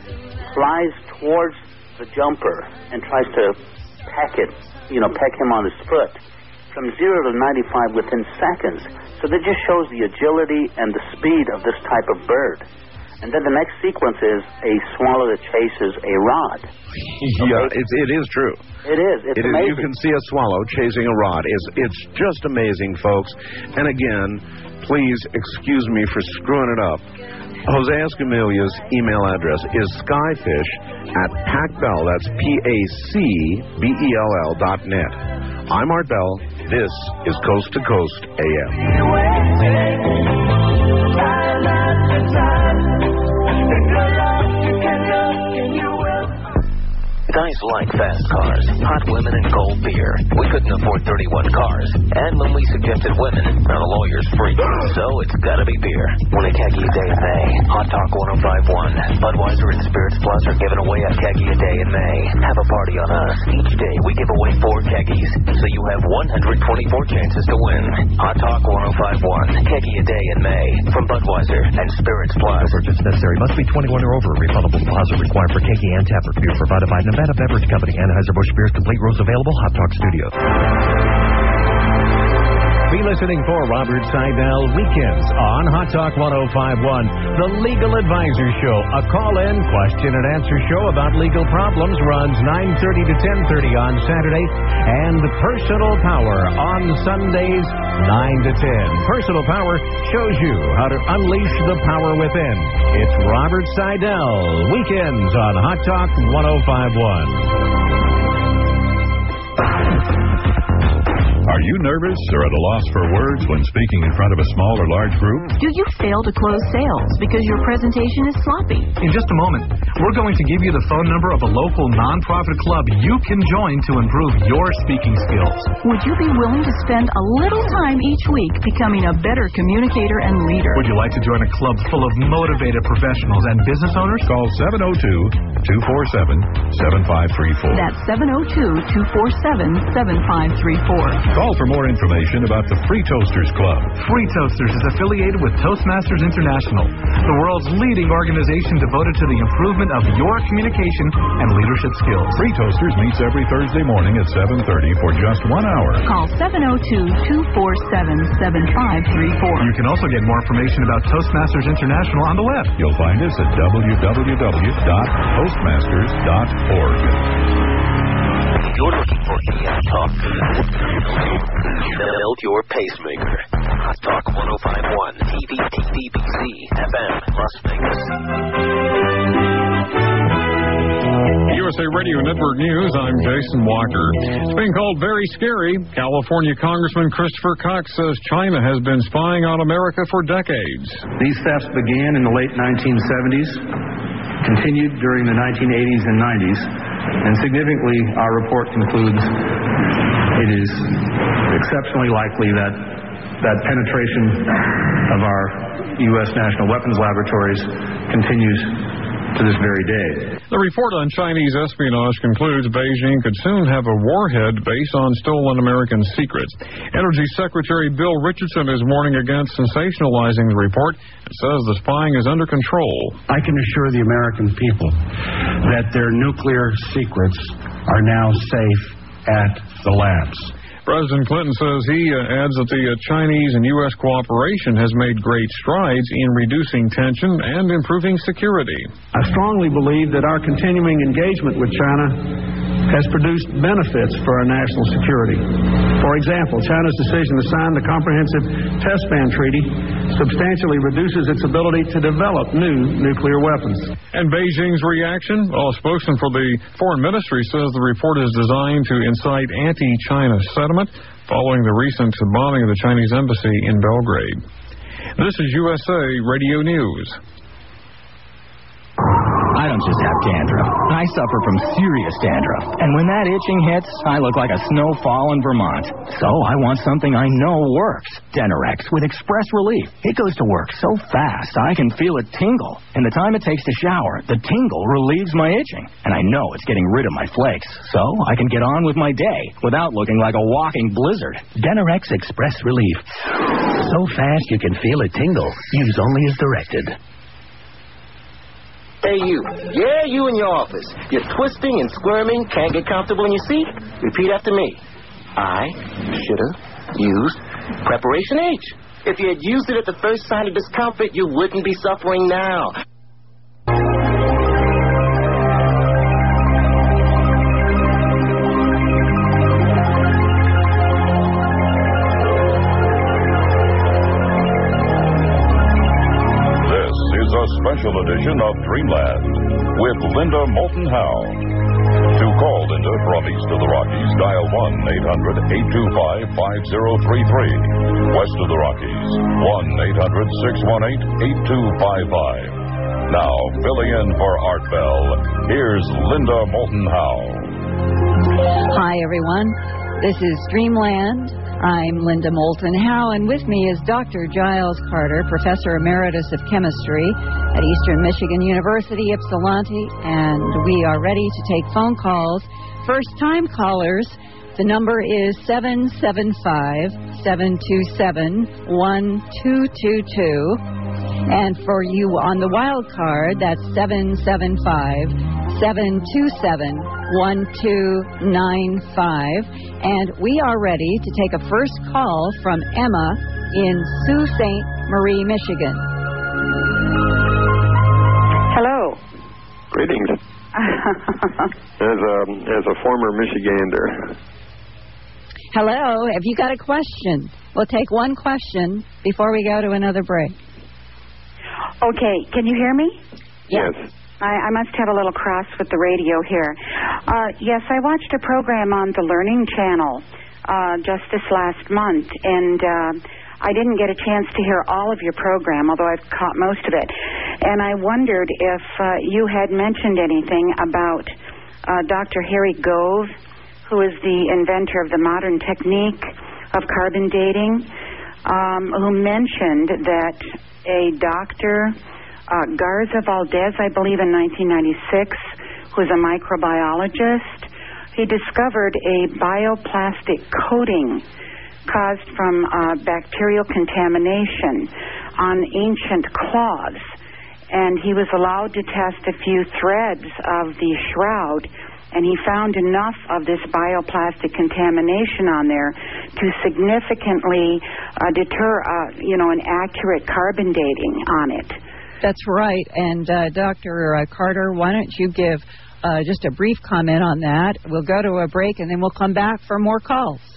flies towards the jumper, and tries to peck it, you know, peck him on his foot, from zero to ninety-five within seconds. So that just shows the agility and the speed of this type of bird. And then the next sequence is a swallow that chases a rod. Yeah, it's, it is true. It is. It's it is. amazing. You can see a swallow chasing a rod. It's, it's just amazing, folks. And again, please excuse me for screwing it up. Jose Escamilla's email address is skyfish at packbell, that's P A C B E L L dot net. I'm Art Bell. This is Coast to Coast A M. Guys like fast cars, hot women, and cold beer. We couldn't afford thirty-one cars. And when we suggested women, now the lawyer's free. So it's gotta be beer. When a keggy a day in May, Hot Talk one oh five point one. Budweiser and Spirits Plus are giving away a keggy a day in May. Have a party on us. Each day we give away four keggies. So you have one hundred twenty-four chances to win. Hot Talk one oh five point one. Keggy a day in May. From Budweiser and Spirits Plus. No purchase necessary. Must be twenty-one or over. Refundable deposit required for keggy and tapper. Beer provided by Nevada Beverage Company. Anheuser-Busch Beers. Complete rules available. Hot Talk Studios. Be listening for Robert Seidel weekends on Hot Talk one oh five point one, the Legal Advisor Show. A call-in question and answer show about legal problems runs nine thirty to ten thirty on Saturday, and Personal Power on Sundays nine to ten. Personal Power shows you how to unleash the power within. It's Robert Seidel weekends on Hot Talk one oh five point one. Are you nervous or at a loss for words when speaking in front of a small or large group? Do you fail to close sales because your presentation is sloppy? In just a moment, we're going to give you the phone number of a local nonprofit club you can join to improve your speaking skills. Would you be willing to spend a little time each week becoming a better communicator and leader? Would you like to join a club full of motivated professionals and business owners? Call seven oh two, two four seven, seven five three four. That's seven oh two, two four seven, seven five three four. Call for more information about the Free Toasters Club. Free Toasters is affiliated with Toastmasters International, the world's leading organization devoted to the improvement of your communication and leadership skills. Free Toasters meets every Thursday morning at seven thirty for just one hour. Call seven oh two, two four seven, seven five three four. You can also get more information about Toastmasters International on the web. You'll find us at w w w dot toastmasters dot org. You're looking for E M Talk. Melt your pacemaker. Hot Talk one oh five point one, T V, T V B C, F M, Las Vegas. U S A Radio Network News, I'm Jason Walker. It's being called very scary. California Congressman Christopher Cox says China has been spying on America for decades. These thefts began in the late nineteen seventies, continued during the nineteen eighties and nineties, and significantly, our report concludes it is exceptionally likely that that penetration of our U S national weapons laboratories continues to this very day. The report on Chinese espionage concludes Beijing could soon have a warhead based on stolen American secrets. Energy Secretary Bill Richardson is warning against sensationalizing the report and says the spying is under control. I can assure the American people that their nuclear secrets are now safe at the labs. President Clinton says he uh, adds that the uh, Chinese and U S cooperation has made great strides in reducing tension and improving security. I strongly believe that our continuing engagement with China has produced benefits for our national security. For example, China's decision to sign the Comprehensive Test Ban Treaty substantially reduces its ability to develop new nuclear weapons. And Beijing's reaction? Well, a spokesman for the Foreign Ministry says the report is designed to incite anti-China sentiment following the recent bombing of the Chinese embassy in Belgrade. This is U S A Radio News. I don't just have dandruff. I suffer from serious dandruff. And when that itching hits, I look like a snowfall in Vermont. So I want something I know works. Denorex with Express Relief. It goes to work so fast I can feel it tingle. And the time it takes to shower, the tingle relieves my itching. And I know it's getting rid of my flakes. So I can get on with my day without looking like a walking blizzard. Denorex Express Relief. So fast you can feel it tingle. Use only as directed. Hey, you. Yeah, you in your office. You're twisting and squirming, can't get comfortable in your seat? Repeat after me. I should have used Preparation H. If you had used it at the first sign of discomfort, you wouldn't be suffering now. Special edition of Dreamland with Linda Moulton Howe. To call Linda from east of the Rockies, dial one eight hundred, eight two five, five zero three three. West of the Rockies, one eight hundred, six one eight, eight two five five. Now, filling in for Art Bell, here's Linda Moulton Howe. Hi, everyone. This is Dreamland. I'm Linda Moulton Howe, and with me is Doctor Giles Carter, Professor Emeritus of Chemistry at Eastern Michigan University, Ypsilanti, and we are ready to take phone calls. First-time callers, the number is seven seven five, seven two seven, one two two two. And for you on the wild card, that's seven seven five, seven two seven, one two nine five. And we are ready to take a first call from Emma in Sault Ste. Marie, Michigan. Hello. Greetings. as, a, as a former Michigander. Hello. Have you got a question? We'll take one question before we go to another break. Okay. Can you hear me? Yes. I, I must have a little cross with the radio here. Uh, yes, I watched a program on the Learning Channel uh, just this last month, and uh, I didn't get a chance to hear all of your program, although I've caught most of it. And I wondered if uh, you had mentioned anything about uh, Doctor Harry Gove, who is the inventor of the modern technique of carbon dating, um, who mentioned that a doctor, uh, Garza Valdez, I believe in nineteen ninety-six, who's a microbiologist, he discovered a bioplastic coating caused from uh, bacterial contamination on ancient cloths. And he was allowed to test a few threads of the shroud, and he found enough of this bioplastic contamination on there to significantly uh, deter, uh, you know, an accurate carbon dating on it. That's right. And uh, Doctor Uh, Carter, why don't you give uh, just a brief comment on that? We'll go to a break, and then we'll come back for more calls.